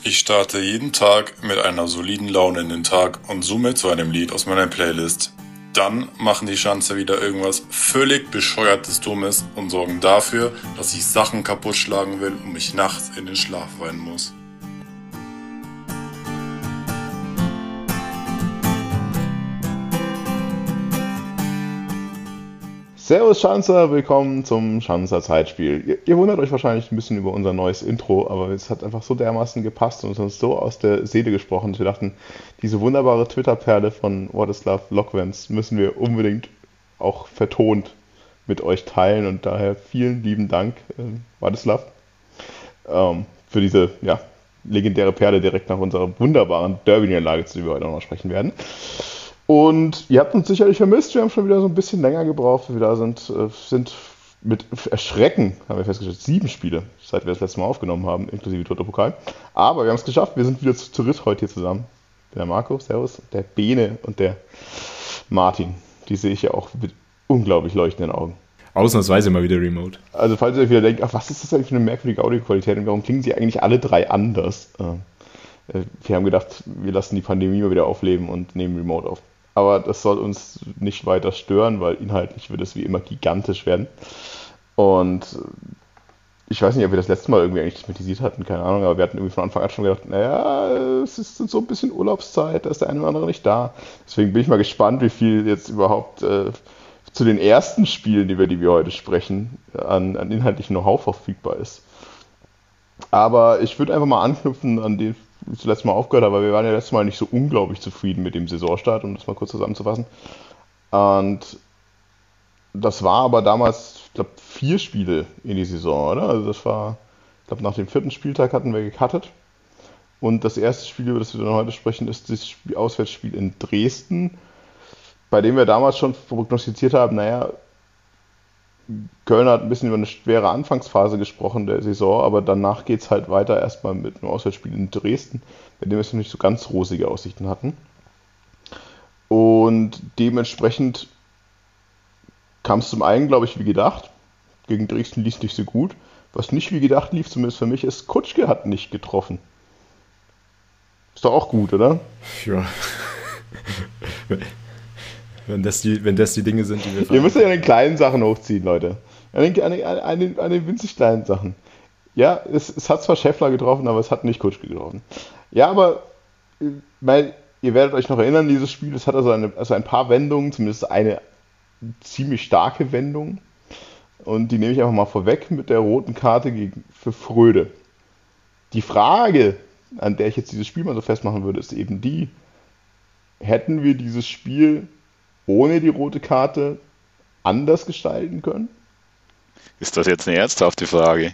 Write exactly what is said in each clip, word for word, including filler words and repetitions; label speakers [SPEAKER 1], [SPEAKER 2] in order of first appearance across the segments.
[SPEAKER 1] Ich starte jeden Tag mit einer soliden Laune in den Tag und summe zu einem Lied aus meiner Playlist. Dann machen die Schanzer wieder irgendwas völlig bescheuertes Dummes und sorgen dafür, dass ich Sachen kaputt schlagen will und mich nachts in den Schlaf weinen muss.
[SPEAKER 2] Servus Schanzer, willkommen zum Schanzer Zeitspiel. Ihr, ihr wundert euch wahrscheinlich ein bisschen über unser neues Intro, aber es hat einfach so dermaßen gepasst und uns so aus der Seele gesprochen, dass wir dachten, diese wunderbare Twitter-Perle von Władysław Lokwens müssen wir unbedingt auch vertont mit euch teilen und daher vielen lieben Dank, äh, Władysław, ähm, für diese ja, legendäre Perle direkt nach unserer wunderbaren Derby-Niederlage, zu der wir heute noch sprechen werden. Und ihr habt uns sicherlich vermisst, wir haben schon wieder so ein bisschen länger gebraucht, bis wir da sind. Äh, sind mit Erschrecken, haben wir festgestellt, sieben Spiele, seit wir das letzte Mal aufgenommen haben, inklusive Toto-Pokal. Aber wir haben es geschafft, wir sind wieder zu dritt heute hier zusammen. Der Marco, servus, der Bene und der Martin. Die sehe ich ja auch mit unglaublich leuchtenden Augen.
[SPEAKER 3] Ausnahmsweise mal wieder remote.
[SPEAKER 2] Also falls ihr euch wieder denkt, ach, was ist das eigentlich für eine merkwürdige Audioqualität und warum klingen sie eigentlich alle drei anders? Äh, wir haben gedacht, wir lassen die Pandemie mal wieder aufleben und nehmen remote auf. Aber das soll uns nicht weiter stören, weil inhaltlich wird es wie immer gigantisch werden. Und ich weiß nicht, ob wir das letzte Mal irgendwie eigentlich thematisiert hatten, keine Ahnung, aber wir hatten irgendwie von Anfang an schon gedacht, naja, es ist so ein bisschen Urlaubszeit, da ist der eine oder andere nicht da. Deswegen bin ich mal gespannt, wie viel jetzt überhaupt äh, zu den ersten Spielen, über die wir heute sprechen, an, an inhaltlichen Know-how verfügbar ist. Aber ich würde einfach mal anknüpfen an den zuletzt mal aufgehört habe, weil wir waren ja letztes Mal nicht so unglaublich zufrieden mit dem Saisonstart, um das mal kurz zusammenzufassen. Und das war aber damals, ich glaube, vier Spiele in die Saison, oder? Also das war, ich glaube, nach dem vierten Spieltag hatten wir gecuttet. Und das erste Spiel, über das wir dann heute sprechen, ist das Spiel, Auswärtsspiel in Dresden, bei dem wir damals schon prognostiziert haben, naja, Köln hat ein bisschen über eine schwere Anfangsphase gesprochen der Saison, aber danach geht es halt weiter erstmal mit einem Auswärtsspiel in Dresden, bei dem wir noch nicht so ganz rosige Aussichten hatten. Und dementsprechend kam es zum einen, glaube ich, wie gedacht. Gegen Dresden lief es nicht so gut. Was nicht wie gedacht lief, zumindest für mich, ist, Kutschke hat nicht getroffen. Ist doch auch gut, oder?
[SPEAKER 3] Ja. Wenn das, die, wenn das die Dinge sind, die wir
[SPEAKER 2] fahren. Ihr müsst ja an den kleinen Sachen hochziehen, Leute. An den, an den, an den, an den winzig kleinen Sachen. Ja, es, es hat zwar Scheffler getroffen, aber es hat nicht Kutschke getroffen. Ja, aber mein, ihr werdet euch noch erinnern, dieses Spiel, es hat also, eine, also ein paar Wendungen, zumindest eine ziemlich starke Wendung. Und die nehme ich einfach mal vorweg mit der roten Karte gegen, für Fröde. Die Frage, an der ich jetzt dieses Spiel mal so festmachen würde, ist eben die, hätten wir dieses Spiel ohne die rote Karte anders gestalten können?
[SPEAKER 4] Ist das jetzt eine ernsthafte Frage?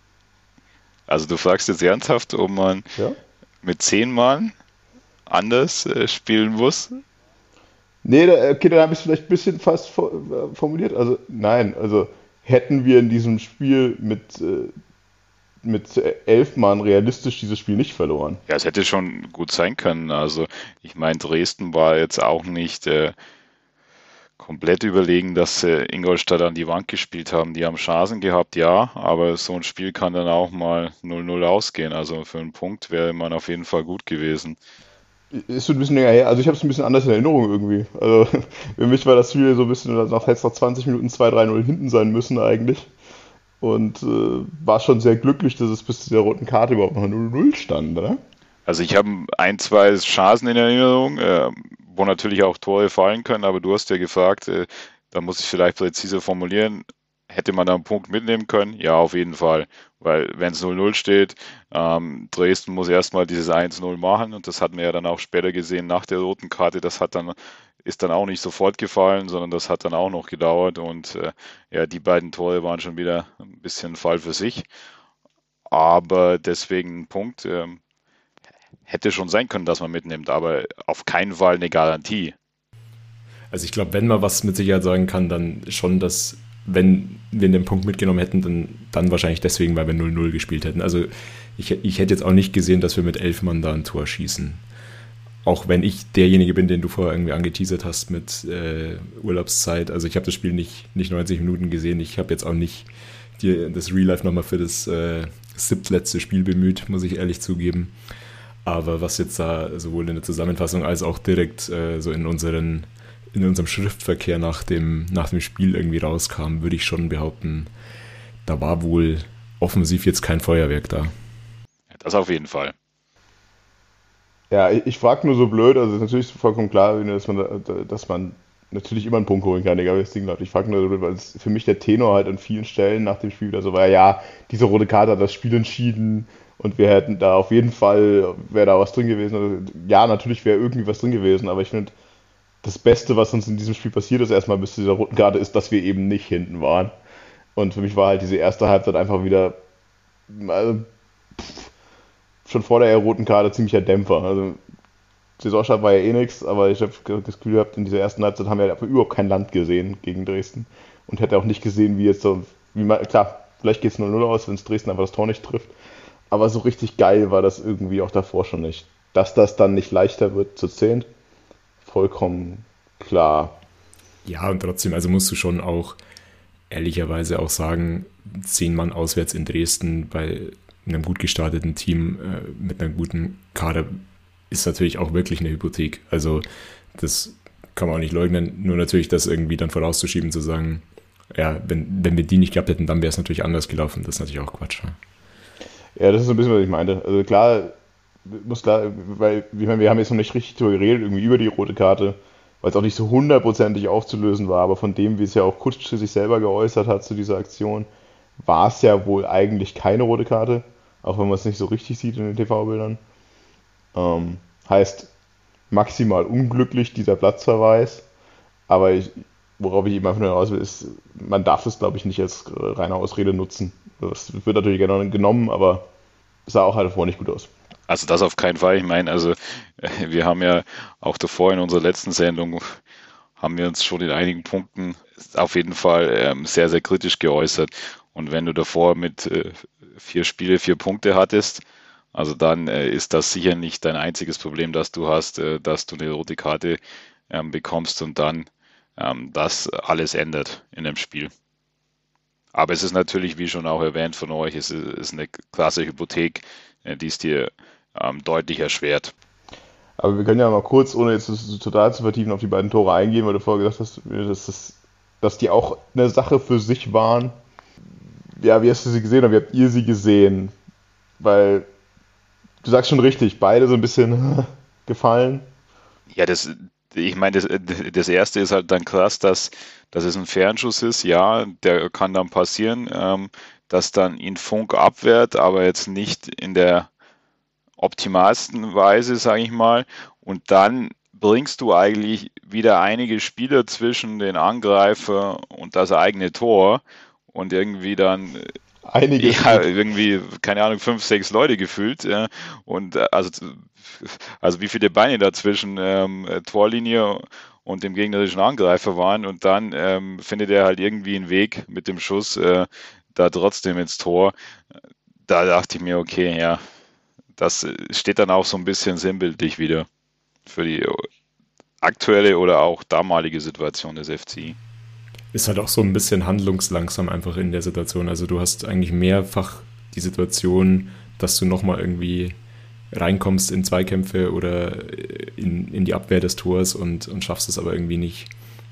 [SPEAKER 4] Also du fragst jetzt ernsthaft, ob man ja? mit zehn Mann anders äh, spielen muss?
[SPEAKER 2] Nee, da, okay, dann habe ich es vielleicht ein bisschen fast formuliert. Also nein, also hätten wir in diesem Spiel mit, äh, mit elf Mann realistisch dieses Spiel nicht verloren.
[SPEAKER 4] Ja, es hätte schon gut sein können. Also ich meine, Dresden war jetzt auch nicht Äh, komplett überlegen, dass sie Ingolstadt an die Wand gespielt haben. Die haben Chancen gehabt, ja, aber so ein Spiel kann dann auch mal null null ausgehen. Also für einen Punkt wäre man auf jeden Fall gut gewesen.
[SPEAKER 2] Ist so ein bisschen länger her. Also ich habe es ein bisschen anders in Erinnerung irgendwie. Also für mich war das Spiel so ein bisschen, nach jetzt nach zwanzig Minuten zwei drei null hinten sein müssen eigentlich. Und äh, war schon sehr glücklich, dass es bis zu der roten Karte überhaupt noch null null stand, oder?
[SPEAKER 4] Also ich habe ein, zwei Chancen in Erinnerung, äh, wo natürlich auch Tore fallen können, aber du hast ja gefragt, äh, da muss ich vielleicht präziser formulieren, hätte man da einen Punkt mitnehmen können? Ja, auf jeden Fall, weil wenn es null null steht, ähm, Dresden muss erstmal dieses eins null machen und das hatten wir ja dann auch später gesehen nach der roten Karte, das hat dann ist dann auch nicht sofort gefallen, sondern das hat dann auch noch gedauert und äh, ja, die beiden Tore waren schon wieder ein bisschen ein Fall für sich, aber deswegen ein Punkt, äh, hätte schon sein können, dass man mitnimmt, aber auf keinen Fall eine Garantie.
[SPEAKER 3] Also ich glaube, wenn man was mit Sicherheit sagen kann, dann schon, dass wenn wir den Punkt mitgenommen hätten, dann, dann wahrscheinlich deswegen, weil wir null null gespielt hätten. Also ich, ich hätte jetzt auch nicht gesehen, dass wir mit elf Mann da ein Tor schießen. Auch wenn ich derjenige bin, den du vorher irgendwie angeteasert hast mit äh, Urlaubszeit. Also ich habe das Spiel nicht, nicht neunzig Minuten gesehen. Ich habe jetzt auch nicht die, das Real Life nochmal für das äh, siebtletzte Spiel bemüht, muss ich ehrlich zugeben. Aber was jetzt da sowohl in der Zusammenfassung als auch direkt äh, so in unseren in unserem Schriftverkehr nach dem, nach dem Spiel irgendwie rauskam, würde ich schon behaupten, da war wohl offensiv jetzt kein Feuerwerk da.
[SPEAKER 4] Das auf jeden Fall.
[SPEAKER 2] Ja, ich, ich frage nur so blöd, also natürlich ist vollkommen klar, dass man, dass man natürlich immer einen Punkt holen kann, egal wie das Ding läuft. Ich frage nur so blöd, weil es für mich der Tenor halt an vielen Stellen nach dem Spiel wieder so war, ja, diese rote Karte hat das Spiel entschieden und wir hätten da auf jeden Fall, wäre da was drin gewesen. Also, ja, natürlich wäre irgendwie was drin gewesen, aber ich finde, das Beste, was uns in diesem Spiel passiert ist, erstmal bis zu dieser roten Karte, ist, dass wir eben nicht hinten waren. Und für mich war halt diese erste Halbzeit einfach wieder, also, pff, schon vor der roten Karte ziemlicher Dämpfer. Also, Saisonstart war ja eh nichts, aber ich habe das Gefühl gehabt, in dieser ersten Halbzeit haben wir einfach überhaupt kein Land gesehen gegen Dresden. Und hätte auch nicht gesehen, wie jetzt so, wie man, klar, vielleicht geht es null null aus, wenn es Dresden einfach das Tor nicht trifft. Aber so richtig geil war das irgendwie auch davor schon nicht. Dass das dann nicht leichter wird zu zehn, vollkommen klar.
[SPEAKER 3] Ja, und trotzdem, also musst du schon auch ehrlicherweise auch sagen, zehn Mann auswärts in Dresden bei einem gut gestarteten Team äh, mit einem guten Kader ist natürlich auch wirklich eine Hypothek. Also das kann man auch nicht leugnen, nur natürlich das irgendwie dann vorauszuschieben, zu sagen, ja, wenn, wenn wir die nicht gehabt hätten, dann wäre es natürlich anders gelaufen. Das ist natürlich auch Quatsch. Ne?
[SPEAKER 2] Ja, das ist so ein bisschen, was ich meinte. Also klar, muss klar, weil ich meine, wir haben jetzt noch nicht richtig darüber geredet, irgendwie über die rote Karte, weil es auch nicht so hundertprozentig aufzulösen war, aber von dem, wie es ja auch Kutsch sich selber geäußert hat zu dieser Aktion, war es ja wohl eigentlich keine rote Karte, auch wenn man es nicht so richtig sieht in den T V-Bildern. Ähm, heißt, maximal unglücklich dieser Platzverweis, aber ich, worauf ich eben einfach nur hinaus will, ist, man darf es, glaube ich, nicht als reine Ausrede nutzen. Das wird natürlich gerne genommen, aber es sah auch halt vorher nicht gut aus.
[SPEAKER 4] Also das auf keinen Fall. Ich meine, also wir haben ja auch davor in unserer letzten Sendung haben wir uns schon in einigen Punkten auf jeden Fall ähm, sehr, sehr kritisch geäußert. Und wenn du davor mit äh, vier Spiele, vier Punkte hattest, also dann äh, ist das sicher nicht dein einziges Problem, das du hast, äh, dass du eine rote Karte ähm, bekommst und dann ähm, das alles ändert in dem Spiel. Aber es ist natürlich, wie schon auch erwähnt von euch, es ist, ist eine klasse Hypothek, äh, die es dir ähm, deutlich erschwert.
[SPEAKER 2] Aber wir können ja mal kurz, ohne jetzt das total zu vertiefen, auf die beiden Tore eingehen, weil du vorher gesagt hast, dass, das, dass die auch eine Sache für sich waren. Ja, wie hast du sie gesehen oder wie habt ihr sie gesehen? Weil du sagst schon richtig, beide so ein bisschen gefallen.
[SPEAKER 4] Ja, das, ich meine, das, das erste ist halt dann krass, dass, dass es ein Fernschuss ist. Ja, der kann dann passieren, ähm, dass dann ihn Funk abwehrt, aber jetzt nicht in der optimalsten Weise, sage ich mal. Und dann bringst du eigentlich wieder einige Spieler zwischen den Angreifer und das eigene Tor und irgendwie dann
[SPEAKER 2] Einige.
[SPEAKER 4] ja, irgendwie, keine Ahnung, fünf, sechs Leute gefühlt. Ja. Und äh, also, also wie viele Beine dazwischen ähm, Torlinie und dem gegnerischen Angreifer waren. Und dann ähm, findet er halt irgendwie einen Weg mit dem Schuss äh, da trotzdem ins Tor. Da dachte ich mir, okay, ja, das steht dann auch so ein bisschen sinnbildlich wieder für die aktuelle oder auch damalige Situation des F C I.
[SPEAKER 3] Ist halt auch so ein bisschen handlungslangsam einfach in der Situation. Also du hast eigentlich mehrfach die Situation, dass du nochmal irgendwie reinkommst in Zweikämpfe oder in, in die Abwehr des Tors und, und schaffst es aber irgendwie nicht.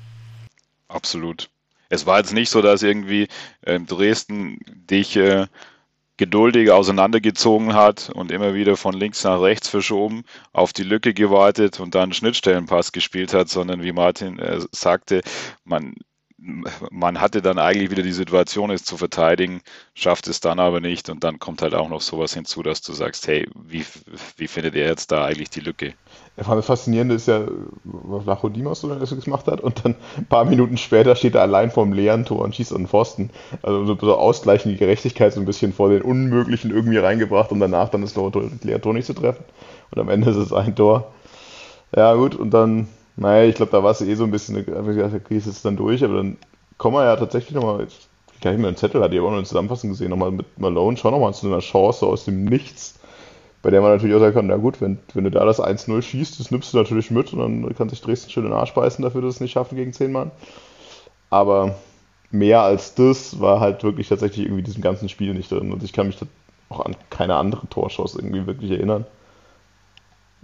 [SPEAKER 4] Absolut. Es war jetzt nicht so, dass irgendwie äh, Dresden dich äh, geduldig auseinandergezogen hat und immer wieder von links nach rechts verschoben, auf die Lücke gewartet und dann einen Schnittstellenpass gespielt hat, sondern wie Martin äh, sagte, man man hatte dann eigentlich wieder die Situation, es zu verteidigen, schafft es dann aber nicht und dann kommt halt auch noch sowas hinzu, dass du sagst, hey, wie, wie findet er jetzt da eigentlich die Lücke?
[SPEAKER 2] Das Faszinierende ist ja, was Lachodimos das gemacht hat und dann ein paar Minuten später steht er allein vorm leeren Tor und schießt an den Pfosten. Also so, so ausgleichende Gerechtigkeit so ein bisschen vor den Unmöglichen irgendwie reingebracht, um danach dann das leere Tor nicht zu treffen. Und am Ende ist es ein Tor. Ja gut, und dann naja, ich glaube, da war es eh so ein bisschen, einfach gesagt, okay, ist jetzt dann durch, aber dann kommen wir ja tatsächlich nochmal, ich kann nicht mehr einen Zettel, hatte ich aber auch noch eine Zusammenfassung gesehen, nochmal mit Malone, schon nochmal zu einer Chance aus dem Nichts, bei der man natürlich auch sagen kann, na gut, wenn, wenn du da das eins null schießt, das nimmst du natürlich mit und dann kann sich Dresden schön in den Arsch beißen dafür, dass es nicht schaffen gegen zehn Mann. Aber mehr als das war halt wirklich tatsächlich irgendwie diesem ganzen Spiel nicht drin und ich kann mich auch an keine andere Torchance irgendwie wirklich erinnern.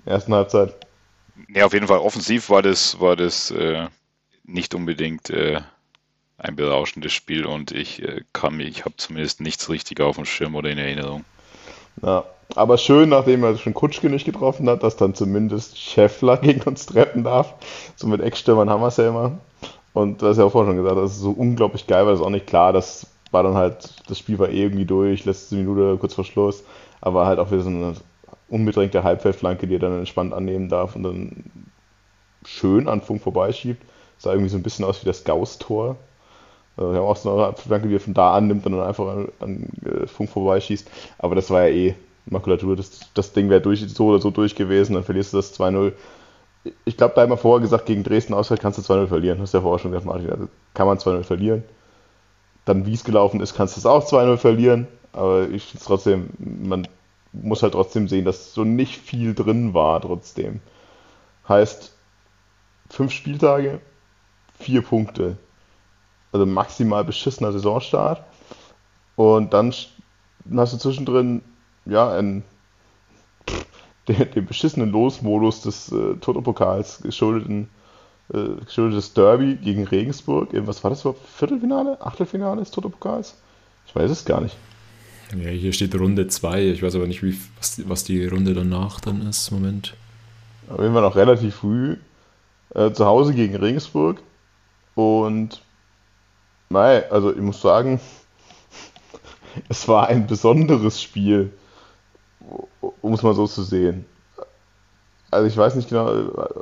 [SPEAKER 2] ersten Halbzeit.
[SPEAKER 4] Ja, auf jeden Fall offensiv war das, war das äh, nicht unbedingt äh, ein berauschendes Spiel und ich äh, kann mich, ich habe zumindest nichts richtig auf dem Schirm oder in Erinnerung.
[SPEAKER 2] Ja. Aber schön, nachdem er schon Kutschke nicht getroffen hat, dass dann zumindest Scheffler gegen uns treffen darf. So mit Eckstürmern haben wir es ja immer. Und du hast ja auch vorhin schon gesagt, das ist so unglaublich geil, weil das auch nicht klar, das war dann halt, das Spiel war eh irgendwie durch, letzte Minute, kurz vor Schluss, aber halt auch wieder so eine unbedrängte Halbfeldflanke, die er dann entspannt annehmen darf und dann schön an Funk vorbeischiebt. Sah irgendwie so ein bisschen aus wie das Gauss-Tor. Also wir haben auch so eine Halbfeldflanke, die er von da annimmt und dann einfach an, an äh, Funk vorbeischießt. Aber das war ja eh Makulatur, das, das Ding wäre durch, so oder so durch gewesen, dann verlierst du das zwei null. Ich glaube, da haben wir vorher gesagt, gegen Dresden ausfällt, kannst du zwei null verlieren. Hast du ja vorher schon gesagt, Martin. Also kann man zwei null verlieren. Dann, wie es gelaufen ist, kannst du es auch zwei null verlieren. Aber ich finde es trotzdem, man muss halt trotzdem sehen, dass so nicht viel drin war trotzdem. Heißt, fünf Spieltage, vier Punkte. Also maximal beschissener Saisonstart. Und dann hast du zwischendrin, ja, einen den, den beschissenen Losmodus des äh, Toto-Pokals geschuldeten, äh, geschuldetes Derby gegen Regensburg. Was war das überhaupt? Viertelfinale? Achtelfinale des Toto-Pokals? Ich weiß es gar nicht.
[SPEAKER 3] Ja, hier steht Runde zwei. Ich weiß aber nicht, wie, was, was die Runde danach dann ist. Moment.
[SPEAKER 2] Auf jeden Fall noch relativ früh äh, zu Hause gegen Regensburg. Und nein, also ich muss sagen, es war ein besonderes Spiel, um es mal so zu sehen. Also ich weiß nicht genau,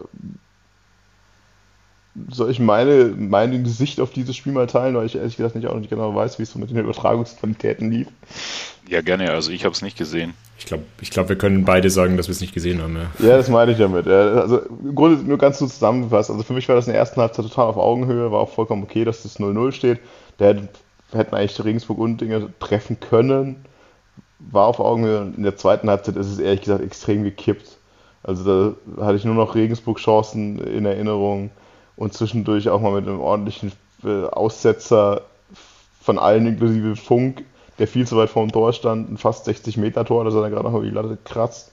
[SPEAKER 2] soll ich meine, meine Sicht auf dieses Spiel mal teilen, weil ich ehrlich gesagt nicht auch nicht genau weiß, wie es so mit den Übertragungsqualitäten lief.
[SPEAKER 4] Ja, gerne, also ich habe es nicht gesehen.
[SPEAKER 3] Ich glaube, ich glaub, wir können beide sagen, dass wir es nicht gesehen haben. Ja,
[SPEAKER 2] ja, das meine ich damit. Also im Grunde nur ganz so zusammengefasst. Also für mich war das in der ersten Halbzeit total auf Augenhöhe, war auch vollkommen okay, dass das null null steht. Da hätten, hätten eigentlich Regensburg und Dinge treffen können. War auf Augenhöhe und in der zweiten Halbzeit ist es ehrlich gesagt extrem gekippt. Also da hatte ich nur noch Regensburg-Chancen in Erinnerung und zwischendurch auch mal mit einem ordentlichen äh, Aussetzer von allen inklusive Funk, der viel zu weit vor dem Tor stand, ein fast sechzig Meter Tor, das hat er gerade noch über die Latte kratzt.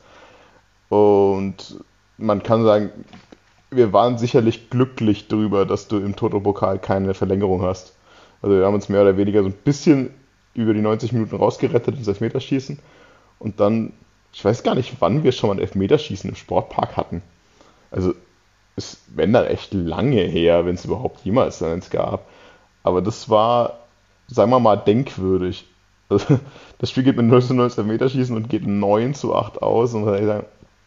[SPEAKER 2] Und man kann sagen, wir waren sicherlich glücklich darüber, dass du im Toto-Pokal keine Verlängerung hast. Also wir haben uns mehr oder weniger so ein bisschen über die neunzig Minuten rausgerettet ins Elfmeterschießen und dann, ich weiß gar nicht, wann wir schon mal ein Elfmeterschießen im Sportpark hatten. Also es wenn dann echt lange her, wenn es überhaupt jemals dann eins gab. Aber das war, sagen wir mal, denkwürdig. Also, das Spiel geht mit null zu null ins Elfmeterschießen und geht neun zu acht aus. Und sagen,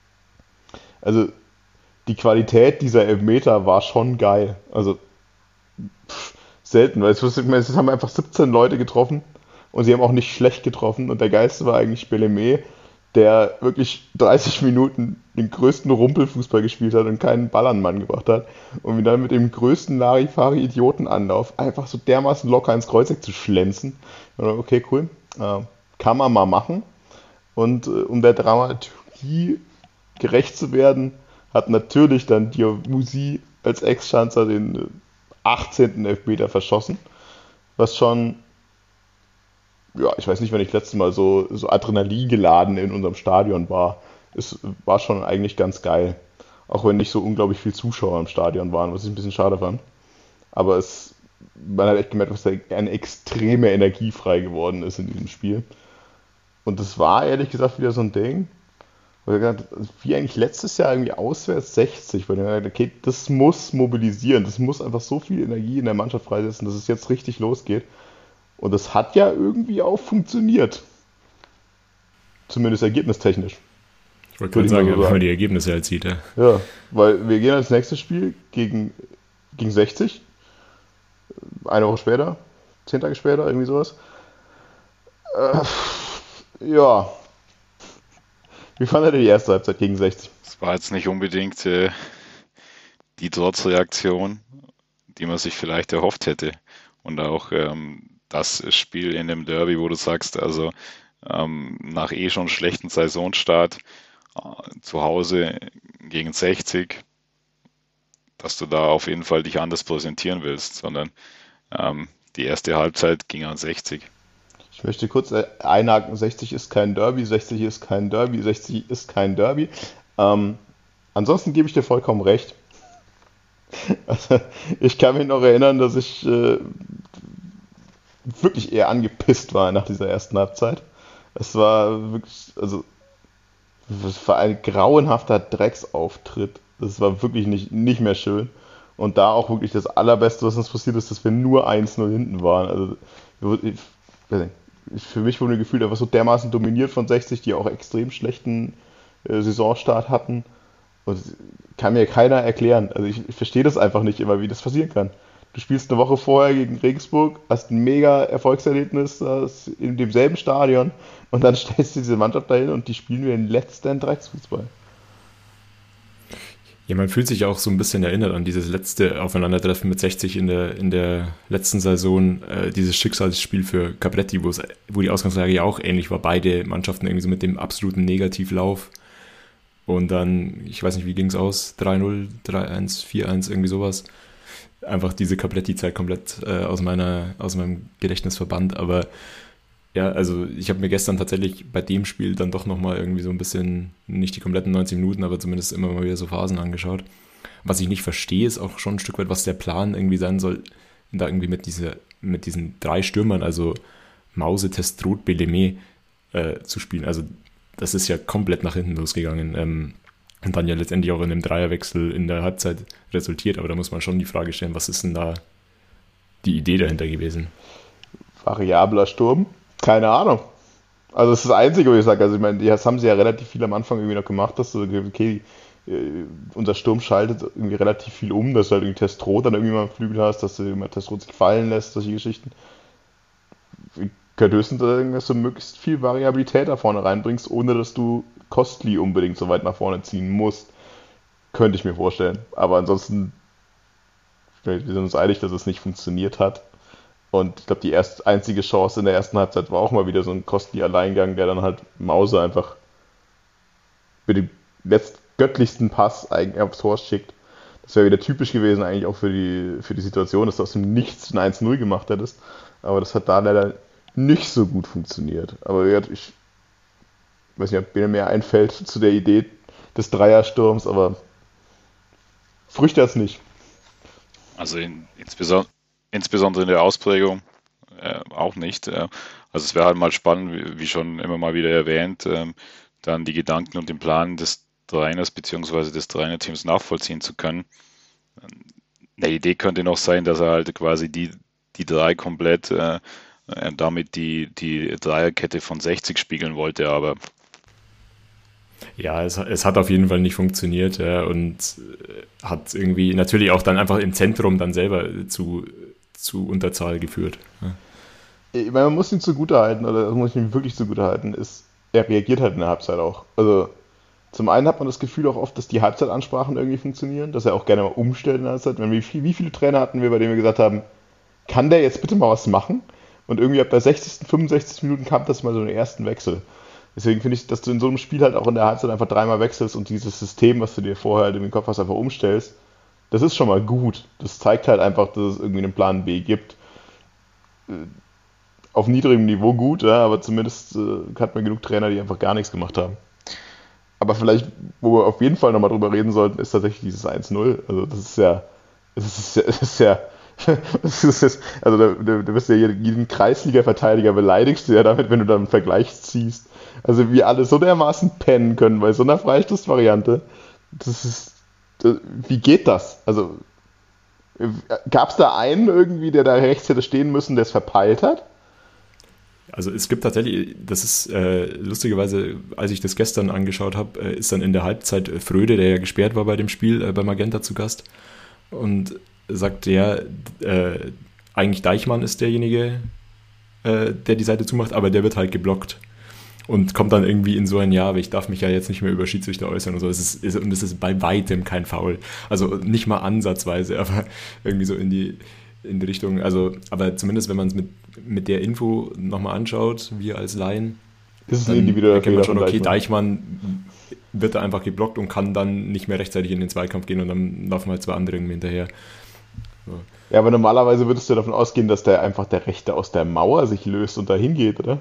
[SPEAKER 2] also die Qualität dieser Elfmeter war schon geil. Also pff, selten, weil es, es haben einfach siebzehn Leute getroffen. Und sie haben auch nicht schlecht getroffen. Und der Geilste war eigentlich Bellemé, der wirklich dreißig Minuten den größten Rumpelfußball gespielt hat und keinen Ball an den Mann gebracht hat. Und dann mit dem größten Larifari-Idiotenanlauf einfach so dermaßen locker ins Kreuzeck zu schlenzen. Okay, cool. Äh, kann man mal machen. Und äh, um der Dramaturgie gerecht zu werden, hat natürlich dann Diawusi als Ex-Schanzer den äh, achtzehnten Elfmeter verschossen. Was schon... Ja, ich weiß nicht, wenn ich letztes Mal so, so Adrenalin geladen in unserem Stadion war. Es war schon eigentlich ganz geil. Auch wenn nicht so unglaublich viele Zuschauer im Stadion waren, was ich ein bisschen schade fand. Aber es, man hat echt gemerkt, dass da eine extreme Energie frei geworden ist in diesem Spiel. Und das war ehrlich gesagt wieder so ein Ding, wie eigentlich letztes Jahr irgendwie auswärts sechzig, weil ich dachte, okay, das muss mobilisieren, das muss einfach so viel Energie in der Mannschaft freisetzen, dass es jetzt richtig losgeht. Und das hat ja irgendwie auch funktioniert. Zumindest ergebnistechnisch.
[SPEAKER 3] Ich wollte gerade sagen, wenn man die Ergebnisse halt sieht. Ja.
[SPEAKER 2] ja, weil wir gehen als nächstes Spiel gegen, gegen sechzig. Eine Woche später, zehn Tage später, irgendwie sowas. Äh, ja. Wie fand ihr die erste Halbzeit gegen sechzig?
[SPEAKER 4] Es war jetzt nicht unbedingt äh, die Trotzreaktion, die man sich vielleicht erhofft hätte. Und auch ähm, das Spiel in dem Derby, wo du sagst, also ähm, nach eh schon schlechten Saisonstart äh, zu Hause gegen sechzig, dass du da auf jeden Fall dich anders präsentieren willst, sondern ähm, die erste Halbzeit ging an sechzig.
[SPEAKER 2] Ich möchte kurz einhaken, sechzig ist kein Derby, sechzig ist kein Derby, sechzig ist kein Derby. Ähm, ansonsten gebe ich dir vollkommen recht. Also, ich kann mich noch erinnern, dass ich äh, wirklich eher angepisst war nach dieser ersten Halbzeit. Es war wirklich, also, es war ein grauenhafter Drecksauftritt. Das war wirklich nicht, nicht mehr schön. Und da auch wirklich das Allerbeste, was uns passiert ist, dass wir nur eins null hinten waren. Also, ich, ich, für mich wurde gefühlt einfach so dermaßen dominiert von sechzig, die auch extrem schlechten äh, Saisonstart hatten. Und kann mir keiner erklären. Also ich, ich verstehe das einfach nicht immer, wie das passieren kann. Du spielst eine Woche vorher gegen Regensburg, hast ein mega Erfolgserlebnis äh, in demselben Stadion und dann stellst du diese Mannschaft dahin und die spielen wie den letzten Drecksfußball.
[SPEAKER 3] Ja, man fühlt sich auch so ein bisschen erinnert an dieses letzte Aufeinandertreffen mit sechzig in der, in der letzten Saison, äh, dieses Schicksalsspiel für Capretti, wo es, wo die Ausgangslage ja auch ähnlich war, beide Mannschaften irgendwie so mit dem absoluten Negativlauf. Und dann, ich weiß nicht, wie ging es aus? drei null, drei eins, vier eins, irgendwie sowas. Einfach diese Capretti-Zeit komplett äh, aus, meiner, aus meinem Gedächtnis verbannt. Aber ja, also ich habe mir gestern tatsächlich bei dem Spiel dann doch nochmal irgendwie so ein bisschen, nicht die kompletten neunzig Minuten, aber zumindest immer mal wieder so Phasen angeschaut. Was ich nicht verstehe, ist auch schon ein Stück weit, was der Plan irgendwie sein soll, da irgendwie mit, dieser, mit diesen drei Stürmern, also Mause, Testrot, Bellemé, äh, zu spielen. Also das ist ja komplett nach hinten losgegangen ähm, und dann ja letztendlich auch in einem Dreierwechsel in der Halbzeit resultiert. Aber da muss man schon die Frage stellen, was ist denn da die Idee dahinter gewesen?
[SPEAKER 2] Variabler Sturm? Keine Ahnung. Also das ist das Einzige, was ich sage. Also ich meine, das haben sie ja relativ viel am Anfang irgendwie noch gemacht, dass du, okay, unser Sturm schaltet irgendwie relativ viel um, dass du halt irgendwie Testrot dann irgendwie mal im Flügel hast, dass du immer Testrot sich fallen lässt, solche Geschichten. Könnte höchstens, dass du möglichst viel Variabilität da vorne reinbringst, ohne dass du Costly unbedingt so weit nach vorne ziehen musst. Könnte ich mir vorstellen. Aber ansonsten, wir sind uns einig, dass es nicht funktioniert hat. Und ich glaube, die erste, einzige Chance in der ersten Halbzeit war auch mal wieder so ein Costly-Alleingang, der dann halt Mause einfach mit dem letztgöttlichsten Pass eigentlich aufs Tor schickt. Das wäre wieder typisch gewesen eigentlich auch für die, für die Situation, dass du aus dem Nichts ein eins null gemacht hättest. Aber das hat da leider nicht so gut funktioniert. Aber ich weiß nicht, ob mir mehr einfällt zu der Idee des Dreiersturms, aber Früchte hat es nicht.
[SPEAKER 4] Also in, insbesondere, insbesondere in der Ausprägung äh, auch nicht. Äh, also es wäre halt mal spannend, wie, wie schon immer mal wieder erwähnt, äh, dann die Gedanken und den Plan des Trainers bzw. des Trainerteams nachvollziehen zu können. Eine Idee könnte noch sein, dass er halt quasi die, die drei komplett äh, damit die, die Dreierkette von sechzig spiegeln wollte, aber
[SPEAKER 3] ja, es, es hat auf jeden Fall nicht funktioniert, ja, und hat irgendwie natürlich auch dann einfach im Zentrum dann selber zu, zu Unterzahl geführt. Ja.
[SPEAKER 2] Ich meine, man muss ihn zugutehalten, oder das muss ich ihm wirklich zugutehalten, ist, er reagiert halt in der Halbzeit auch. Also zum einen hat man das Gefühl auch oft, dass die Halbzeitansprachen irgendwie funktionieren, dass er auch gerne mal umstellt in der Halbzeit. Wie, viel, wie viele Trainer hatten wir, bei denen wir gesagt haben, kann der jetzt bitte mal was machen? Und irgendwie ab der sechzigsten, fünfundsechzigsten Minuten kam das mal so den ersten Wechsel. Deswegen finde ich, dass du in so einem Spiel halt auch in der Halbzeit einfach dreimal wechselst und dieses System, was du dir vorher halt im Kopf hast, einfach umstellst, das ist schon mal gut. Das zeigt halt einfach, dass es irgendwie einen Plan B gibt. Auf niedrigem Niveau gut, ja, aber zumindest äh, hat man genug Trainer, die einfach gar nichts gemacht haben. Aber vielleicht, wo wir auf jeden Fall nochmal drüber reden sollten, ist tatsächlich dieses eins null. Also das ist ja, das ist ja, das ist ja Das ist, also du, du wirst ja jeden Kreisliga-Verteidiger beleidigst du ja damit, wenn du dann einen Vergleich ziehst. Also wie alle so dermaßen pennen können bei so einer Freistoßvariante. Das ist, das, wie geht das? Also gab es da einen irgendwie, der da rechts hätte stehen müssen, der es verpeilt hat?
[SPEAKER 3] Also es gibt tatsächlich, das ist äh, lustigerweise, als ich das gestern angeschaut habe, äh, ist dann in der Halbzeit Fröde, der ja gesperrt war bei dem Spiel, äh, bei Magenta zu Gast, und sagt der, äh, eigentlich Deichmann ist derjenige, äh, der die Seite zumacht, aber der wird halt geblockt. Und kommt dann irgendwie in so ein Jahr, aber ich darf mich ja jetzt nicht mehr über Schiedsrichter äußern und so. Es ist, ist, und es ist bei weitem kein Foul. Also nicht mal ansatzweise, aber irgendwie so in die, in die Richtung. Also, aber zumindest, wenn man es mit, mit der Info nochmal anschaut, wir als Laien,
[SPEAKER 2] das ist
[SPEAKER 3] dann erkennt man schon, okay,
[SPEAKER 2] Deichmann.
[SPEAKER 3] Deichmann wird da einfach geblockt und kann dann nicht mehr rechtzeitig in den Zweikampf gehen und dann laufen halt zwei andere irgendwie hinterher. So.
[SPEAKER 2] Ja, aber normalerweise würdest du davon ausgehen, dass der einfach der Rechte aus der Mauer sich löst und dahin geht, oder?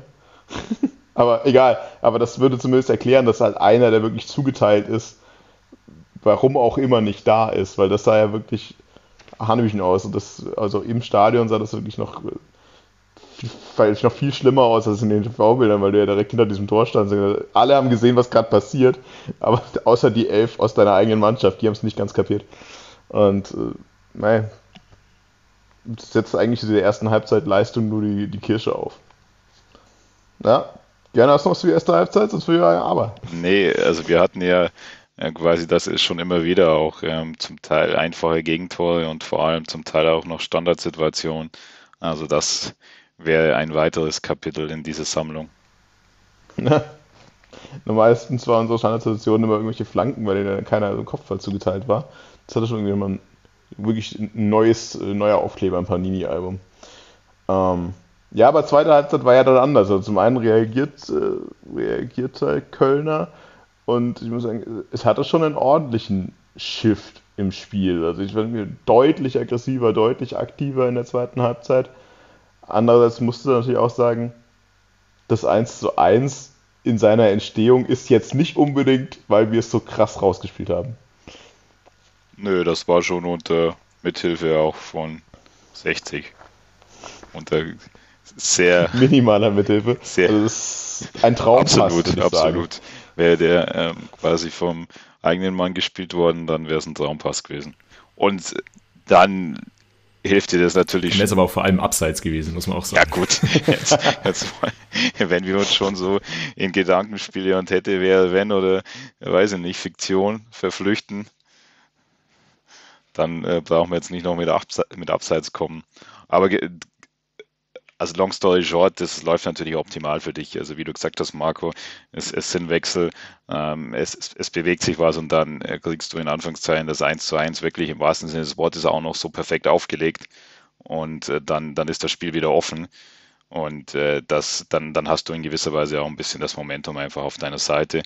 [SPEAKER 2] Aber egal, aber das würde zumindest erklären, dass halt einer, der wirklich zugeteilt ist, warum auch immer nicht da ist, weil das sah ja wirklich Hanebüchen aus. Und das, also im Stadion sah das wirklich noch, viel, noch viel schlimmer aus als in den T V-Bildern, weil du ja direkt hinter diesem Tor standst. Alle haben gesehen, was gerade passiert, aber außer die elf aus deiner eigenen Mannschaft, die haben es nicht ganz kapiert. Und äh, nein, das setzt eigentlich in der ersten Halbzeitleistung nur die, die Kirsche auf. Ja, gerne hast du noch so die erste Halbzeit, sonst will ich ja aber.
[SPEAKER 4] Nee, also wir hatten ja äh, quasi, das ist schon immer wieder auch ähm, zum Teil einfache Gegentore und vor allem zum Teil auch noch Standardsituationen. Also das wäre ein weiteres Kapitel in dieser Sammlung.
[SPEAKER 2] Meistens waren unsere Standardsituationen immer irgendwelche Flanken, weil denen keiner im Kopfball zugeteilt war. Das hatte schon irgendwie mal ein, wirklich ein neues, neuer Aufkleber im Panini-Album. Ähm, ja, aber zweite Halbzeit war ja dann anders. Also zum einen reagiert, äh, reagiert halt Kölner und ich muss sagen, es hatte schon einen ordentlichen Shift im Spiel. Also ich fand mir deutlich aggressiver, deutlich aktiver in der zweiten Halbzeit. Andererseits musst du natürlich auch sagen, das eins zu eins in seiner Entstehung ist jetzt nicht unbedingt, weil wir es so krass rausgespielt haben.
[SPEAKER 4] Nö, das war schon unter Mithilfe auch von sechzig. Unter sehr
[SPEAKER 2] minimaler Mithilfe.
[SPEAKER 4] Sehr,
[SPEAKER 2] also das ist ein Traumpass,
[SPEAKER 4] absolut,
[SPEAKER 2] würde ich
[SPEAKER 4] absolut.
[SPEAKER 2] sagen.
[SPEAKER 4] Wäre der ähm, quasi vom eigenen Mann gespielt worden, dann wäre es ein Traumpass gewesen. Und dann hilft dir das natürlich
[SPEAKER 3] schon. Der ist aber auch vor allem abseits gewesen, muss man auch sagen.
[SPEAKER 4] Ja gut, jetzt, jetzt, wenn wir uns schon so in Gedankenspiele und hätte, wer, wenn oder, weiß ich nicht, Fiktion verflüchten, dann äh, brauchen wir jetzt nicht noch mit, Abse- mit Abseits kommen. Aber ge- also long story short, das läuft natürlich optimal für dich. Also wie du gesagt hast, Marco, es, es sind Wechsel, ähm, es, es, es bewegt sich was und dann äh, kriegst du in Anführungszeichen das eins zu eins wirklich im wahrsten Sinne des Wortes auch noch so perfekt aufgelegt und äh, dann, dann ist das Spiel wieder offen und äh, das, dann, dann hast du in gewisser Weise auch ein bisschen das Momentum einfach auf deiner Seite.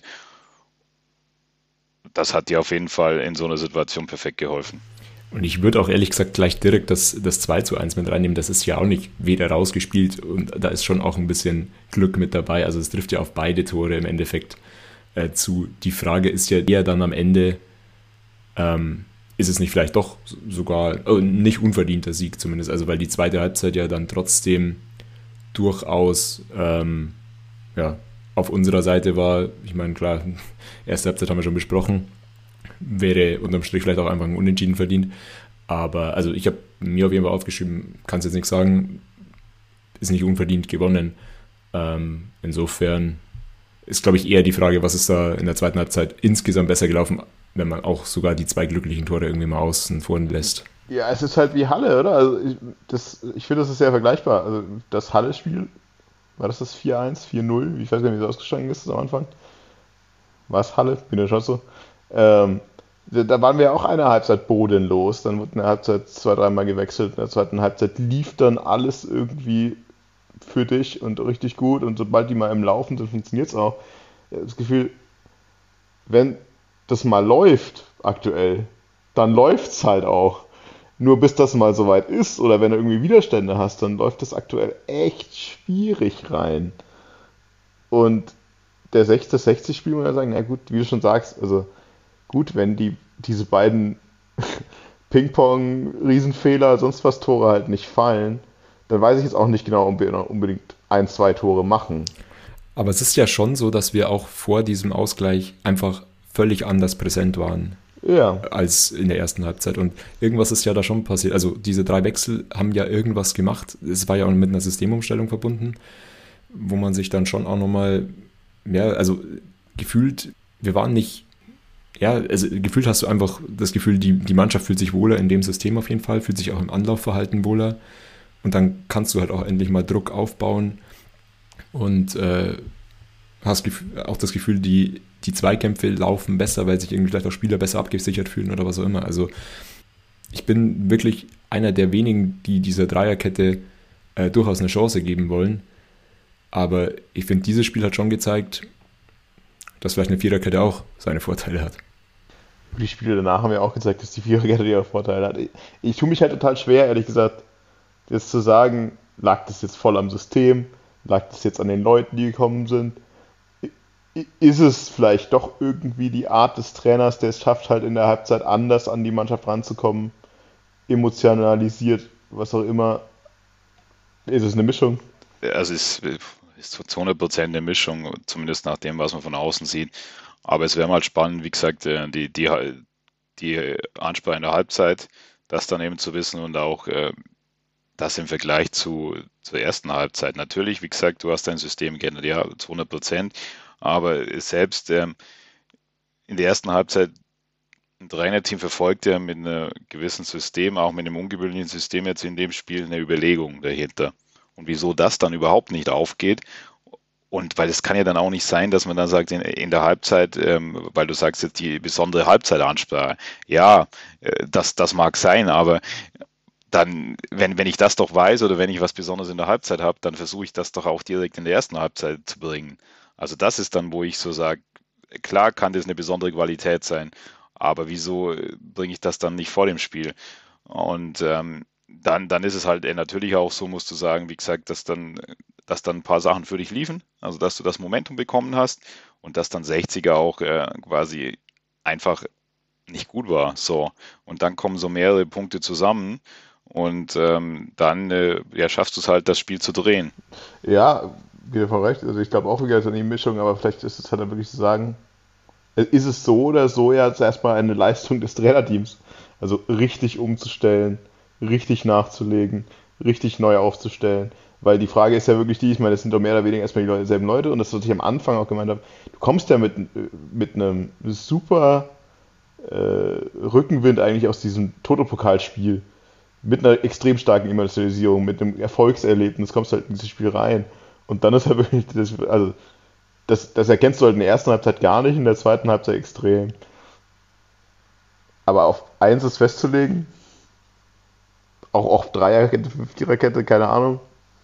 [SPEAKER 4] Das hat dir auf jeden Fall in so einer Situation perfekt geholfen.
[SPEAKER 3] Und ich würde auch ehrlich gesagt gleich direkt das, das zwei zu eins mit reinnehmen. Das ist ja auch nicht weder rausgespielt und da ist schon auch ein bisschen Glück mit dabei. Also es trifft ja auf beide Tore im Endeffekt äh, zu. Die Frage ist ja eher dann am Ende, ähm, ist es nicht vielleicht doch sogar, oh, nicht unverdienter Sieg zumindest. Also weil die zweite Halbzeit ja dann trotzdem durchaus ähm, ja, auf unserer Seite war. Ich meine, klar, erste Halbzeit haben wir schon besprochen. Wäre unterm Strich vielleicht auch einfach ein Unentschieden verdient. Aber also ich habe mir auf jeden Fall aufgeschrieben, kann es jetzt nicht sagen, ist nicht unverdient gewonnen. Ähm, insofern ist, glaube ich, eher die Frage, was ist da in der zweiten Halbzeit insgesamt besser gelaufen, wenn man auch sogar die zwei glücklichen Tore irgendwie mal außen vor lässt.
[SPEAKER 2] Ja, es ist halt wie Halle, oder? Also ich, das, ich finde, das ist sehr vergleichbar. Also das Halle-Spiel, war das das vier eins, vier null? Ich weiß gar nicht, wie es ausgestanden ist am Anfang. War es Halle? Bin ja schon so. Ähm, da waren wir ja auch eine Halbzeit bodenlos, dann wurde in der Halbzeit zwei, dreimal gewechselt, in der zweiten Halbzeit lief dann alles irgendwie für dich und richtig gut und sobald die mal im Laufen sind, funktioniert es auch. Das Gefühl, wenn das mal läuft aktuell, dann läuft es halt auch. Nur bis das mal soweit ist oder wenn du irgendwie Widerstände hast, dann läuft das aktuell echt schwierig rein. Und der sechzig-Spiel, muss man ja sagen, na gut, wie du schon sagst, also gut, wenn die diese beiden Ping-Pong-Riesenfehler, sonst was Tore halt nicht fallen, dann weiß ich jetzt auch nicht genau, ob wir unbedingt ein, zwei Tore machen.
[SPEAKER 3] Aber es ist ja schon so, dass wir auch vor diesem Ausgleich einfach völlig anders präsent waren.
[SPEAKER 2] Ja.
[SPEAKER 3] Als in der ersten Halbzeit. Und irgendwas ist ja da schon passiert. Also diese drei Wechsel haben ja irgendwas gemacht. Es war ja auch mit einer Systemumstellung verbunden, wo man sich dann schon auch nochmal, ja, also gefühlt, wir waren nicht, ja, also gefühlt hast du einfach das Gefühl, die, die Mannschaft fühlt sich wohler in dem System auf jeden Fall, fühlt sich auch im Anlaufverhalten wohler. Und dann kannst du halt auch endlich mal Druck aufbauen und äh, hast gef- auch das Gefühl, die, die Zweikämpfe laufen besser, weil sich irgendwie vielleicht auch Spieler besser abgesichert fühlen oder was auch immer. Also ich bin wirklich einer der wenigen, die dieser Dreierkette äh, durchaus eine Chance geben wollen. Aber ich finde, dieses Spiel hat schon gezeigt, dass vielleicht eine Viererkette auch seine Vorteile hat.
[SPEAKER 2] Die Spiele danach haben ja auch gezeigt, dass die Viererkette ihre Vorteile hat. Ich, ich tue mich halt total schwer, ehrlich gesagt, jetzt zu sagen, lag das jetzt voll am System, lag das jetzt an den Leuten, die gekommen sind. ist es vielleicht doch irgendwie die Art des Trainers, der es schafft, halt in der Halbzeit anders an die Mannschaft ranzukommen, emotionalisiert, was auch immer. Ist es eine Mischung?
[SPEAKER 4] Also es ist zu hundert Prozent eine Mischung, zumindest nach dem, was man von außen sieht. Aber es wäre mal spannend, wie gesagt, äh, die, die, die Ansprache in der Halbzeit, das dann eben zu wissen und auch äh, das im Vergleich zu, zur ersten Halbzeit. Natürlich, wie gesagt, du hast dein System geändert, ja, zu hundert Prozent. Aber selbst ähm, in der ersten Halbzeit ein Trainerteam verfolgt ja mit einem gewissen System, auch mit einem ungewöhnlichen System jetzt in dem Spiel eine Überlegung dahinter. Und wieso das dann überhaupt nicht aufgeht. Und weil es kann ja dann auch nicht sein, dass man dann sagt, in, in der Halbzeit, ähm, weil du sagst jetzt die besondere Halbzeitansprache, ja, äh, das, das mag sein, aber dann, wenn, wenn ich das doch weiß oder wenn ich was Besonderes in der Halbzeit habe, dann versuche ich das doch auch direkt in der ersten Halbzeit zu bringen. Also das ist dann, wo ich so sage, klar kann das eine besondere Qualität sein, aber wieso bringe ich das dann nicht vor dem Spiel? Und ähm, dann, dann ist es halt natürlich auch so, musst du sagen, wie gesagt, dass dann, dass dann ein paar Sachen für dich liefen, also dass du das Momentum bekommen hast und dass dann sechziger auch äh, quasi einfach nicht gut war. So. Und dann kommen so mehrere Punkte zusammen und ähm, dann äh, ja, schaffst du es halt, das Spiel zu drehen.
[SPEAKER 2] Ja, geht voll recht. Also ich glaube auch wieder so eine Mischung, aber vielleicht ist es halt dann wirklich zu sagen, ist es so oder so ja jetzt erstmal eine Leistung des Trainerteams. Also richtig umzustellen, richtig nachzulegen, richtig neu aufzustellen. Weil die Frage ist ja wirklich die, ich meine, das sind doch mehr oder weniger erstmal dieselben Leute und das, was ich am Anfang auch gemeint habe, du kommst ja mit, mit einem super äh, Rückenwind eigentlich aus diesem Toto-Pokalspiel, mit einer extrem starken Emotionalisierung, mit einem Erfolgserlebnis, kommst du halt in dieses Spiel rein. Und dann ist ja wirklich, das, also das, das erkennst du halt in der ersten Halbzeit gar nicht, in der zweiten Halbzeit extrem. Aber auf eins ist festzulegen, auch auf Dreierkette, Viererkette, keine Ahnung.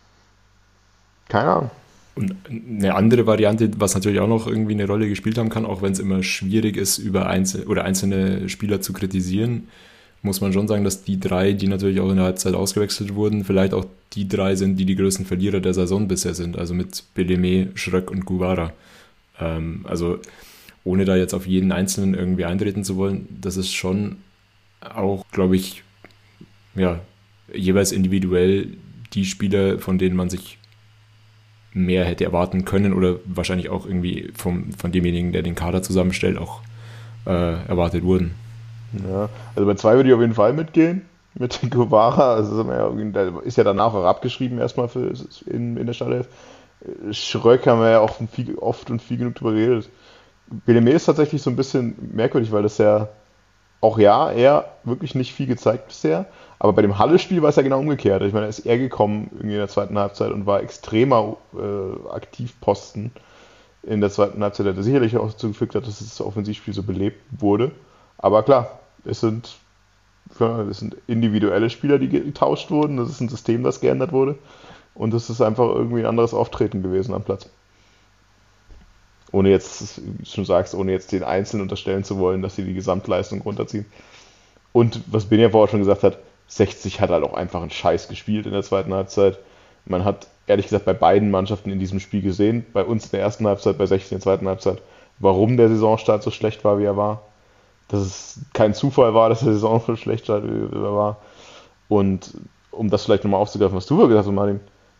[SPEAKER 2] Keine Ahnung.
[SPEAKER 3] Und eine andere Variante, was natürlich auch noch irgendwie eine Rolle gespielt haben kann, auch wenn es immer schwierig ist, über einzel oder einzelne Spieler zu kritisieren, muss man schon sagen, dass die drei, die natürlich auch in der Halbzeit ausgewechselt wurden, vielleicht auch die drei sind, die die größten Verlierer der Saison bisher sind, also mit Bellemé, Schröck und Guevara. Ähm, also ohne da jetzt auf jeden Einzelnen irgendwie eintreten zu wollen, das ist schon auch, glaube ich, ja, jeweils individuell die Spieler, von denen man sich mehr hätte erwarten können oder wahrscheinlich auch irgendwie vom, von demjenigen, der den Kader zusammenstellt, auch äh, erwartet wurden.
[SPEAKER 2] Ja, also bei zwei würde ich auf jeden Fall mitgehen, mit Guevara. Also der ist ja danach auch abgeschrieben erstmal für, in, in der Startelf. Schröck haben wir ja auch viel, oft und viel genug drüber geredet. Bellemé ist tatsächlich so ein bisschen merkwürdig, weil das ja auch ja, er wirklich nicht viel gezeigt bisher. Aber bei dem Halle-Spiel war es ja genau umgekehrt. Ich meine, er ist eher gekommen irgendwie in der zweiten Halbzeit und war extremer äh, Aktivposten in der zweiten Halbzeit, der sicherlich auch dazu gefügt hat, dass das Offensivspiel so belebt wurde. Aber klar, es sind, es sind individuelle Spieler, die getauscht wurden. Das ist ein System, das geändert wurde. Und es ist einfach irgendwie ein anderes Auftreten gewesen am Platz. Ohne jetzt, wie du schon sagst, ohne jetzt den Einzelnen unterstellen zu wollen, dass sie die Gesamtleistung runterziehen. Und was Benja vorher schon gesagt hat, sechzig hat halt auch einfach einen Scheiß gespielt in der zweiten Halbzeit. Man hat ehrlich gesagt bei beiden Mannschaften in diesem Spiel gesehen, bei uns in der ersten Halbzeit, bei sechzig in der zweiten Halbzeit, warum der Saisonstart so schlecht war, wie er war. Dass es kein Zufall war, dass der Saison so schlecht war, wie er war. Und um das vielleicht nochmal aufzugreifen, was du gesagt hast, Martin,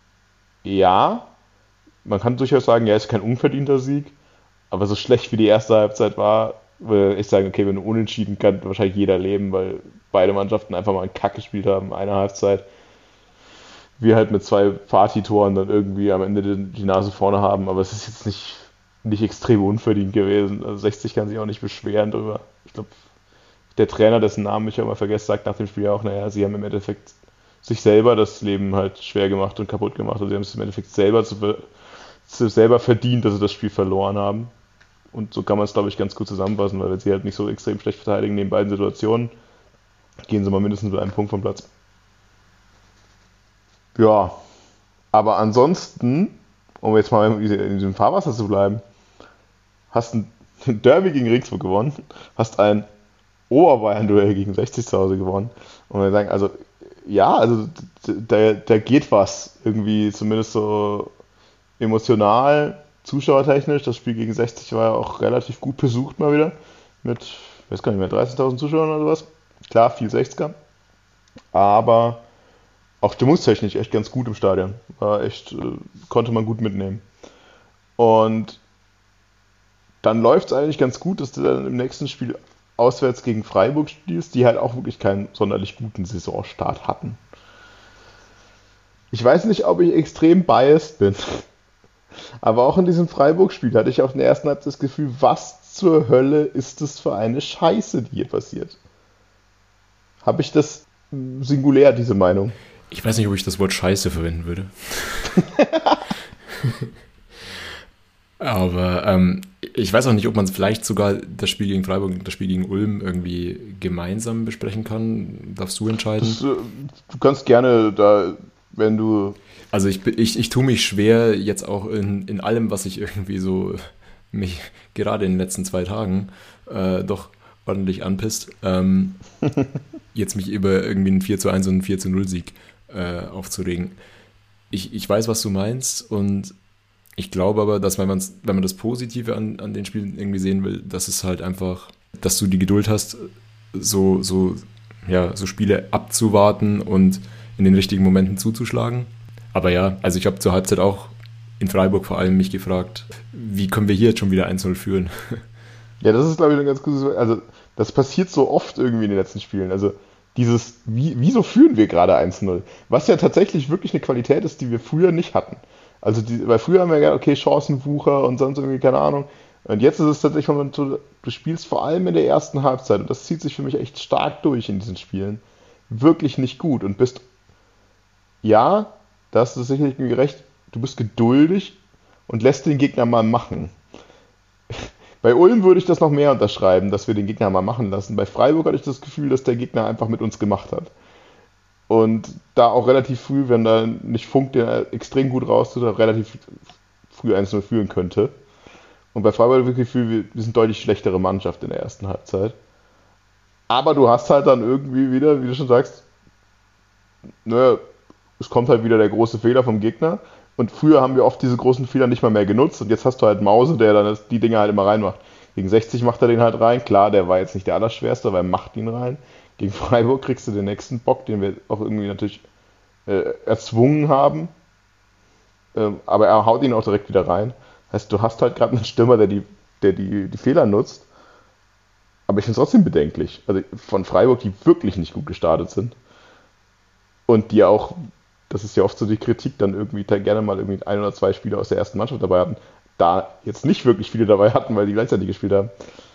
[SPEAKER 2] ja, man kann durchaus sagen, ja, ist kein unverdienter Sieg, aber so schlecht wie die erste Halbzeit war, würde ich sagen, okay, wenn du unentschieden, kann wahrscheinlich jeder leben, weil beide Mannschaften einfach mal einen Kack gespielt haben, eine Halbzeit. Wir halt mit zwei Party-Toren dann irgendwie am Ende die Nase vorne haben, aber es ist jetzt nicht, nicht extrem unverdient gewesen. Also sechzig kann sich auch nicht beschweren drüber. Ich glaube, der Trainer, dessen Namen ich auch mal vergesse, sagt nach dem Spiel auch, naja, sie haben im Endeffekt sich selber das Leben halt schwer gemacht und kaputt gemacht. Also sie haben es im Endeffekt selber, zu, zu selber verdient, dass sie das Spiel verloren haben. Und so kann man es, glaube ich, ganz gut zusammenfassen, weil wenn sie halt nicht so extrem schlecht verteidigen in den beiden Situationen, gehen sie mal mindestens mit einem Punkt vom Platz. Ja, aber ansonsten, um jetzt mal in diesem Fahrwasser zu bleiben, hast ein Derby gegen Regensburg gewonnen, hast ein Oberbayern-Duell gegen sechzig zu Hause gewonnen. Und wir sagen, also ja, also da, da geht was irgendwie, zumindest so emotional, zuschauertechnisch, das Spiel gegen sechzig war ja auch relativ gut besucht mal wieder. Mit, ich weiß gar nicht mehr, dreißigtausend Zuschauern oder sowas. Klar, viel sechziger. Aber auch stimmungstechnisch echt ganz gut im Stadion. War echt, äh, konnte man gut mitnehmen. Und dann läuft es eigentlich ganz gut, dass du dann im nächsten Spiel auswärts gegen Freiburg spielst, die halt auch wirklich keinen sonderlich guten Saisonstart hatten. Ich weiß nicht, ob ich extrem biased bin, aber auch in diesem Freiburg-Spiel hatte ich auf den ersten Halbzeit das Gefühl, was zur Hölle ist das für eine Scheiße, die hier passiert? Habe ich das singulär, diese Meinung?
[SPEAKER 3] Ich weiß nicht, ob ich das Wort Scheiße verwenden würde. Aber ähm, ich weiß auch nicht, ob man vielleicht sogar das Spiel gegen Freiburg und das Spiel gegen Ulm irgendwie gemeinsam besprechen kann. Darfst du entscheiden?
[SPEAKER 2] Das, äh, du kannst gerne da, wenn du...
[SPEAKER 3] Also ich, ich, ich tue mich schwer, jetzt auch in, in allem, was ich irgendwie so mich gerade in den letzten zwei Tagen äh, doch ordentlich anpisst, ähm, jetzt mich über irgendwie einen vier zu eins und einen vier zu null Sieg äh, aufzuregen. Ich, ich weiß, was du meinst, und ich glaube aber, dass wenn, man's, wenn man das Positive an, an den Spielen irgendwie sehen will, dass es halt einfach, dass du die Geduld hast, so, so, ja, so Spiele abzuwarten und in den richtigen Momenten zuzuschlagen. Aber ja, also ich habe zur Halbzeit auch in Freiburg vor allem mich gefragt, wie können wir hier jetzt schon wieder eins null führen?
[SPEAKER 2] Ja, das ist, glaube ich, ein ganz gutes... Also, das passiert so oft irgendwie in den letzten Spielen. Also, dieses, wie, wieso führen wir gerade eins null? Was ja tatsächlich wirklich eine Qualität ist, die wir früher nicht hatten. Also, die, weil früher haben wir gesagt, okay, Chancenwucher und sonst irgendwie, keine Ahnung. Und jetzt ist es tatsächlich, wenn man so, du spielst vor allem in der ersten Halbzeit, und das zieht sich für mich echt stark durch in diesen Spielen, wirklich nicht gut und bist, ja, da hast du sicherlich mir recht, du bist geduldig und lässt den Gegner mal machen. Bei Ulm würde ich das noch mehr unterschreiben, dass wir den Gegner mal machen lassen. Bei Freiburg hatte ich das Gefühl, dass der Gegner einfach mit uns gemacht hat. Und da auch relativ früh, wenn da nicht Funk der extrem gut raustut, relativ früh eins null führen könnte. Und bei Freiburg habe ich das Gefühl, wir, wir sind deutlich schlechtere Mannschaft in der ersten Halbzeit. Aber du hast halt dann irgendwie wieder, wie du schon sagst, naja, es kommt halt wieder der große Fehler vom Gegner. Und früher haben wir oft diese großen Fehler nicht mal mehr genutzt. Und jetzt hast du halt Mause, der dann das, die Dinger halt immer reinmacht. Gegen sechzig macht er den halt rein. Klar, der war jetzt nicht der Allerschwerste, aber er macht ihn rein. Gegen Freiburg kriegst du den nächsten Bock, den wir auch irgendwie natürlich äh, erzwungen haben. Ähm, aber er haut ihn auch direkt wieder rein. Heißt, du hast halt gerade einen Stürmer, der die, der die, die Fehler nutzt. Aber ich finde es trotzdem bedenklich. Also von Freiburg, die wirklich nicht gut gestartet sind. Und die auch, das ist ja oft so die Kritik, dann irgendwie gerne mal irgendwie ein oder zwei Spieler aus der ersten Mannschaft dabei hatten, da jetzt nicht wirklich viele dabei hatten, weil die gleichzeitig gespielt haben,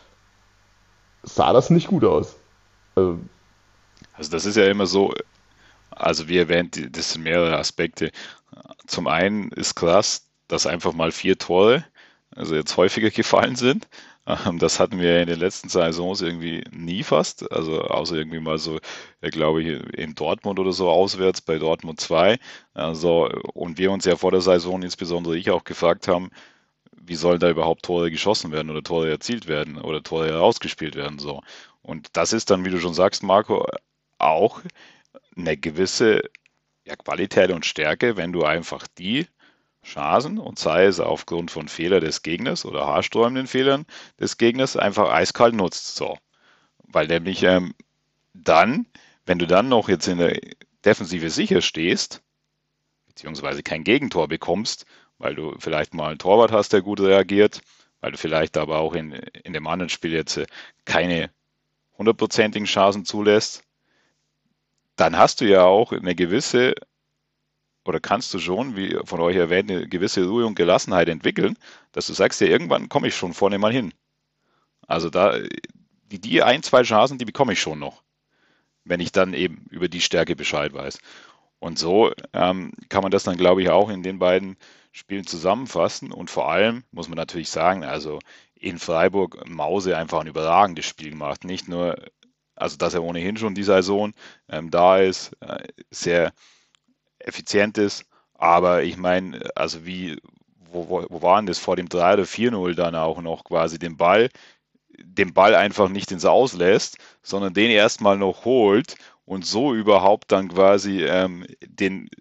[SPEAKER 2] sah das nicht gut aus. Also,
[SPEAKER 4] Also das ist ja immer so, also wie erwähnt, das sind mehrere Aspekte. Zum einen ist krass, dass einfach mal vier Tore, also jetzt häufiger gefallen sind. Ähm, Das hatten wir in den letzten Saisons irgendwie nie fast. Also außer irgendwie mal so, ja, glaube ich, in Dortmund oder so auswärts bei Dortmund zwei. Also, und wir uns ja vor der Saison, insbesondere ich, auch gefragt haben, wie sollen da überhaupt Tore geschossen werden oder Tore erzielt werden oder Tore herausgespielt werden. So. Und das ist dann, wie du schon sagst, Marco, auch eine gewisse, ja, Qualität und Stärke, wenn du einfach die Chancen, und sei es aufgrund von Fehlern des Gegners oder haarsträubenden Fehlern des Gegners, einfach eiskalt nutzt. So. Weil nämlich ähm, dann, wenn du dann noch jetzt in der Defensive sicher stehst, beziehungsweise kein Gegentor bekommst, weil du vielleicht mal einen Torwart hast, der gut reagiert, weil du vielleicht aber auch in, in dem anderen Spiel jetzt äh, keine hundertprozentigen Chancen zulässt, dann hast du ja auch eine gewisse, oder kannst du schon, wie von euch erwähnt, eine gewisse Ruhe und Gelassenheit entwickeln, dass du sagst, ja, irgendwann komme ich schon vorne mal hin. Also da, die, die ein, zwei Chancen, die bekomme ich schon noch, wenn ich dann eben über die Stärke Bescheid weiß. Und so ähm, kann man das dann, glaube ich, auch in den beiden Spielen zusammenfassen. Und vor allem muss man natürlich sagen, also in Freiburg Mause einfach ein überragendes Spiel gemacht. Nicht nur, also dass er ohnehin schon die Saison ähm, da ist, äh, sehr effizient ist, aber ich meine, also wie, wo, wo, wo waren das vor dem drei oder vier null dann auch noch quasi den Ball, den Ball einfach nicht ins Aus lässt, sondern den erstmal noch holt und so überhaupt dann quasi ähm, den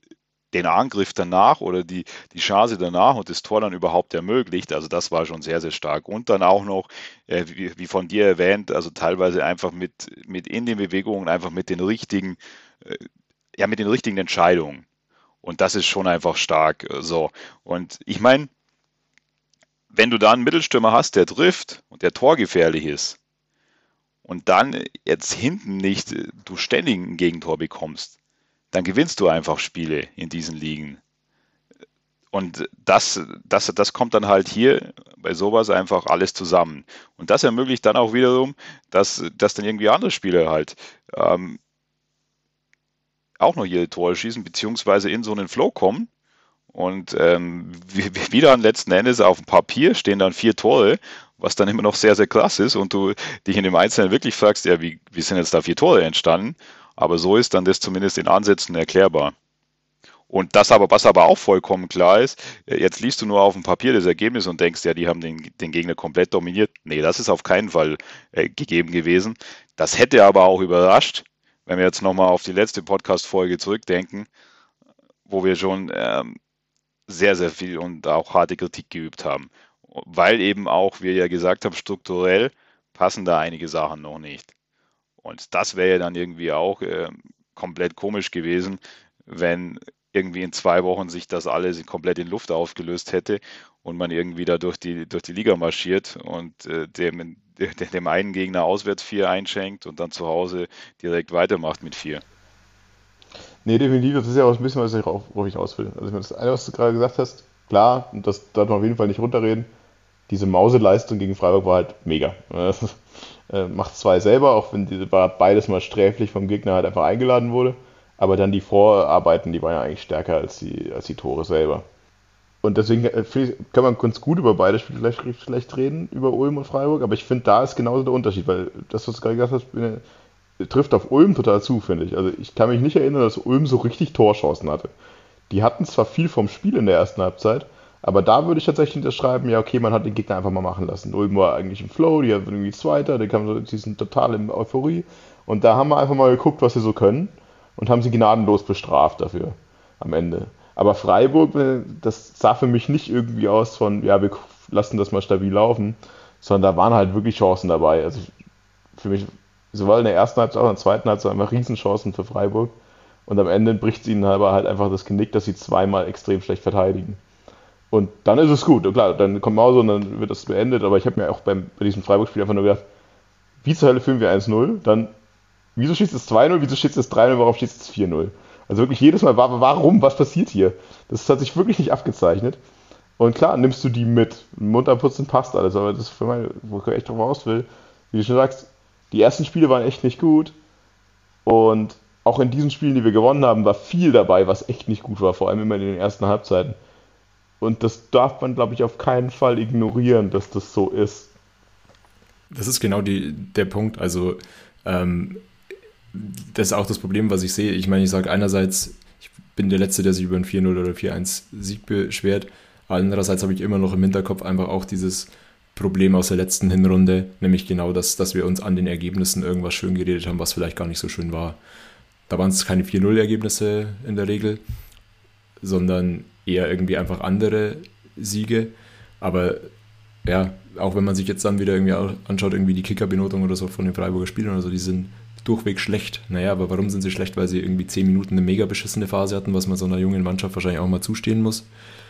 [SPEAKER 4] den Angriff danach oder die, die Chance danach und das Tor dann überhaupt ermöglicht. Also das war schon sehr, sehr stark. Und dann auch noch, äh, wie, wie von dir erwähnt, also teilweise einfach mit, mit in den Bewegungen, einfach mit den richtigen, äh, ja, mit den richtigen Entscheidungen. Und das ist schon einfach stark. So. Und ich meine, wenn du da einen Mittelstürmer hast, der trifft und der torgefährlich ist und dann jetzt hinten nicht äh, du ständig ein Gegentor bekommst, dann gewinnst du einfach Spiele in diesen Ligen. Und das, das, das kommt dann halt hier bei sowas einfach alles zusammen. Und das ermöglicht dann auch wiederum, dass, dass dann irgendwie andere Spieler halt ähm, auch noch ihre Tore schießen, beziehungsweise in so einen Flow kommen. Und ähm, wieder letzten Endes auf dem Papier stehen dann vier Tore, was dann immer noch sehr, sehr krass ist. Und du dich in dem Einzelnen wirklich fragst, ja, wie, wie sind jetzt da vier Tore entstanden? Aber so ist dann das zumindest in Ansätzen erklärbar. Und das aber, was aber auch vollkommen klar ist, jetzt liest du nur auf dem Papier das Ergebnis und denkst, ja, die haben den, den Gegner komplett dominiert. Nee, das ist auf keinen Fall äh, gegeben gewesen. Das hätte aber auch überrascht, wenn wir jetzt nochmal auf die letzte Podcast-Folge zurückdenken, wo wir schon ähm, sehr, sehr viel und auch harte Kritik geübt haben. Weil eben auch, wie wir ja gesagt haben, strukturell passen da einige Sachen noch nicht. Und das wäre ja dann irgendwie auch äh, komplett komisch gewesen, wenn irgendwie in zwei Wochen sich das alles komplett in Luft aufgelöst hätte und man irgendwie da durch die, durch die Liga marschiert und äh, dem, dem einen Gegner auswärts vier einschenkt und dann zu Hause direkt weitermacht mit vier.
[SPEAKER 2] Nee, definitiv, das ist ja auch ein bisschen, was ich, worauf ich raus will. Also ich meine, das eine, was du gerade gesagt hast, klar, und das darf man auf jeden Fall nicht runterreden, diese Mauseleistung gegen Freiburg war halt mega. Äh, macht zwei selber, auch wenn die, war beides mal sträflich vom Gegner halt einfach eingeladen wurde. Aber dann die Vorarbeiten, die waren ja eigentlich stärker als die, als die Tore selber. Und deswegen äh, ich, kann man ganz gut über beide Spiele vielleicht, vielleicht reden, über Ulm und Freiburg. Aber ich finde, da ist genauso der Unterschied, weil das, was du gerade gesagt hast, bin, trifft auf Ulm total zu, finde ich. Also ich kann mich nicht erinnern, dass Ulm so richtig Torchancen hatte. Die hatten zwar viel vom Spiel in der ersten Halbzeit, aber da würde ich tatsächlich unterschreiben, ja okay, man hat den Gegner einfach mal machen lassen. Ulm war eigentlich im Flow, die haben irgendwie Zweiter, die, kamen, die sind total in Euphorie. Und da haben wir einfach mal geguckt, was sie so können und haben sie gnadenlos bestraft dafür am Ende. Aber Freiburg, das sah für mich nicht irgendwie aus von, ja, wir lassen das mal stabil laufen, sondern da waren halt wirklich Chancen dabei. Also für mich, sowohl in der ersten Halbzeit als auch in der zweiten Halbzeit einfach Riesenchancen für Freiburg. Und am Ende bricht es ihnen aber halt einfach das Genick, dass sie zweimal extrem schlecht verteidigen. Und dann ist es gut. Und klar, dann kommt Mause und dann wird das beendet. Aber ich habe mir auch beim, bei diesem Freiburg-Spiel einfach nur gedacht, wie zur Hölle führen wir eins null? Dann, wieso schießt es zwei null? Wieso schießt es drei null? Warum schießt es vier null? Also wirklich jedes Mal, warum? Was passiert hier? Das hat sich wirklich nicht abgezeichnet. Und klar, nimmst du die mit. Munterputzen passt alles. Aber das ist für mich, wo ich echt drauf raus will, wie du schon sagst, die ersten Spiele waren echt nicht gut. Und auch in diesen Spielen, die wir gewonnen haben, war viel dabei, was echt nicht gut war. Vor allem immer in den ersten Halbzeiten. Und das darf man, glaube ich, auf keinen Fall ignorieren, dass das so ist.
[SPEAKER 3] Das ist genau die, der Punkt. Also, ähm, das ist auch das Problem, was ich sehe. Ich meine, ich sage einerseits, ich bin der Letzte, der sich über einen vier null oder vier eins Sieg beschwert. Andererseits habe ich immer noch im Hinterkopf einfach auch dieses Problem aus der letzten Hinrunde, nämlich genau das, dass wir uns an den Ergebnissen irgendwas schön geredet haben, was vielleicht gar nicht so schön war. Da waren es keine vier null Ergebnisse in der Regel, sondern eher irgendwie einfach andere Siege. Aber ja, auch wenn man sich jetzt dann wieder irgendwie anschaut, irgendwie die Kicker-Benotung oder so von den Freiburger Spielern oder so, die sind durchweg schlecht. Naja, aber warum sind sie schlecht? Weil sie irgendwie zehn Minuten eine mega beschissene Phase hatten, was man so einer jungen Mannschaft wahrscheinlich auch mal zustehen muss.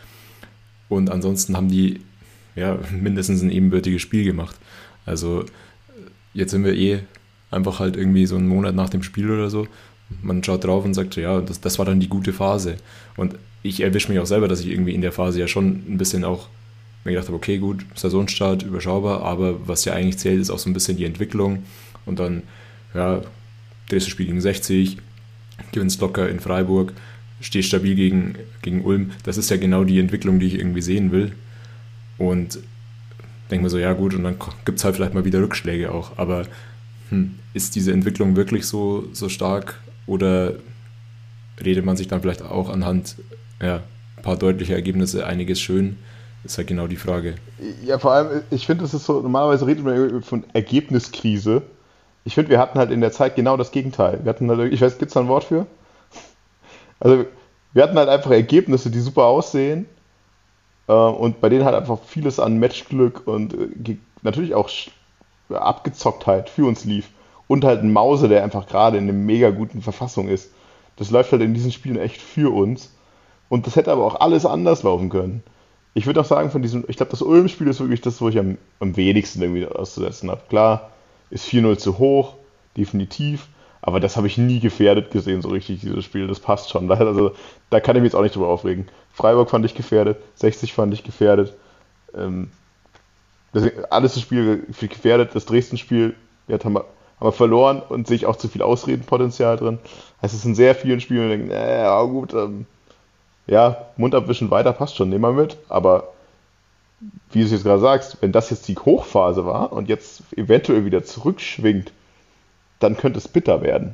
[SPEAKER 3] Und ansonsten haben die ja mindestens ein ebenbürtiges Spiel gemacht. Also jetzt sind wir eh einfach halt irgendwie so einen Monat nach dem Spiel oder so. Man schaut drauf und sagt, ja, das, das war dann die gute Phase. Und ich erwische mich auch selber, dass ich irgendwie in der Phase ja schon ein bisschen auch mir gedacht habe, okay, gut, Saisonstart, überschaubar, aber was ja eigentlich zählt, ist auch so ein bisschen die Entwicklung. Und dann, ja, drehst du Spiel gegen sechzig, gewinnst locker in Freiburg, stehst stabil gegen, gegen Ulm. Das ist ja genau die Entwicklung, die ich irgendwie sehen will. Und denke mir so, ja gut, und dann gibt es halt vielleicht mal wieder Rückschläge auch. Aber hm, ist diese Entwicklung wirklich so, so stark oder redet man sich dann vielleicht auch anhand ja, ein paar deutliche Ergebnisse einiges schön? Ist halt genau die Frage.
[SPEAKER 2] Ja, vor allem, ich finde, das ist so, normalerweise redet man von Ergebniskrise. Ich finde, wir hatten halt in der Zeit genau das Gegenteil. Wir hatten halt, ich weiß, gibt es da ein Wort für? Also, wir hatten halt einfach Ergebnisse, die super aussehen. Äh, und bei denen halt einfach vieles an Matchglück und äh, natürlich auch Abgezocktheit für uns lief. Und halt ein Mause, der einfach gerade in einer mega guten Verfassung ist. Das läuft halt in diesen Spielen echt für uns. Und das hätte aber auch alles anders laufen können. Ich würde auch sagen, von diesem, ich glaube, das Ulm-Spiel ist wirklich das, wo ich am, am wenigsten irgendwie auszusetzen habe. Klar, ist vier null zu hoch, definitiv. Aber das habe ich nie gefährdet gesehen, so richtig, dieses Spiel. Das passt schon. Also, da kann ich mich jetzt auch nicht drüber aufregen. Freiburg fand ich gefährdet, sechzig fand ich gefährdet. Ähm, deswegen, alles das Spiel gefährdet. Das Dresden-Spiel, jetzt haben wir, haben wir verloren und sehe ich auch zu viel Ausredenpotenzial drin. Also, es sind sehr vielen Spielen, wo ich denke, äh, ja gut, ähm, ja, Mund abwischen weiter, passt schon, nehmen wir mit. Aber wie du es jetzt gerade sagst, wenn das jetzt die Hochphase war und jetzt eventuell wieder zurückschwingt, dann könnte es bitter werden.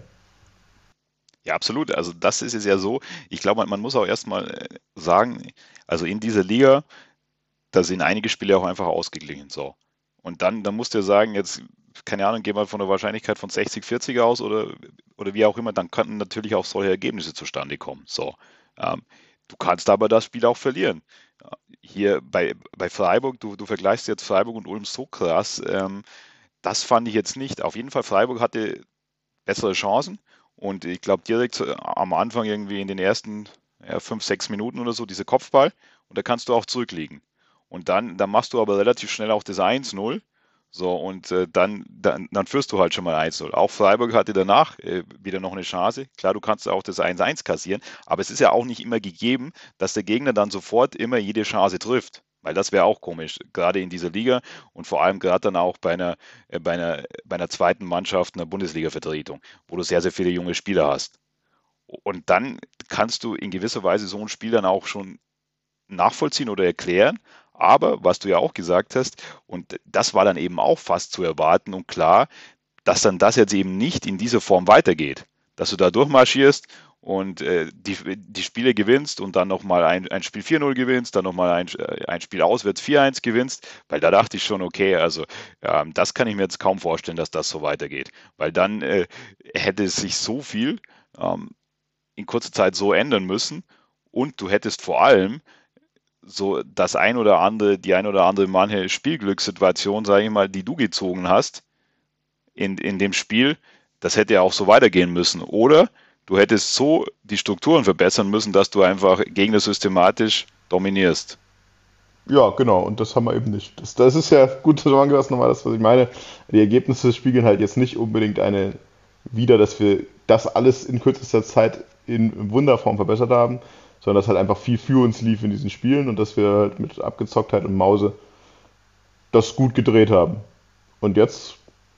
[SPEAKER 4] Ja, absolut. Also das ist es ja so. Ich glaube, man, man muss auch erstmal äh, sagen, also in dieser Liga, da sind einige Spiele auch einfach ausgeglichen. So. Und dann, dann musst du ja sagen, jetzt, keine Ahnung, gehen wir von der Wahrscheinlichkeit von sechzig vierzig aus oder, oder wie auch immer, dann könnten natürlich auch solche Ergebnisse zustande kommen. So. Ähm, du kannst aber das Spiel auch verlieren. Hier bei, bei Freiburg, du, du vergleichst jetzt Freiburg und Ulm so krass, ähm, das fand ich jetzt nicht. Auf jeden Fall, Freiburg hatte bessere Chancen und ich glaube direkt äh, am Anfang irgendwie in den ersten ja, fünf, sechs Minuten oder so diese Kopfball und da kannst du auch zurückliegen. Und dann, dann machst du aber relativ schnell auch das eins null. So, und äh, dann, dann, dann führst du halt schon mal eins null. Auch Freiburg hatte danach äh, wieder noch eine Chance. Klar, du kannst auch das eins eins kassieren, aber es ist ja auch nicht immer gegeben, dass der Gegner dann sofort immer jede Chance trifft. Weil das wäre auch komisch, gerade in dieser Liga und vor allem gerade dann auch bei einer, äh, bei einer, bei einer zweiten Mannschaft, einer Bundesliga-Vertretung, wo du sehr, sehr viele junge Spieler hast. Und dann kannst du in gewisser Weise so ein Spiel dann auch schon nachvollziehen oder erklären. Aber was du ja auch gesagt hast, und das war dann eben auch fast zu erwarten und klar, dass dann das jetzt eben nicht in dieser Form weitergeht. Dass du da durchmarschierst und äh, die, die Spiele gewinnst und dann nochmal ein, ein Spiel vier null gewinnst, dann nochmal ein, ein Spiel auswärts vier eins gewinnst, weil da dachte ich schon, okay, also ähm, das kann ich mir jetzt kaum vorstellen, dass das so weitergeht. Weil dann äh, hätte es sich so viel ähm, in kurzer Zeit so ändern müssen und du hättest vor allem so das ein oder andere, die ein oder andere manche Spielglückssituation, sage ich mal, die du gezogen hast in, in dem Spiel, das hätte ja auch so weitergehen müssen. Oder du hättest so die Strukturen verbessern müssen, dass du einfach Gegner systematisch dominierst.
[SPEAKER 2] Ja, genau, und das haben wir eben nicht. Das, das ist ja gut zusammengefasst nochmal das, was ich meine. Die Ergebnisse spiegeln halt jetzt nicht unbedingt eine wider, dass wir das alles in kürzester Zeit in Wunderform verbessert haben, sondern dass halt einfach viel für uns lief in diesen Spielen und dass wir halt mit Abgezocktheit und Mause das gut gedreht haben. Und jetzt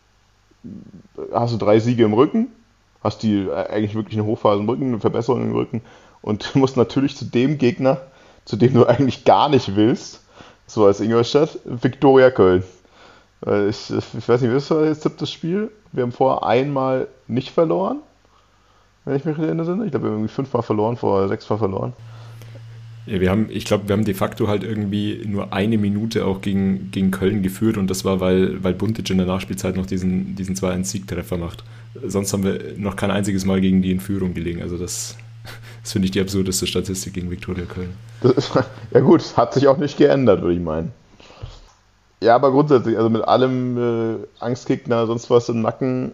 [SPEAKER 2] hast du drei Siege im Rücken, hast die eigentlich wirklich eine Hochphase im Rücken, eine Verbesserung im Rücken und musst natürlich zu dem Gegner, zu dem du eigentlich gar nicht willst, so als Ingolstadt, Viktoria Köln. Ich, ich weiß nicht, wie ist das jetzt das Spiel? Wir haben vorher einmal nicht verloren, wenn ich mich erinnere. Ich glaube, wir haben irgendwie fünfmal verloren, vorher sechsmal verloren.
[SPEAKER 3] Ja, wir haben, ich glaube, wir haben de facto halt irgendwie nur eine Minute auch gegen, gegen Köln geführt und das war, weil, weil Buntic in der Nachspielzeit noch diesen, diesen zwei eins Siegtreffer macht. Sonst haben wir noch kein einziges Mal gegen die in Führung gelegen. Also das, das finde ich die absurdeste Statistik gegen Viktoria Köln.
[SPEAKER 2] Das, ja gut, hat sich auch nicht geändert, würde ich meinen. Ja, aber grundsätzlich, also mit allem äh, Angstgegner, sonst was im Nacken,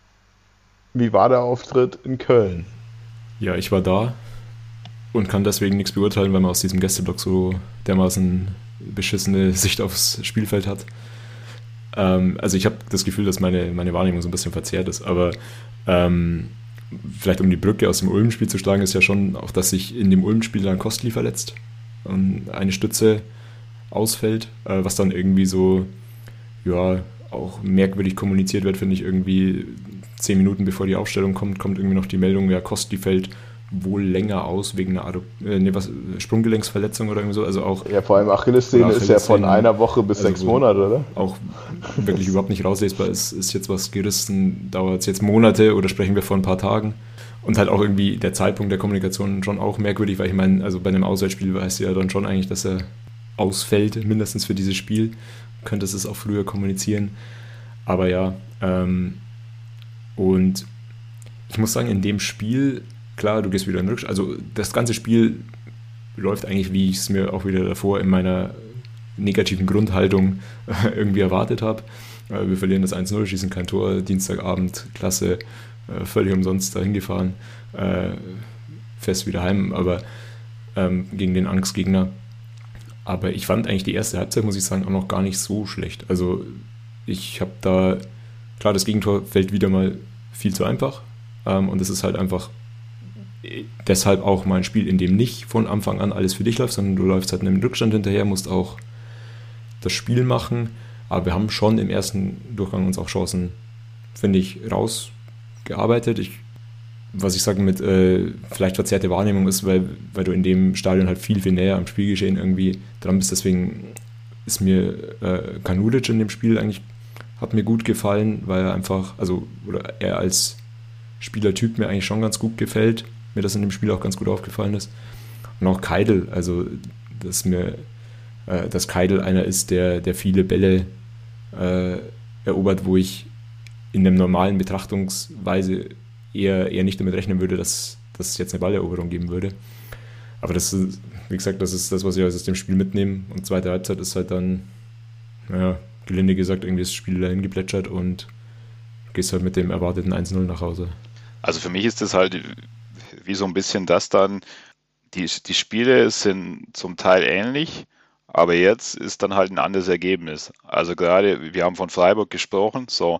[SPEAKER 2] wie war der Auftritt in Köln?
[SPEAKER 3] Ja, ich war da und kann deswegen nichts beurteilen, weil man aus diesem Gästeblock so dermaßen beschissene Sicht aufs Spielfeld hat. Ähm, also ich habe das Gefühl, dass meine, meine Wahrnehmung so ein bisschen verzerrt ist, aber ähm, vielleicht um die Brücke aus dem Ulm-Spiel zu schlagen, ist ja schon auch, dass sich in dem Ulm-Spiel dann Kostli verletzt und eine Stütze ausfällt, äh, was dann irgendwie so, ja, auch merkwürdig kommuniziert wird, finde ich, irgendwie zehn Minuten bevor die Aufstellung kommt, kommt irgendwie noch die Meldung, ja, Kostli fällt wohl länger aus wegen einer Adop- äh, nee, was, Sprunggelenksverletzung oder irgendwie so, also auch...
[SPEAKER 2] Ja, vor allem Achillessehne ist ja von einer Woche bis
[SPEAKER 3] also
[SPEAKER 2] sechs Monate, oder?
[SPEAKER 3] Auch wirklich überhaupt nicht rauslesbar ist, ist jetzt was gerissen, dauert es jetzt Monate oder sprechen wir vor ein paar Tagen? Und halt auch irgendwie der Zeitpunkt der Kommunikation schon auch merkwürdig, weil ich meine, also bei einem Auswärtsspiel weißt du ja dann schon eigentlich, dass er ausfällt, mindestens für dieses Spiel. Könntest es auch früher kommunizieren. Aber ja, ähm, und ich muss sagen, in dem Spiel klar, du gehst wieder in Rückstand. Also das ganze Spiel läuft eigentlich, wie ich es mir auch wieder davor in meiner negativen Grundhaltung irgendwie erwartet habe. Wir verlieren das eins null, schießen kein Tor, Dienstagabend, klasse, völlig umsonst dahin gefahren, fest wieder heim, aber ähm, gegen den Angstgegner. Aber ich fand eigentlich die erste Halbzeit, muss ich sagen, auch noch gar nicht so schlecht. Also ich habe da, klar, das Gegentor fällt wieder mal viel zu einfach, ähm, und es ist halt einfach deshalb auch mal ein Spiel, in dem nicht von Anfang an alles für dich läuft, sondern du läufst halt einem Rückstand hinterher, musst auch das Spiel machen. Aber wir haben schon im ersten Durchgang uns auch Chancen, finde ich, rausgearbeitet. Ich, was ich sage mit äh, vielleicht verzerrte Wahrnehmung ist, weil, weil du in dem Stadion halt viel, viel näher am Spielgeschehen irgendwie dran bist. Deswegen ist mir äh, Kanulic in dem Spiel eigentlich, hat mir gut gefallen, weil er einfach, also oder er als Spielertyp mir eigentlich schon ganz gut gefällt. Mir das in dem Spiel auch ganz gut aufgefallen ist. Und auch Keidl, also dass mir äh, dass Keidl einer ist, der, der viele Bälle äh, erobert, wo ich in einem normalen Betrachtungsweise eher, eher nicht damit rechnen würde, dass, dass es jetzt eine Balleroberung geben würde. Aber das ist, wie gesagt, das ist das, was ich aus dem Spiel mitnehme. Und zweite Halbzeit ist halt dann, naja, gelinde gesagt, irgendwie das Spiel dahin geplätschert und gehst halt mit dem erwarteten eins null nach Hause.
[SPEAKER 4] Also für mich ist das halt wie so ein bisschen das dann, die, die Spiele sind zum Teil ähnlich, aber jetzt ist dann halt ein anderes Ergebnis. Also gerade, wir haben von Freiburg gesprochen, so,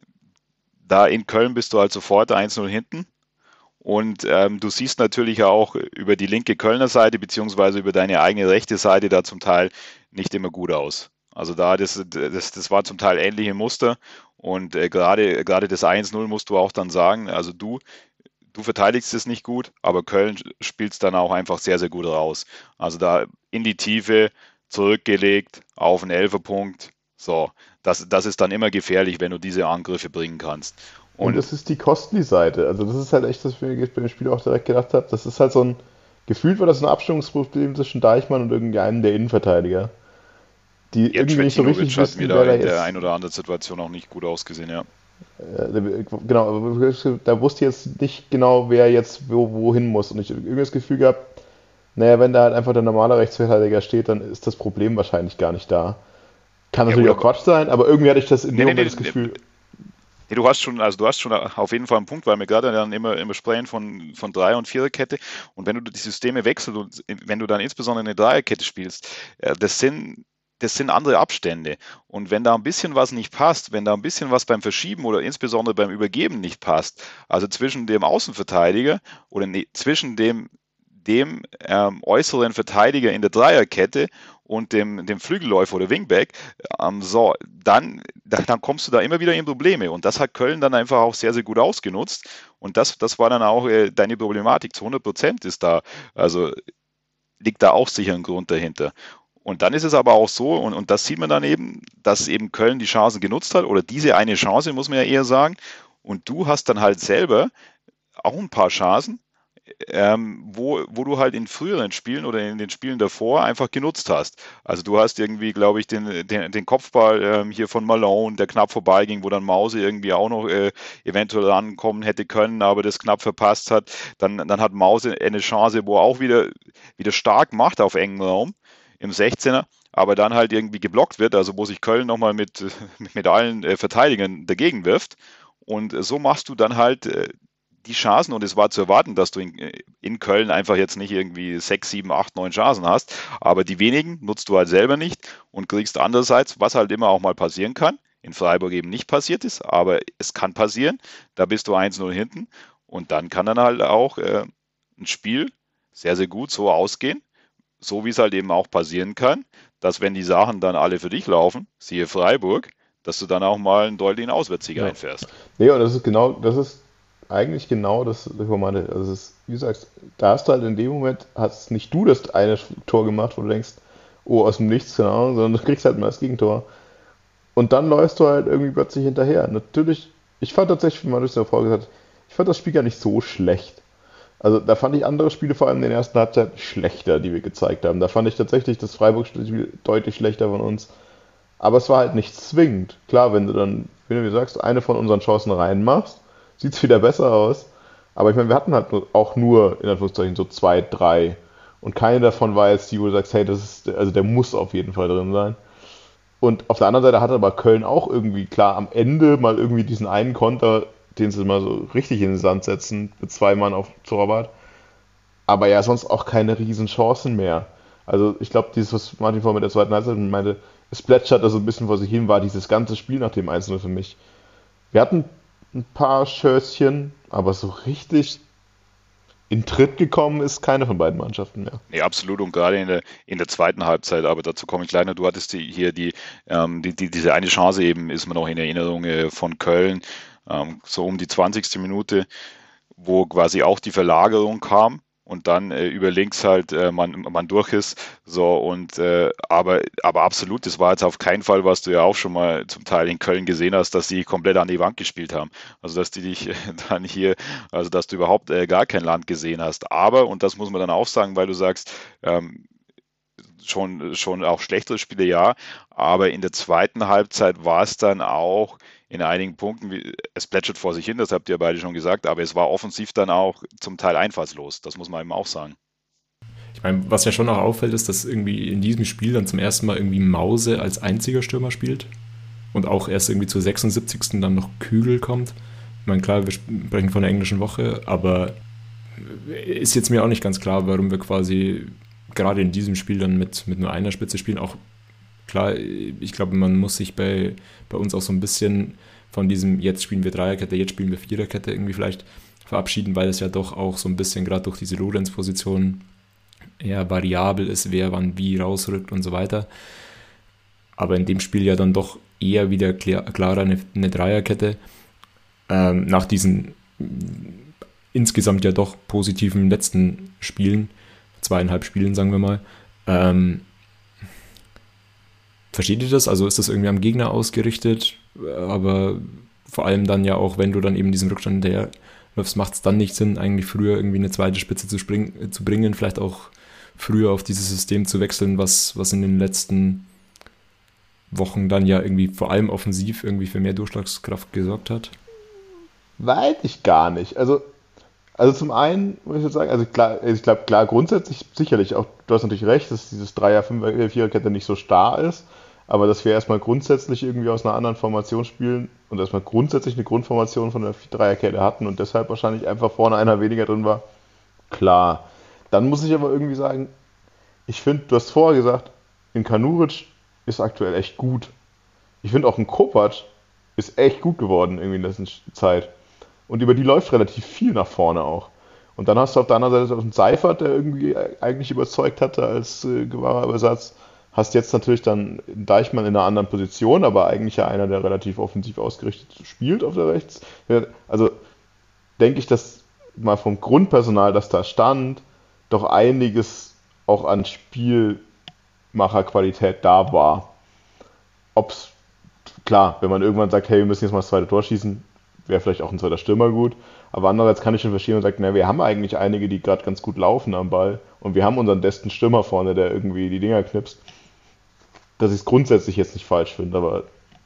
[SPEAKER 4] da in Köln bist du halt sofort eins null hinten und ähm, du siehst natürlich auch über die linke Kölner Seite beziehungsweise über deine eigene rechte Seite da zum Teil nicht immer gut aus. Also da, das, das, das war zum Teil ähnliche Muster und äh, gerade, gerade das eins null musst du auch dann sagen, also du Du verteidigst es nicht gut, aber Köln spielt es dann auch einfach sehr, sehr gut raus. Also da in die Tiefe, zurückgelegt, auf einen Elferpunkt. So, das, das ist dann immer gefährlich, wenn du diese Angriffe bringen kannst.
[SPEAKER 2] Und, und das ist die Costly-Seite. Also das ist halt echt, das, was ich bei dem Spiel auch direkt gedacht habe. Das ist halt so ein, gefühlt war das ein Abstimmungsproblem zwischen Deichmann und irgendeinem der Innenverteidiger. Die
[SPEAKER 4] Jetzt
[SPEAKER 2] irgendwie nicht so richtig
[SPEAKER 4] hat
[SPEAKER 2] wissen,
[SPEAKER 4] mir
[SPEAKER 2] wer
[SPEAKER 4] da
[SPEAKER 2] da
[SPEAKER 4] in der
[SPEAKER 2] jetzt...
[SPEAKER 4] ein oder anderen Situation auch nicht gut ausgesehen, ja.
[SPEAKER 2] Genau, aber da wusste ich jetzt nicht genau, wer jetzt wo, wohin muss. Und ich habe irgendwie das Gefühl gehabt, naja, wenn da halt einfach der normale Rechtsverteidiger steht, dann ist das Problem wahrscheinlich gar nicht da. Kann natürlich
[SPEAKER 4] ja,
[SPEAKER 2] auch Quatsch sein, aber irgendwie hatte ich das in
[SPEAKER 4] nee,
[SPEAKER 2] dem
[SPEAKER 4] nee,
[SPEAKER 2] Moment
[SPEAKER 4] nee,
[SPEAKER 2] das Gefühl.
[SPEAKER 4] Nee, du hast schon, also du hast schon auf jeden Fall einen Punkt, weil wir gerade dann immer, immer sprechen von, von Dreier- und Viererkette. Und wenn du die Systeme wechselst und wenn du dann insbesondere eine Dreierkette spielst, das sind Das sind andere Abstände. Und wenn da ein bisschen was nicht passt, wenn da ein bisschen was beim Verschieben oder insbesondere beim Übergeben nicht passt, also zwischen dem Außenverteidiger oder ne, zwischen dem, dem ähm, äußeren Verteidiger in der Dreierkette und dem, dem Flügelläufer oder Wingback, ähm, so, dann, dann kommst du da immer wieder in Probleme. Und das hat Köln dann einfach auch sehr, sehr gut ausgenutzt. Und das, das war dann auch äh, deine Problematik. Zu hundert Prozent ist da, also liegt da auch sicher ein Grund dahinter. Und dann ist es aber auch so, und, und das sieht man dann eben, dass eben Köln die Chancen genutzt hat, oder diese eine Chance, muss man ja eher sagen. Und du hast dann halt selber auch ein paar Chancen, ähm, wo, wo du halt in früheren Spielen oder in den Spielen davor einfach genutzt hast. Also du hast irgendwie, glaube ich, den, den, den Kopfball ähm, hier von Malone, der knapp vorbeiging, wo dann Mause irgendwie auch noch äh, eventuell rankommen hätte können, aber das knapp verpasst hat. Dann, dann hat Mause eine Chance, wo er auch wieder, wieder stark macht auf engem Raum im sechzehner, aber dann halt irgendwie geblockt wird, also wo sich Köln nochmal mit, mit allen äh, Verteidigern dagegen wirft. Und äh, so machst du dann halt äh, die Chancen, und es war zu erwarten, dass du in, in Köln einfach jetzt nicht irgendwie sechs, sieben, acht, neun Chancen hast, aber die wenigen nutzt du halt selber nicht und kriegst andererseits, was halt immer auch mal passieren kann, in Freiburg eben nicht passiert ist, aber es kann passieren, da bist du eins null hinten und dann kann dann halt auch äh, ein Spiel sehr, sehr gut so ausgehen, so wie es halt eben auch passieren kann, dass wenn die Sachen dann alle für dich laufen, siehe Freiburg, dass du dann auch mal einen deutlichen Auswärtssieg
[SPEAKER 2] Ja.
[SPEAKER 4] einfährst.
[SPEAKER 2] Nee, und das ist genau, das ist eigentlich genau das, was ich meine. Also es ist, wie du sagst, da hast du halt in dem Moment, hast nicht du das eine Tor gemacht, wo du denkst, oh, aus dem Nichts, keine Ahnung, sondern du kriegst halt mal das Gegentor. Und dann läufst du halt irgendwie plötzlich hinterher. Natürlich, ich fand tatsächlich, wie man das ja vorher gesagt hat, ich fand das Spiel gar nicht so schlecht. Also da fand ich andere Spiele, vor allem in den ersten Halbzeit, schlechter, die wir gezeigt haben. Da fand ich tatsächlich das Freiburg-Spiel deutlich schlechter von uns. Aber es war halt nicht zwingend. Klar, wenn du dann, wie du sagst, eine von unseren Chancen reinmachst, sieht es wieder besser aus. Aber ich meine, wir hatten halt auch nur, in Anführungszeichen, so zwei, drei. Und keine davon war jetzt die, wo du sagst, hey, das ist, also der muss auf jeden Fall drin sein. Und auf der anderen Seite hatte aber Köln auch irgendwie, klar, am Ende mal irgendwie diesen einen Konter, den sie mal so richtig in den Sand setzen, mit zwei Mann auf Torwart. Aber ja, sonst auch keine riesen Chancen mehr. Also ich glaube, dieses, was Martin vorhin mit der zweiten Halbzeit meinte, es plätscherte so ein bisschen vor sich hin, war dieses ganze Spiel nach dem eins null für mich. Wir hatten ein paar Schösschen, aber so richtig in Tritt gekommen ist keine von beiden Mannschaften mehr.
[SPEAKER 4] Nee, absolut. Und gerade in der, in der zweiten Halbzeit, aber dazu komme ich gleich noch. Du hattest die, hier die, ähm, die, die, diese eine Chance eben, ist mir noch in Erinnerung äh, von Köln, ähm, so um die zwanzigste Minute, wo quasi auch die Verlagerung kam und dann äh, über links halt äh, man, man durch ist. So und äh, aber, aber absolut, das war jetzt auf keinen Fall, was du ja auch schon mal zum Teil in Köln gesehen hast, dass die komplett an die Wand gespielt haben. Also dass die dich äh, dann hier, also dass du überhaupt äh, gar kein Land gesehen hast. Aber, und das muss man dann auch sagen, weil du sagst, ähm, schon, schon auch schlechtere Spiele, ja, aber in der zweiten Halbzeit war es dann auch in einigen Punkten, wie, es plätschert vor sich hin, das habt ihr beide schon gesagt, aber es war offensiv dann auch zum Teil einfallslos, das muss man eben auch sagen.
[SPEAKER 3] Ich meine, was ja schon auch auffällt, ist, dass irgendwie in diesem Spiel dann zum ersten Mal irgendwie Mause als einziger Stürmer spielt und auch erst irgendwie zur sechsundsiebzigsten dann noch Kügel kommt. Ich meine, klar, wir sprechen von der englischen Woche, aber ist jetzt mir auch nicht ganz klar, warum wir quasi gerade in diesem Spiel dann mit, mit nur einer Spitze spielen. Auch klar, ich glaube, man muss sich bei, bei uns auch so ein bisschen von diesem jetzt spielen wir Dreierkette, jetzt spielen wir Viererkette irgendwie vielleicht verabschieden, weil es ja doch auch so ein bisschen gerade durch diese Lorenz-Position eher variabel ist, wer wann wie rausrückt und so weiter. Aber in dem Spiel ja dann doch eher wieder klar, klarer eine, eine Dreierkette. Ähm, nach diesen insgesamt ja doch positiven letzten Spielen, zweieinhalb Spielen, sagen wir mal. Ähm, versteht ihr das? Also ist das irgendwie am Gegner ausgerichtet? Aber vor allem dann ja auch, wenn du dann eben diesen Rückstand hinterherläufst, macht es dann nicht Sinn, eigentlich früher irgendwie eine zweite Spitze zu, springen, zu bringen, vielleicht auch früher auf dieses System zu wechseln, was, was in den letzten Wochen dann ja irgendwie vor allem offensiv irgendwie für mehr Durchschlagskraft gesorgt hat?
[SPEAKER 2] Weiß ich gar nicht. Also Also zum einen muss ich jetzt sagen, also klar, ich glaube, klar, grundsätzlich sicherlich auch, du hast natürlich recht, dass dieses Dreier-, Fünfer-, Viererkette nicht so starr ist, aber dass wir erstmal grundsätzlich irgendwie aus einer anderen Formation spielen und erstmal grundsätzlich eine Grundformation von der Dreierkette hatten und deshalb wahrscheinlich einfach vorne einer weniger drin war, klar. Dann muss ich aber irgendwie sagen, ich finde, du hast vorher gesagt, in Kanuric ist aktuell echt gut. Ich finde auch ein Kopac ist echt gut geworden irgendwie in der letzten Zeit. Und über die läuft relativ viel nach vorne auch. Und dann hast du auf der anderen Seite auch einen Seifert, der irgendwie eigentlich überzeugt hatte als äh, gewahrer Übersatz. Hast jetzt natürlich dann Deichmann in einer anderen Position, aber eigentlich ja einer, der relativ offensiv ausgerichtet spielt auf der Rechts. Also denke ich, dass mal vom Grundpersonal, das da stand, doch einiges auch an Spielmacherqualität da war. Ob's, klar, wenn man irgendwann sagt, hey, wir müssen jetzt mal das zweite Tor schießen, wäre vielleicht auch ein zweiter Stürmer gut. Aber andererseits kann ich schon verstehen und sagen, na, wir haben eigentlich einige, die gerade ganz gut laufen am Ball. Und wir haben unseren besten Stürmer vorne, der irgendwie die Dinger knipst. Dass ich es grundsätzlich jetzt nicht falsch finde, aber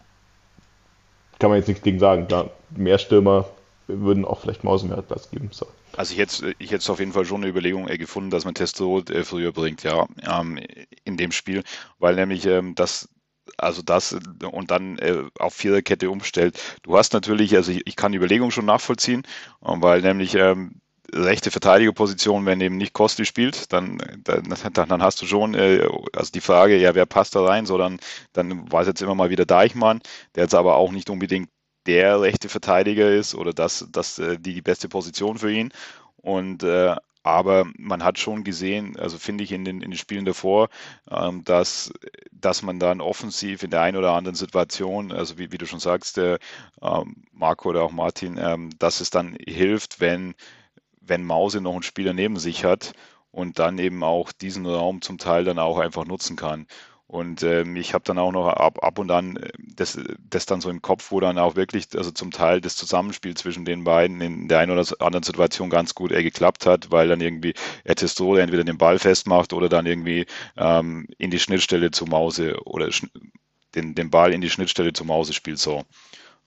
[SPEAKER 2] kann man jetzt nichts gegen sagen. Klar, mehr Stürmer würden auch vielleicht Mausen mehr Platz geben. So.
[SPEAKER 4] Also ich hätte, ich hätte auf jeden Fall schon eine Überlegung äh, gefunden, dass man Testo äh, früher bringt, ja, ähm, in dem Spiel. Weil nämlich ähm, das Also das und dann äh, auf Viererkette umstellt. Du hast natürlich, also ich, ich kann die Überlegung schon nachvollziehen, äh, weil nämlich ähm, rechte Verteidigerposition, wenn eben nicht Kostli spielt, dann, dann, dann hast du schon, äh, also die Frage, ja, wer passt da rein, so dann, dann war es jetzt immer mal wieder Deichmann, der jetzt aber auch nicht unbedingt der rechte Verteidiger ist oder das, das äh, die, die beste Position für ihn. Und äh, aber man hat schon gesehen, also finde ich in den, in den Spielen davor, ähm, dass, dass man dann offensiv in der einen oder anderen Situation, also wie, wie du schon sagst, der, ähm, Marco oder auch Martin, ähm, dass es dann hilft, wenn, wenn Mause noch einen Spieler neben sich hat und dann eben auch diesen Raum zum Teil dann auch einfach nutzen kann. Und ähm, ich habe dann auch noch ab, ab und an das, das dann so im Kopf, wo dann auch wirklich, also zum Teil das Zusammenspiel zwischen den beiden in der einen oder anderen Situation ganz gut äh, geklappt hat, weil dann irgendwie er Testo entweder den Ball festmacht oder dann irgendwie ähm, in die Schnittstelle zu Mause oder den, den Ball in die Schnittstelle zu Mause spielt so.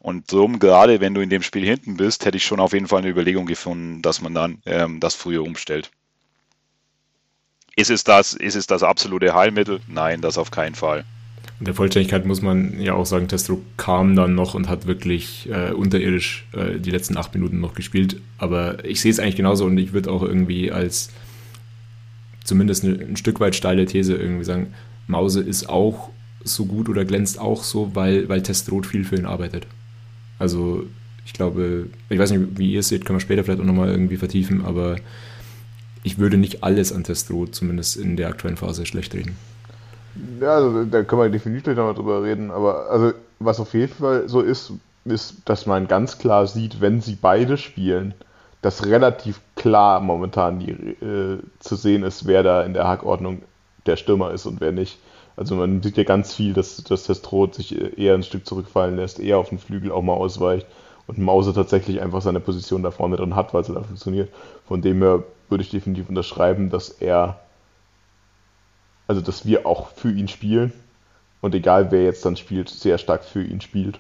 [SPEAKER 4] Und darum, gerade wenn du in dem Spiel hinten bist, hätte ich schon auf jeden Fall eine Überlegung gefunden, dass man dann ähm, das früher umstellt. Ist es das, ist es das absolute Heilmittel? Nein, das auf keinen Fall.
[SPEAKER 3] In der Vollständigkeit muss man ja auch sagen, Testro kam dann noch und hat wirklich äh, unterirdisch äh, die letzten acht Minuten noch gespielt. Aber ich sehe es eigentlich genauso und ich würde auch irgendwie als zumindest eine, ein Stück weit steile These irgendwie sagen, Mause ist auch so gut oder glänzt auch so, weil, weil Testrot viel für ihn arbeitet. Also ich glaube, ich weiß nicht, wie ihr es seht, können wir später vielleicht auch nochmal irgendwie vertiefen, aber ich würde nicht alles an Testrot zumindest in der aktuellen Phase schlecht reden.
[SPEAKER 2] Ja, also da können wir definitiv noch mal drüber reden, aber also was auf jeden Fall so ist, ist, dass man ganz klar sieht, wenn sie beide spielen, dass relativ klar momentan die, äh, zu sehen ist, wer da in der Hackordnung der Stürmer ist und wer nicht. Also man sieht ja ganz viel, dass, dass Testrot sich eher ein Stück zurückfallen lässt, eher auf den Flügel auch mal ausweicht und Mause tatsächlich einfach seine Position da vorne drin hat, weil sie da funktioniert. Von dem her würde ich definitiv unterschreiben, dass er Also, dass wir auch für ihn spielen und egal wer jetzt dann spielt, sehr stark für ihn spielt.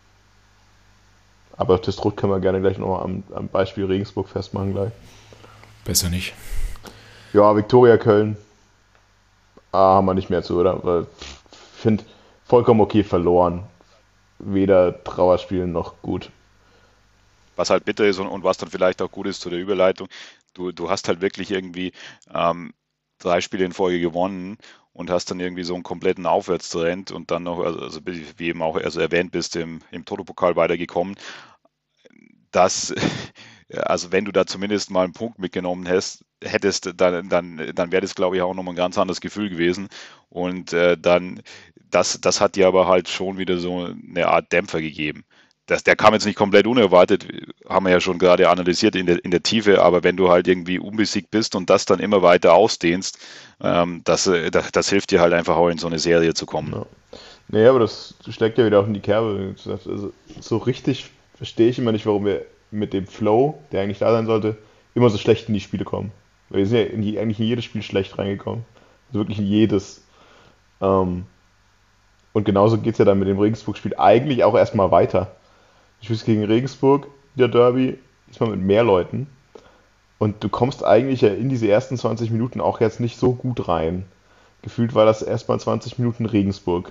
[SPEAKER 2] Aber Testrot können wir gerne gleich nochmal am, am Beispiel Regensburg festmachen gleich.
[SPEAKER 3] Besser nicht.
[SPEAKER 2] Ja, Viktoria Köln ah, haben wir nicht mehr zu, oder? Weil ich finde, vollkommen okay verloren. Weder Trauerspielen noch gut.
[SPEAKER 4] Was halt bitter ist und, und was dann vielleicht auch gut ist zu der Überleitung, du, du hast halt wirklich irgendwie ähm, drei Spiele in Folge gewonnen und hast dann irgendwie so einen kompletten Aufwärtstrend und dann noch, also, also wie eben auch also erwähnt bist, im, im Toto-Pokal weitergekommen. Das, also wenn du da zumindest mal einen Punkt mitgenommen hast, hättest, dann, dann, dann wäre das, glaube ich, auch nochmal ein ganz anderes Gefühl gewesen. Und äh, dann, das, das hat dir aber halt schon wieder so eine Art Dämpfer gegeben. Das, der kam jetzt nicht komplett unerwartet, haben wir ja schon gerade analysiert in der, in der Tiefe, aber wenn du halt irgendwie unbesiegt bist und das dann immer weiter ausdehnst, ähm, das, das, das hilft dir halt einfach auch in so eine Serie zu kommen.
[SPEAKER 2] Ja. Naja, aber das schlägt ja wieder auch in die Kerbe. Also, so richtig verstehe ich immer nicht, warum wir mit dem Flow, der eigentlich da sein sollte, immer so schlecht in die Spiele kommen. Weil wir sind ja in die, eigentlich in jedes Spiel schlecht reingekommen. Also wirklich in jedes. Ähm, und genauso geht es ja dann mit dem Regensburg-Spiel eigentlich auch erstmal weiter. Du spielst gegen Regensburg, der Derby, diesmal mit mehr Leuten. Und du kommst eigentlich ja in diese ersten zwanzig Minuten auch jetzt nicht so gut rein. Gefühlt war das erstmal zwanzig Minuten Regensburg.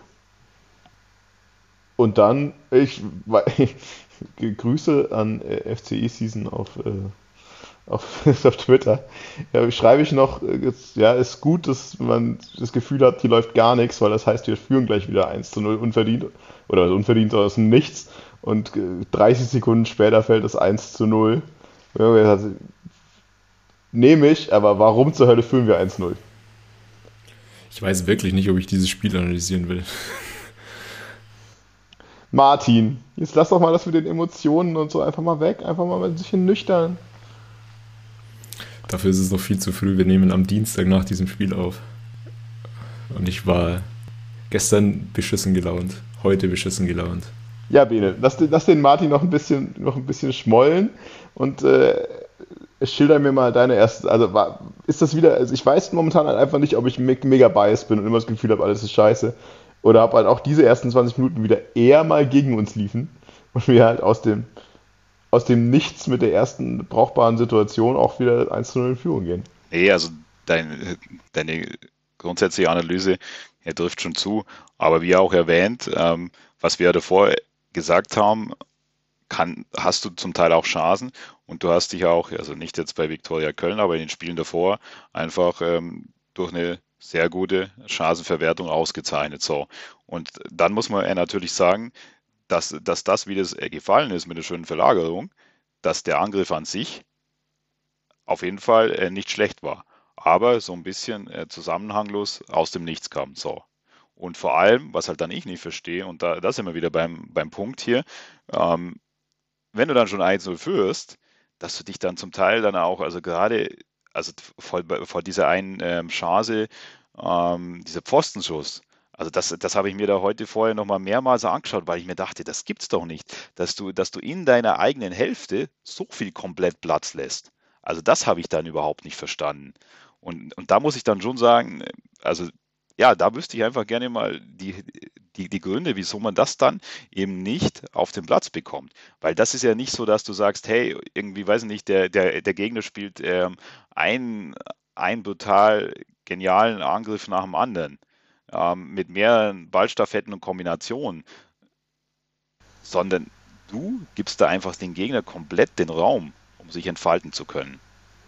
[SPEAKER 2] Und dann, ich, Grüße an äh, F C E-Season auf, äh, auf, auf Twitter. Ja, schreibe ich noch, jetzt, ja, ist gut, dass man das Gefühl hat, hier läuft gar nichts, weil das heißt, wir führen gleich wieder eins zu null unverdient. Oder also unverdient aus dem Nichts. Und dreißig Sekunden später fällt es eins zu null. Ja, nehme ich, aber warum zur Hölle führen wir eins null?
[SPEAKER 3] Ich weiß wirklich nicht, ob ich dieses Spiel analysieren will.
[SPEAKER 2] Martin, jetzt lass doch mal das mit den Emotionen und so einfach mal weg. Einfach mal ein bisschen nüchtern.
[SPEAKER 3] Dafür ist es noch viel zu früh. Wir nehmen am Dienstag nach diesem Spiel auf. Und ich war gestern beschissen gelaunt. Heute beschissen gelaunt.
[SPEAKER 2] Ja, Bene, lass, lass den Martin noch ein bisschen, noch ein bisschen schmollen und äh, schilder mir mal deine erste. Also, war, ist das wieder. Also, ich weiß momentan halt einfach nicht, ob ich me- mega biased bin und immer das Gefühl habe, alles ist scheiße. Oder ob halt auch diese ersten zwanzig Minuten wieder eher mal gegen uns liefen und wir halt aus dem, aus dem Nichts mit der ersten brauchbaren Situation auch wieder eins zu null in Führung gehen.
[SPEAKER 4] Nee, also dein, deine grundsätzliche Analyse, er trifft schon zu, aber wie auch erwähnt, ähm, was wir davor gesagt haben, kann, hast du zum Teil auch Chancen und du hast dich auch, also nicht jetzt bei Viktoria Köln, aber in den Spielen davor einfach ähm, durch eine sehr gute Chancenverwertung ausgezeichnet. So. Und dann muss man natürlich sagen, dass, dass das, wie das gefallen ist mit der schönen Verlagerung, dass der Angriff an sich auf jeden Fall äh, nicht schlecht war, aber so ein bisschen äh, zusammenhanglos aus dem Nichts kam. So. Und vor allem, was halt dann ich nicht verstehe, und da, da sind wir wieder beim, beim Punkt hier, ähm, wenn du dann schon eins null führst, dass du dich dann zum Teil dann auch, also gerade, also vor, vor dieser einen ähm, Chance, ähm, dieser Pfostenschuss, also das, das habe ich mir da heute vorher nochmal mehrmals angeschaut, weil ich mir dachte, das gibt's doch nicht, dass du, dass du in deiner eigenen Hälfte so viel komplett Platz lässt. Also das habe ich dann überhaupt nicht verstanden. Und, und da muss ich dann schon sagen, also ja, da wüsste ich einfach gerne mal die, die, die Gründe, wieso man das dann eben nicht auf den Platz bekommt. Weil das ist ja nicht so, dass du sagst, hey, irgendwie, weiß ich nicht, der, der, der Gegner spielt ähm, ein, einen brutal genialen Angriff nach dem anderen, ähm, mit mehreren Ballstaffetten und Kombinationen, sondern du gibst da einfach den Gegner komplett den Raum, um sich entfalten zu können.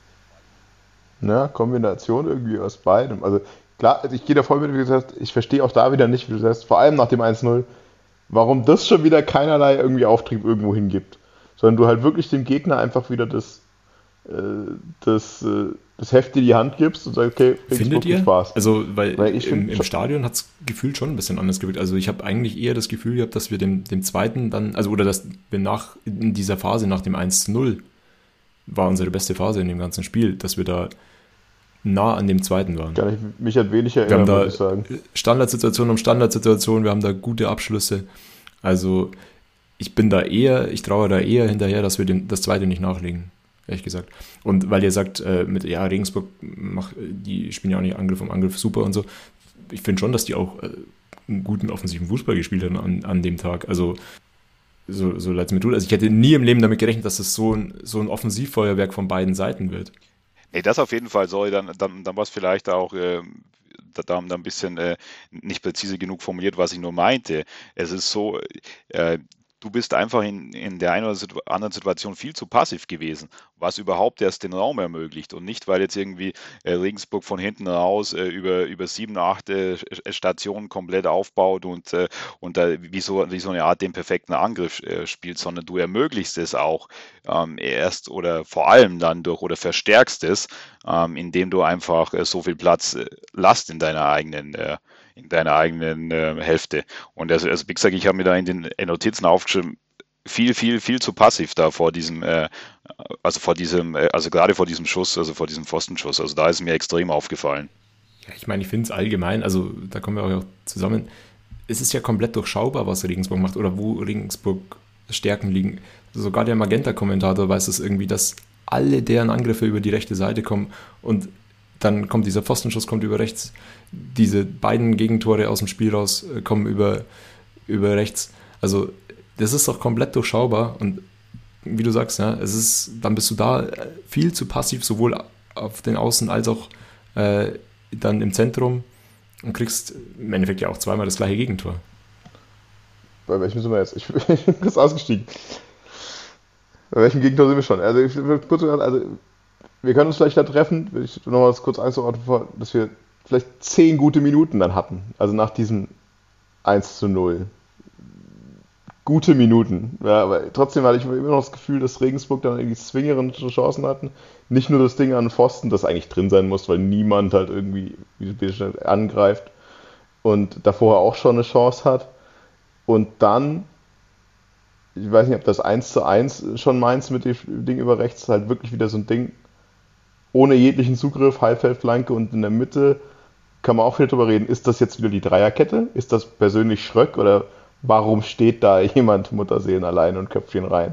[SPEAKER 2] Ja, Kombination irgendwie aus beidem. Also klar, also ich gehe da voll mit, wie gesagt, ich verstehe auch da wieder nicht, wie du sagst, vor allem nach dem eins null, warum das schon wieder keinerlei irgendwie Auftrieb irgendwo hingibt. Sondern du halt wirklich dem Gegner einfach wieder das, äh, das, äh, das Heft in die Hand gibst und sagst, okay,
[SPEAKER 3] Findet
[SPEAKER 2] Regensburg, viel
[SPEAKER 3] ihr?
[SPEAKER 2] Spaß.
[SPEAKER 3] Also, weil
[SPEAKER 2] Weil ich
[SPEAKER 3] im,
[SPEAKER 2] finde
[SPEAKER 3] im Stadion hat es gefühlt schon ein bisschen anders gewirkt. Also ich habe eigentlich eher das Gefühl gehabt, dass wir dem, dem zweiten dann, also oder dass wir nach in dieser Phase nach dem eins zu null war unsere beste Phase in dem ganzen Spiel, dass wir da nah an dem zweiten waren.
[SPEAKER 2] kann ich mich an wenig
[SPEAKER 3] Wir haben
[SPEAKER 2] erinnern,
[SPEAKER 3] da
[SPEAKER 2] muss ich sagen.
[SPEAKER 3] Standardsituation um Standardsituation, wir haben da gute Abschlüsse. Also ich bin da eher, ich traue da eher hinterher, dass wir den, das zweite nicht nachlegen, ehrlich gesagt. Und weil ihr sagt, äh, mit ja, Regensburg, mach, die spielen ja auch nicht Angriff um Angriff super und so. Ich finde schon, dass die auch äh, einen guten offensiven Fußball gespielt haben an, an dem Tag. Also so, so leid es mir tut. Also ich hätte nie im Leben damit gerechnet, dass es so ein, so ein Offensivfeuerwerk von beiden Seiten wird.
[SPEAKER 4] Nee, das auf jeden Fall, sorry, dann, dann, dann war es vielleicht auch, äh, da, da haben wir ein bisschen äh, nicht präzise genug formuliert, was ich nur meinte. Es ist so, äh, du bist einfach in, in der einen oder situ- anderen Situation viel zu passiv gewesen, was überhaupt erst den Raum ermöglicht und nicht, weil jetzt irgendwie äh, Regensburg von hinten raus äh, über, über sieben, acht äh, Stationen komplett aufbaut und, äh, und da wie so, wie so eine Art den perfekten Angriff äh, spielt, sondern du ermöglichst es auch ähm, erst oder vor allem dann durch oder verstärkst es, ähm, indem du einfach äh, so viel Platz äh, lässt in deiner eigenen, äh, in deiner eigenen äh, Hälfte. Und also, also wie gesagt, ich habe mir da in den Notizen aufgeschrieben, viel, viel, viel zu passiv da vor diesem, äh, also vor diesem, äh, also gerade vor diesem Schuss, also vor diesem Pfostenschuss. Also da ist mir extrem aufgefallen.
[SPEAKER 3] Ja, ich meine, ich finde es allgemein, also da kommen wir auch zusammen, es ist ja komplett durchschaubar, was Regensburg macht oder wo Regensburg Stärken liegen. Sogar der Magenta-Kommentator weiß es irgendwie, dass alle deren Angriffe über die rechte Seite kommen und dann kommt dieser Pfostenschuss, kommt über rechts. Diese beiden Gegentore aus dem Spiel raus äh, kommen über, über rechts. Also das ist doch komplett durchschaubar und wie du sagst, ja, es ist, dann bist du da äh, viel zu passiv, sowohl auf den Außen als auch äh, dann im Zentrum und kriegst im Endeffekt ja auch zweimal das gleiche Gegentor.
[SPEAKER 2] Bei welchem sind wir jetzt? Ich, ich bin kurz ausgestiegen. Bei welchem Gegentor sind wir schon? Also, ich, kurz, also wir können uns vielleicht da treffen, will ich noch mal kurz einzuordnen, dass wir vielleicht zehn gute Minuten dann hatten. Also nach diesem eins zu null. Gute Minuten. Ja, aber trotzdem hatte ich immer noch das Gefühl, dass Regensburg dann irgendwie zwingere Chancen hatten. Nicht nur das Ding an den Pfosten, das eigentlich drin sein muss, weil niemand halt irgendwie wie du schnell angreift und davor auch schon eine Chance hat. Und dann, ich weiß nicht, ob das eins zu eins schon meins mit dem Ding über rechts, halt wirklich wieder so ein Ding ohne jeglichen Zugriff, Halbfeldflanke und in der Mitte kann man auch viel drüber reden. Ist das jetzt wieder die Dreierkette? Ist das persönlich Schröck oder warum steht da jemand Mutterseelen allein und Köpfchen rein?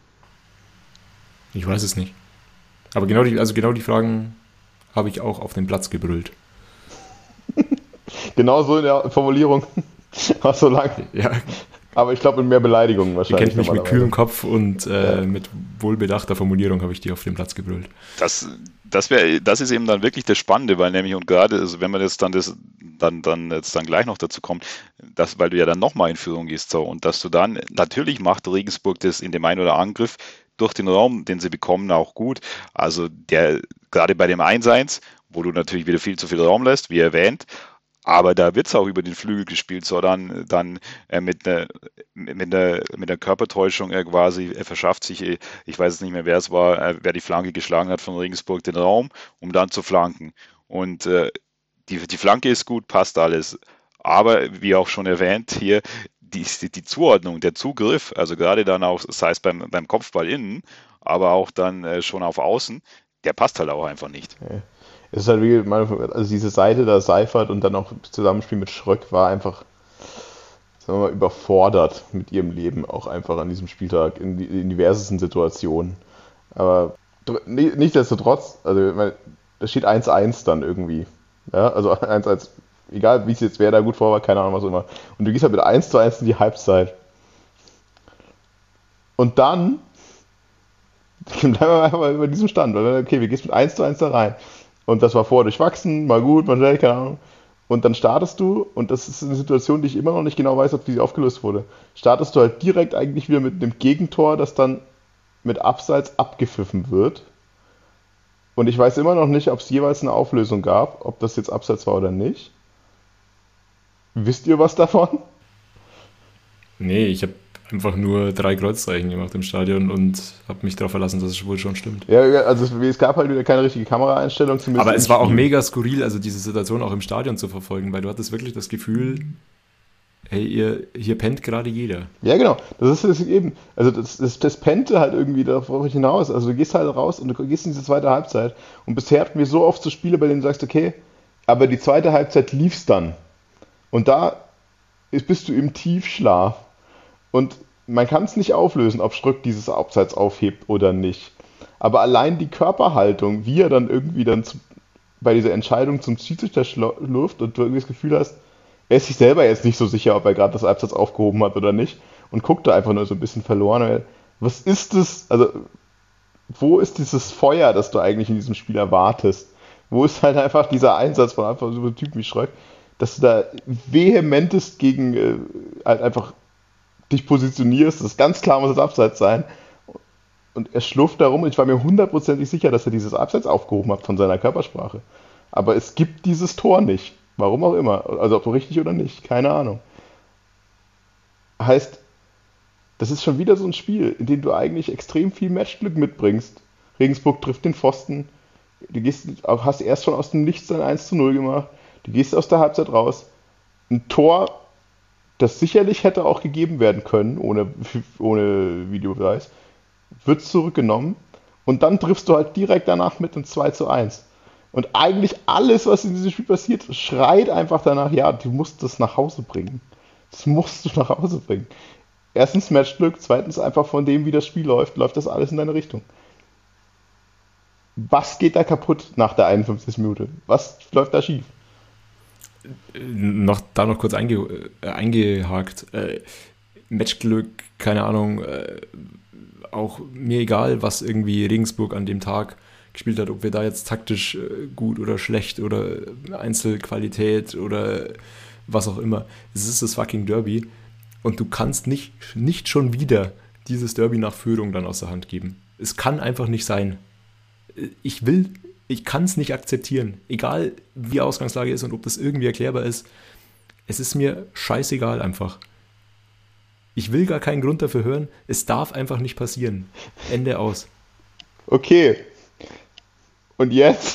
[SPEAKER 3] Ich weiß es nicht. Aber genau die, also genau die Fragen habe ich auch auf den Platz gebrüllt.
[SPEAKER 2] Genauso in der Formulierung. Auch so lang.
[SPEAKER 3] Ja,
[SPEAKER 2] Aber ich glaube mit mehr Beleidigungen
[SPEAKER 3] ihr
[SPEAKER 2] wahrscheinlich.
[SPEAKER 3] kennt mich mit
[SPEAKER 2] normalerweise.
[SPEAKER 3] kühlem Kopf und äh,
[SPEAKER 2] Ja.
[SPEAKER 3] mit wohlbedachter Formulierung habe ich die auf den Platz gebrüllt.
[SPEAKER 4] Das, das wäre, das ist eben dann wirklich das Spannende, weil nämlich und gerade, also wenn man jetzt dann das, dann, dann jetzt dann gleich noch dazu kommt, dass, weil du ja dann nochmal in Führung gehst, so, und dass du dann, natürlich macht Regensburg das in dem einen oder anderen Angriff durch den Raum, den sie bekommen, auch gut. Also der, gerade bei dem eins eins, wo du natürlich wieder viel zu viel Raum lässt, wie erwähnt, aber da wird es auch über den Flügel gespielt, so dann, dann äh, mit einer mit einer mit einer Körpertäuschung er quasi, er verschafft sich, äh, ich weiß jetzt nicht mehr, wer es war, äh, wer die Flanke geschlagen hat von Regensburg, den Raum, um dann zu flanken. Und äh, die, die Flanke ist gut, passt alles. Aber wie auch schon erwähnt, hier die, die Zuordnung, der Zugriff, also gerade dann auch, sei es beim, beim Kopfball innen, aber auch dann äh, schon auf Außen, der passt halt auch einfach nicht.
[SPEAKER 2] Es ist halt wie, also diese Seite da Seifert und dann auch das Zusammenspiel mit Schröck war einfach, sagen wir mal, überfordert mit ihrem Leben auch einfach an diesem Spieltag in, die, in diversesten Situationen. Aber dr- nichtsdestotrotz, also ich meine, da steht eins eins dann irgendwie. Ja, also eins eins egal wie es jetzt wäre, da gut vor war, keine Ahnung, was auch immer. Und du gehst halt mit eins zu eins in die Halbzeit. Und dann bleiben wir einfach mal über diesem Stand, weil okay, wir gehen mit eins zu eins da rein. Und das war vorher durchwachsen, mal gut, mal schlecht, keine Ahnung. Und dann startest du, und das ist eine Situation, die ich immer noch nicht genau weiß, wie sie aufgelöst wurde, startest du halt direkt eigentlich wieder mit einem Gegentor, das dann mit Abseits abgepfiffen wird. Und ich weiß immer noch nicht, ob es jeweils eine Auflösung gab, ob das jetzt Abseits war oder nicht. Wisst ihr was davon?
[SPEAKER 3] Nee, ich habe einfach nur drei Kreuzzeichen gemacht im Stadion und habe mich darauf verlassen, dass es wohl schon stimmt.
[SPEAKER 2] Ja, also es, es gab halt wieder keine richtige Kameraeinstellung.
[SPEAKER 3] Aber es war auch mega skurril, also diese Situation auch im Stadion zu verfolgen, weil du hattest wirklich das Gefühl, hey, ihr, hier pennt gerade jeder.
[SPEAKER 2] Ja, genau. Das ist es eben. Also das, das, das pennte halt irgendwie darauf hinaus. Also du gehst halt raus und du gehst in diese zweite Halbzeit. Und bisher hatten wir so oft so Spiele, bei denen du sagst, okay, aber die zweite Halbzeit lief's dann. Und da ist, bist du im Tiefschlaf. Und man kann es nicht auflösen, ob Schröck dieses Abseits aufhebt oder nicht. Aber allein die Körperhaltung, wie er dann irgendwie dann zu, bei dieser Entscheidung zum Schiedsrichter schlurft und du irgendwie das Gefühl hast, er ist sich selber jetzt nicht so sicher, ob er gerade das Abseits aufgehoben hat oder nicht und guckt da einfach nur so ein bisschen verloren. Was ist das? Also, wo ist dieses Feuer, das du eigentlich in diesem Spiel erwartest? Wo ist halt einfach dieser Einsatz von einfach so einem Typen wie Schröck, dass du da vehementest gegen äh, halt einfach dich positionierst, das ist ganz klar, muss das Abseits sein. Und er schlurft da rum und ich war mir hundertprozentig sicher, dass er dieses Abseits aufgehoben hat von seiner Körpersprache. Aber es gibt dieses Tor nicht. Warum auch immer. Also ob so richtig oder nicht, keine Ahnung. Heißt, das ist schon wieder so ein Spiel, in dem du eigentlich extrem viel Matchglück mitbringst. Regensburg trifft den Pfosten. Du gehst, hast erst schon aus dem Nichts dann eins zu null gemacht. Du gehst aus der Halbzeit raus. Ein Tor, das sicherlich hätte auch gegeben werden können, ohne, ohne Videobeweis, wird zurückgenommen und dann triffst du halt direkt danach mit einem zwei zu eins. Und eigentlich alles, was in diesem Spiel passiert, schreit einfach danach, ja, du musst das nach Hause bringen. Das musst du nach Hause bringen. Erstens Matchglück, zweitens einfach von dem, wie das Spiel läuft, läuft das alles in deine Richtung. Was geht da kaputt nach der einundfünfzigsten Minute? Was läuft da schief?
[SPEAKER 3] Noch, da noch kurz einge, äh, eingehakt. Äh, Matchglück, keine Ahnung, äh, auch mir egal, was irgendwie Regensburg an dem Tag gespielt hat, ob wir da jetzt taktisch äh, gut oder schlecht oder Einzelqualität oder was auch immer. Es ist das fucking Derby und du kannst nicht, nicht schon wieder dieses Derby nach Führung dann aus der Hand geben. Es kann einfach nicht sein. Ich will Ich kann es nicht akzeptieren, egal wie die Ausgangslage ist und ob das irgendwie erklärbar ist. Es ist mir scheißegal einfach. Ich will gar keinen Grund dafür hören. Es darf einfach nicht passieren. Ende aus.
[SPEAKER 2] Okay. Und jetzt?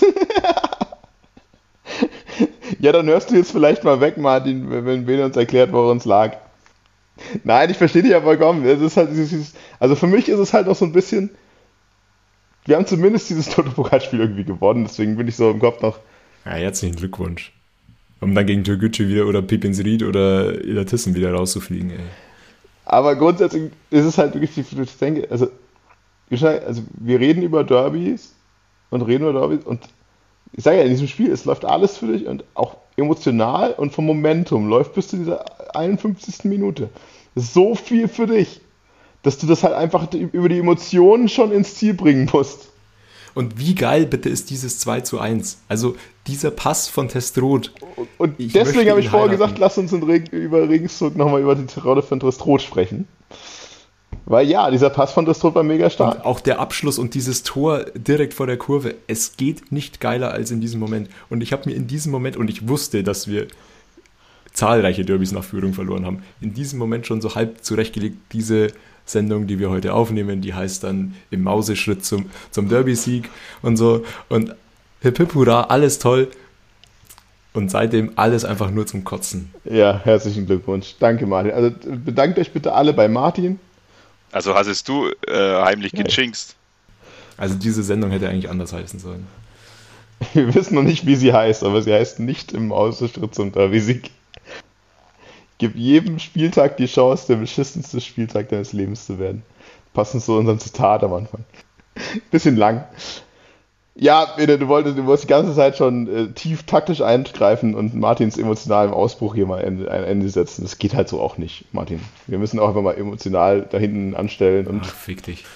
[SPEAKER 2] Ja, dann hörst du jetzt vielleicht mal weg, Martin, wenn Ben uns erklärt, woran es lag. Nein, ich verstehe dich ja vollkommen. Es ist halt, also für mich ist es halt noch so ein bisschen... Wir haben zumindest dieses Toto-Pokalspiel irgendwie gewonnen, deswegen bin ich so im Kopf noch.
[SPEAKER 3] Ja, herzlichen Glückwunsch. Um dann gegen Türkgücü wieder oder Pipinsried oder Illertissen wieder rauszufliegen, ey.
[SPEAKER 2] Aber grundsätzlich ist es halt wirklich, ich denke, also, also wir reden über Derbys und reden über Derbys und ich sage ja, in diesem Spiel, es läuft alles für dich und auch emotional und vom Momentum läuft bis zu dieser einundfünfzigsten Minute. So viel für dich, dass du das halt einfach über die Emotionen schon ins Ziel bringen musst.
[SPEAKER 3] Und wie geil bitte ist dieses zwei zu eins? Also dieser Pass von Testroth.
[SPEAKER 2] Und, und deswegen habe ich vorher gesagt, lass uns in Reg- über Regensburg nochmal über die Rolle von Testroth sprechen. Weil ja, dieser Pass von Testroth war mega stark.
[SPEAKER 3] Und auch der Abschluss und dieses Tor direkt vor der Kurve. Es geht nicht geiler als in diesem Moment. Und ich habe mir in diesem Moment, und ich wusste, dass wir zahlreiche Derbys nach Führung verloren haben, in diesem Moment schon so halb zurechtgelegt, diese Sendung, die wir heute aufnehmen, die heißt dann im Mauseschritt zum, zum Derby-Sieg und so. Und hip hip hurra, alles toll. Und seitdem alles einfach nur zum Kotzen.
[SPEAKER 2] Ja, herzlichen Glückwunsch. Danke, Martin. Also bedankt euch bitte alle bei Martin.
[SPEAKER 4] Also hast du äh, heimlich gejinxt.
[SPEAKER 3] Also diese Sendung hätte eigentlich anders heißen sollen.
[SPEAKER 2] Wir wissen noch nicht, wie sie heißt, aber sie heißt nicht im Mauseschritt zum Derby-Sieg. Gib jedem Spieltag die Chance, der beschissenste Spieltag deines Lebens zu werden. Passend zu unserem Zitat am Anfang. Bisschen lang. Ja, bitte, du wolltest, du wolltest die ganze Zeit schon äh, tief taktisch eingreifen und Martins emotionalem Ausbruch hier mal ein, ein Ende setzen. Das geht halt so auch nicht, Martin. Wir müssen auch einfach mal emotional da hinten anstellen. Und
[SPEAKER 3] Ach, fick dich.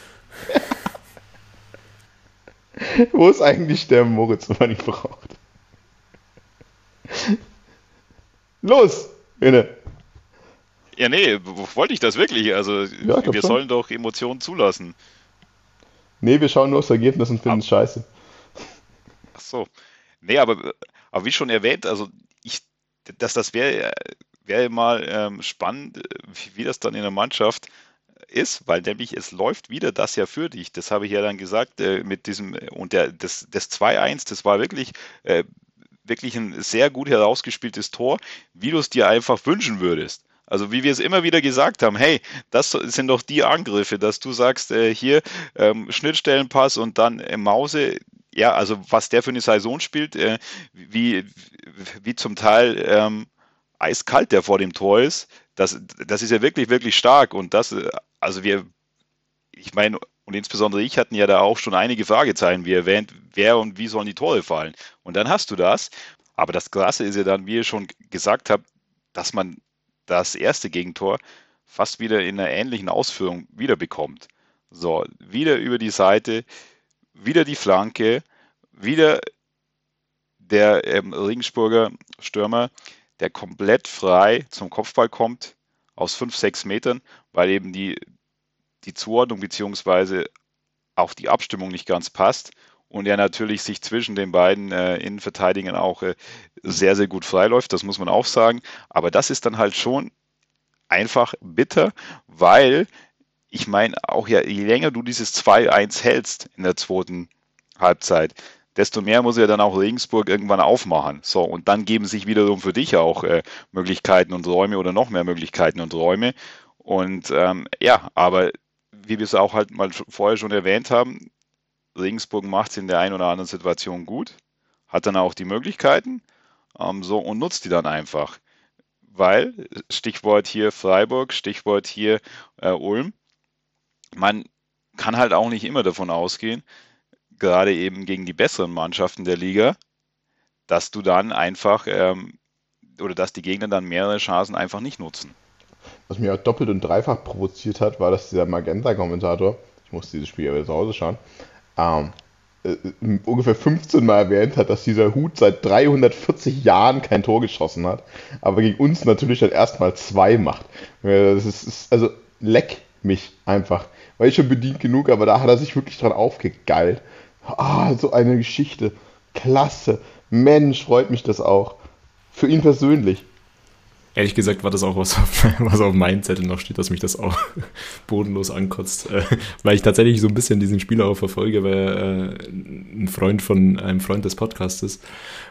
[SPEAKER 2] wo ist eigentlich der Moritz, wenn man ihn braucht? Los, bitte.
[SPEAKER 4] Ja, nee, w- wollte ich das wirklich? Also,
[SPEAKER 2] Ja, ich glaub
[SPEAKER 4] wir
[SPEAKER 2] schon.
[SPEAKER 4] sollen doch Emotionen zulassen.
[SPEAKER 2] Nee, wir schauen nur aufs Ergebnis und finden es scheiße.
[SPEAKER 4] Ach so. Nee, aber, aber wie schon erwähnt, also ich, dass das wäre wäre mal ähm, spannend, äh, wie, wie das dann in der Mannschaft ist, weil nämlich es läuft wieder das ja für dich. Das habe ich ja dann gesagt, äh, mit diesem, und der, das, das zwei eins, das war wirklich, äh, wirklich ein sehr gut herausgespieltes Tor, wie du es dir einfach wünschen würdest. Also wie wir es immer wieder gesagt haben, hey, das sind doch die Angriffe, dass du sagst, äh, hier ähm, Schnittstellenpass und dann äh, Mause, ja, also was der für eine Saison spielt, äh, wie, wie zum Teil ähm, eiskalt der vor dem Tor ist, das, das ist ja wirklich, wirklich stark. Und das, äh, also wir, ich meine, und insbesondere ich hatten ja da auch schon einige Fragezeichen, wie erwähnt, wer und wie sollen die Tore fallen. Und dann hast du das. Aber das Krasse ist ja dann, wie ihr schon gesagt habt, dass man das erste Gegentor fast wieder in einer ähnlichen Ausführung wiederbekommt. So, wieder über die Seite, wieder die Flanke, wieder der ähm, Regensburger Stürmer, der komplett frei zum Kopfball kommt, aus fünf, sechs Metern, weil eben die, die Zuordnung beziehungsweise auch die Abstimmung nicht ganz passt und er natürlich sich zwischen den beiden äh, Innenverteidigern auch äh, sehr, sehr gut freiläuft, das muss man auch sagen. Aber das ist dann halt schon einfach bitter, weil ich meine, auch ja, je länger du dieses zwei eins hältst in der zweiten Halbzeit, desto mehr muss ja dann auch Regensburg irgendwann aufmachen. So, und dann geben sich wiederum für dich auch äh, Möglichkeiten und Räume oder noch mehr Möglichkeiten und Räume. Und ähm, ja, aber wie wir es auch halt mal vorher schon erwähnt haben, Regensburg macht es in der einen oder anderen Situation gut, hat dann auch die Möglichkeiten, ähm, so und nutzt die dann einfach. Weil, Stichwort hier Freiburg, Stichwort hier äh, Ulm, man kann halt auch nicht immer davon ausgehen, gerade eben gegen die besseren Mannschaften der Liga, dass du dann einfach ähm, oder dass die Gegner dann mehrere Chancen einfach nicht nutzen.
[SPEAKER 2] Was mich auch doppelt und dreifach provoziert hat, war, dass dieser Magenta-Kommentator, ich musste dieses Spiel ja wieder zu Hause schauen, ähm, äh, ungefähr fünfzehn Mal erwähnt hat, dass dieser Hut seit dreihundertvierzig Jahren kein Tor geschossen hat, aber gegen uns natürlich dann erstmal zwei macht. Äh, Das ist, ist, also leck mich einfach. War ich schon bedient genug, aber da hat er sich wirklich dran aufgegeilt. Ah, so eine Geschichte. Klasse. Mensch, freut mich das auch. Für ihn persönlich.
[SPEAKER 3] Ehrlich gesagt war das auch was auf, was auf meinem Zettel noch steht, dass mich das auch bodenlos ankotzt. Äh, weil ich tatsächlich so ein bisschen diesen Spieler auch verfolge, weil er äh, ein Freund von einem Freund des Podcasts ist.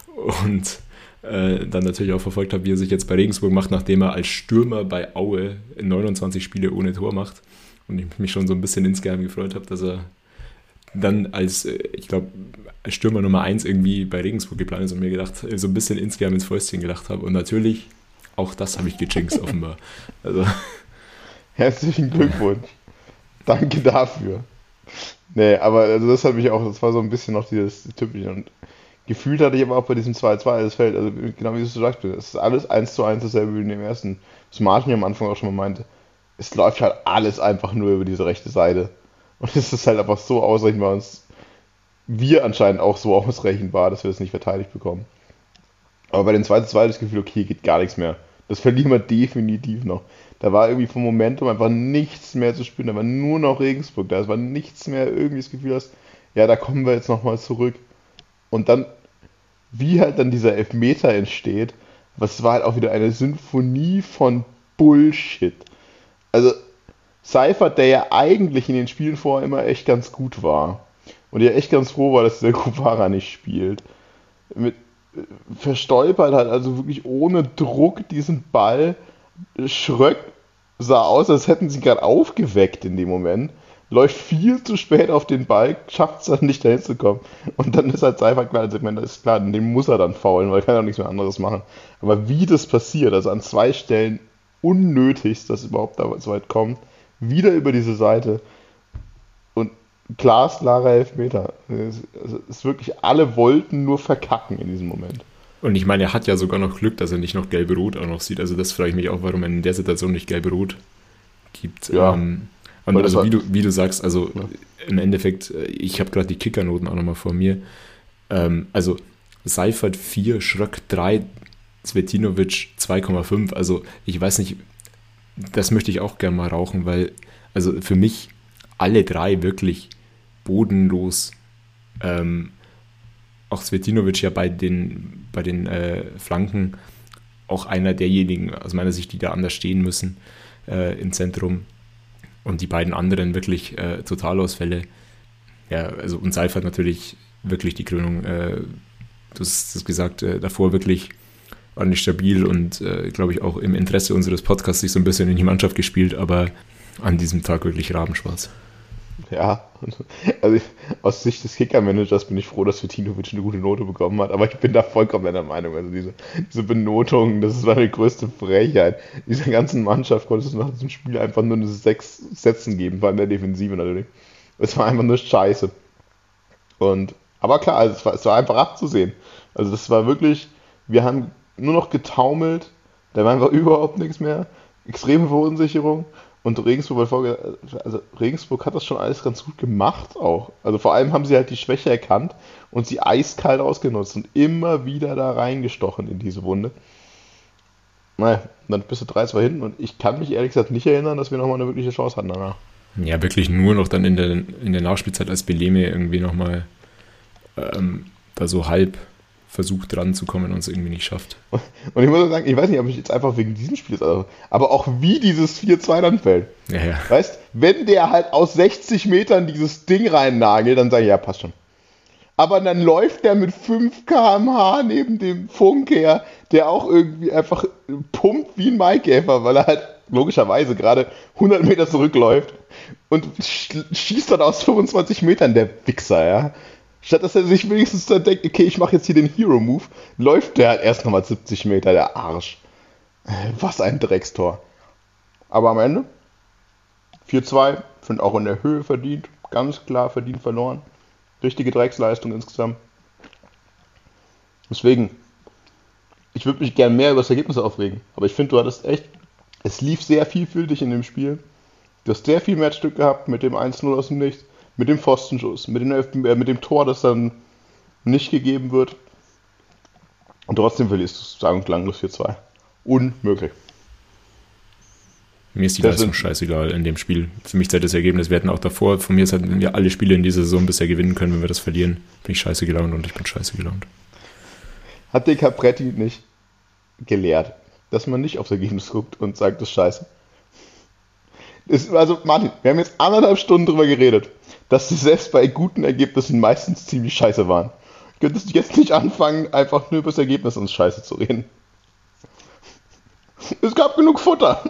[SPEAKER 3] Und äh, dann natürlich auch verfolgt habe, wie er sich jetzt bei Regensburg macht, nachdem er als Stürmer bei Aue neunundzwanzig Spiele ohne Tor macht. Und ich mich schon so ein bisschen insgeheim gefreut habe, dass er dann als, äh, ich glaube, als Stürmer Nummer eins irgendwie bei Regensburg geplant ist und mir gedacht, so ein bisschen insgeheim ins Fäustchen gelacht habe. Und natürlich, auch das habe ich gejinxt offenbar. Also,
[SPEAKER 2] Herzlichen Glückwunsch. Danke dafür. Nee, aber also das hat mich auch, das war so ein bisschen noch dieses typische. Und gefühlt hatte ich aber auch bei diesem zwei zwei, das Feld, also genau wie du es sagst, es ist alles eins zu eins dasselbe wie in dem ersten. Was Martin ja am Anfang auch schon mal meinte. Es läuft halt alles einfach nur über diese rechte Seite. Und es ist halt einfach so ausrechenbar und es- wir anscheinend auch so ausrechenbar, dass wir es nicht verteidigt bekommen. Aber bei den zwei zu zwei das Gefühl, okay, geht gar nichts mehr. Das verlieren wir definitiv noch. Da war irgendwie vom Momentum einfach nichts mehr zu spüren. Da war nur noch Regensburg da. Es war nichts mehr, irgendwie das Gefühl hast, ja, da kommen wir jetzt nochmal zurück. Und dann, wie halt dann dieser Elfmeter entsteht, was war halt auch wieder eine Symphonie von Bullshit. Also, Seifert, der ja eigentlich in den Spielen vorher immer echt ganz gut war. Und ja echt ganz froh war, dass der Kupara nicht spielt. Mit, verstolpert hat, also wirklich ohne Druck diesen Ball. Schröck sah aus, als hätten sie gerade aufgeweckt in dem Moment. Läuft viel zu spät auf den Ball, schafft es dann nicht dahin zu kommen. Und dann ist halt Seifert klar, also ich meine, das ist klar, den muss er dann faulen, weil er kann ja auch nichts mehr anderes machen. Aber wie das passiert, also an zwei Stellen unnötig, dass es überhaupt da so weit kommt, wieder über diese Seite und glasklarer Elfmeter. Es ist wirklich, alle wollten nur verkacken in diesem Moment.
[SPEAKER 3] Und ich meine, er hat ja sogar noch Glück, dass er nicht noch gelbe-rot auch noch sieht. Also das frage ich mich auch, warum er in der Situation nicht gelbe-rot gibt.
[SPEAKER 2] Ja.
[SPEAKER 3] Ähm, und
[SPEAKER 2] Weil das
[SPEAKER 3] also
[SPEAKER 2] war-
[SPEAKER 3] wie du, wie du sagst, also
[SPEAKER 2] Ja.
[SPEAKER 3] im Endeffekt, äh, ich habe gerade die Kickernoten auch nochmal vor mir. Ähm, also Seifert vier, Schröck drei, Svetinovic zwei Komma fünf. Also ich weiß nicht, das möchte ich auch gerne mal rauchen, weil also für mich alle drei wirklich bodenlos. Ähm, auch Svetinovic ja bei den, bei den äh, Flanken auch einer derjenigen, aus meiner Sicht, die da anders stehen müssen äh, im Zentrum. Und die beiden anderen wirklich äh, Totalausfälle. Ja, also und Seifert natürlich wirklich die Krönung. Äh, du hast das gesagt, äh, davor wirklich ordentlich stabil und äh, glaube ich auch im Interesse unseres Podcasts sich so ein bisschen in die Mannschaft gespielt, aber an diesem Tag wirklich rabenschwarz.
[SPEAKER 2] Ja, also ich, aus Sicht des Kicker-Managers bin ich froh, dass Svetinovic eine gute Note bekommen hat, aber ich bin da vollkommen der Meinung, also diese, diese Benotung, das war die größte Frechheit. Dieser ganzen Mannschaft konntest du nach diesem Spiel einfach nur eine sechs Sätzen geben, vor allem der Defensive natürlich. Es war einfach nur scheiße. Und, aber klar, also es, war, es war einfach abzusehen. Also das war wirklich, wir haben nur noch getaumelt, da war einfach überhaupt nichts mehr, extreme Verunsicherung. Und Regensburg, also Regensburg hat das schon alles ganz gut gemacht auch. Also vor allem haben sie halt die Schwäche erkannt und sie eiskalt ausgenutzt und immer wieder da reingestochen in diese Wunde. Naja, dann bist du drei zwei hinten und ich kann mich ehrlich gesagt nicht erinnern, dass wir nochmal eine wirkliche Chance hatten danach.
[SPEAKER 3] Ja, wirklich nur noch dann in der, in der Nachspielzeit, als Beleme irgendwie nochmal ähm, da so halb versucht dran zu kommen und es irgendwie nicht schafft.
[SPEAKER 2] Und ich muss auch sagen, ich weiß nicht, ob ich jetzt einfach wegen diesem Spiel, aber auch wie dieses vier zwei dann fällt.
[SPEAKER 3] Ja, ja.
[SPEAKER 2] Weißt, wenn der halt aus sechzig Metern dieses Ding reinnagelt, dann sage ich, ja, passt schon. Aber dann läuft der mit fünf Kilometer pro Stunde neben dem Funk her, der auch irgendwie einfach pumpt wie ein Maikäfer, weil er halt logischerweise gerade hundert Meter zurückläuft und schießt dann aus fünfundzwanzig Metern, der Wichser, ja. Statt dass er sich wenigstens dann denkt, okay, ich mache jetzt hier den Hero-Move, läuft der halt erst nochmal siebzig Meter, der Arsch. Was ein Dreckstor. Aber am Ende, vier zwei, finde auch in der Höhe verdient, ganz klar verdient verloren. Richtige Drecksleistung insgesamt. Deswegen, ich würde mich gern mehr über das Ergebnis aufregen, aber ich finde, du hattest echt, es lief sehr vielfältig in dem Spiel. Du hast sehr viel Matchstück gehabt mit dem eins null aus dem Nichts, mit dem Pfostenschuss, mit dem, äh, mit dem Tor, das dann nicht gegeben wird. Und trotzdem verlierst du es sagen und klanglos vier zwei. Unmöglich.
[SPEAKER 3] Mir ist die
[SPEAKER 2] Das
[SPEAKER 3] Leistung
[SPEAKER 2] sind-
[SPEAKER 3] scheißegal in dem Spiel. Für mich zählt das Ergebnis. Wir hatten auch davor, von mir ist halt, wenn wir alle Spiele in dieser Saison bisher gewinnen können, wenn wir das verlieren, bin ich scheiße gelaunt und ich bin scheiße gelaunt.
[SPEAKER 2] Hat der Capretti nicht gelehrt, dass man nicht aufs Ergebnis guckt und sagt, das ist scheiße? Es, also Martin, wir haben jetzt anderthalb Stunden drüber geredet, dass sie selbst bei guten Ergebnissen meistens ziemlich scheiße waren. Könntest du jetzt nicht anfangen, einfach nur über das Ergebnis uns scheiße zu reden? Es gab genug Futter.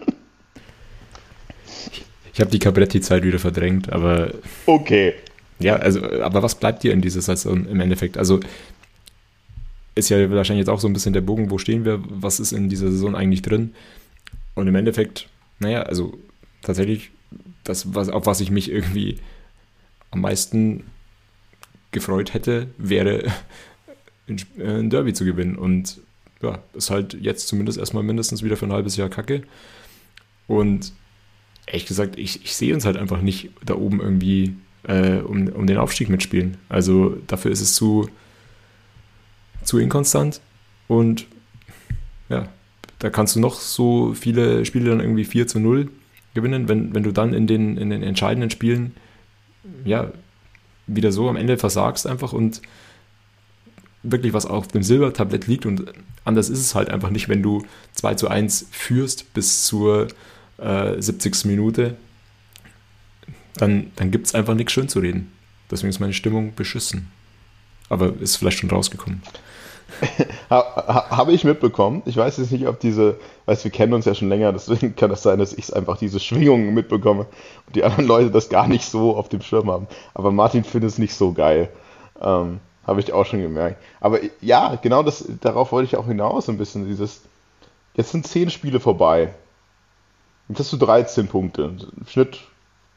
[SPEAKER 3] Ich habe die Cabretti-Zeit wieder verdrängt, aber
[SPEAKER 2] Okay.
[SPEAKER 3] ja, also, aber was bleibt dir in dieser Saison im Endeffekt? Also ist ja wahrscheinlich jetzt auch so ein bisschen der Bogen, wo stehen wir, was ist in dieser Saison eigentlich drin? Und im Endeffekt, naja, also tatsächlich, das, was, auf was ich mich irgendwie am meisten gefreut hätte, wäre ein Derby zu gewinnen. Und ja, ist halt jetzt zumindest erstmal mindestens wieder für ein halbes Jahr Kacke. Und ehrlich gesagt, ich, ich sehe uns halt einfach nicht da oben irgendwie äh, um, um den Aufstieg mitspielen. Also dafür ist es zu, zu inkonstant und ja, da kannst du noch so viele Spiele dann irgendwie vier zu null gewinnen, wenn, wenn du dann in den, in den entscheidenden Spielen ja wieder so am Ende versagst einfach und wirklich was auf dem Silbertablett liegt und anders ist es halt einfach nicht, wenn du zwei zu eins führst bis zur äh, siebzigsten Minute, dann, dann gibt es einfach nichts schön zu reden. Deswegen ist meine Stimmung beschissen. Aber ist vielleicht schon rausgekommen.
[SPEAKER 2] Ha, ha, habe ich mitbekommen. Ich weiß jetzt nicht, ob diese, weißt, wir kennen uns ja schon länger, deswegen kann das sein, dass ich einfach diese Schwingungen mitbekomme und die anderen Leute das gar nicht so auf dem Schirm haben. Aber Martin findet es nicht so geil. Ähm, habe ich auch schon gemerkt. Aber ja, genau das, darauf wollte ich auch hinaus, ein bisschen dieses, jetzt sind zehn Spiele vorbei. Jetzt hast du dreizehn Punkte. Im Schnitt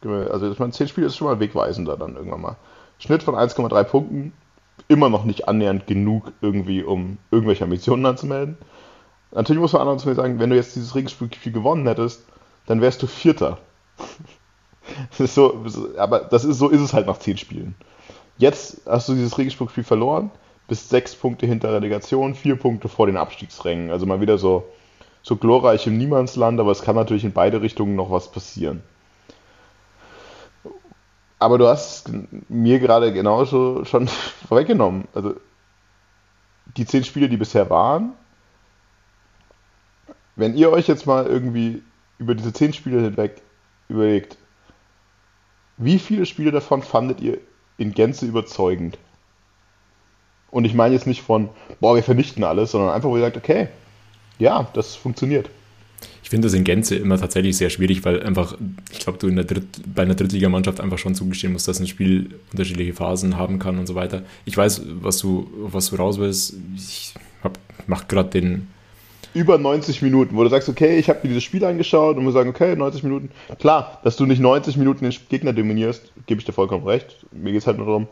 [SPEAKER 2] Also ich meine, zehn Spiele ist schon mal wegweisender dann irgendwann mal. Schnitt von eins Komma drei Punkten, immer noch nicht annähernd genug irgendwie, um irgendwelche Ambitionen anzumelden. Natürlich muss man andererseits sagen, wenn du jetzt dieses Regelspiel gewonnen hättest, dann wärst du Vierter. Das ist so, aber das ist, so ist es halt nach zehn Spielen. Jetzt hast du dieses Regelspiel verloren, bist sechs Punkte hinter Relegation, vier Punkte vor den Abstiegsrängen. Also mal wieder so, so glorreich im Niemandsland, aber es kann natürlich in beide Richtungen noch was passieren. Aber du hast mir gerade genauso schon vorweggenommen. Also die zehn Spiele, die bisher waren, wenn ihr euch jetzt mal irgendwie über diese zehn Spiele hinweg überlegt, wie viele Spiele davon fandet ihr in Gänze überzeugend? Und ich meine jetzt nicht von, boah, wir vernichten alles, sondern einfach, wo ihr sagt, okay, ja, das funktioniert.
[SPEAKER 3] Ich finde das in Gänze immer tatsächlich sehr schwierig, weil einfach, ich glaube, du in der Dritt, bei einer Drittligamannschaft einfach schon zugestehen musst, dass ein Spiel unterschiedliche Phasen haben kann und so weiter. Ich weiß, was du, was du raus willst. Ich hab, mach gerade den...
[SPEAKER 2] Über neunzig Minuten, wo du sagst, okay, ich habe mir dieses Spiel angeschaut und wir sagen, okay, neunzig Minuten. Klar, dass du nicht neunzig Minuten den Gegner dominierst, gebe ich dir vollkommen recht. Mir geht es halt nur darum,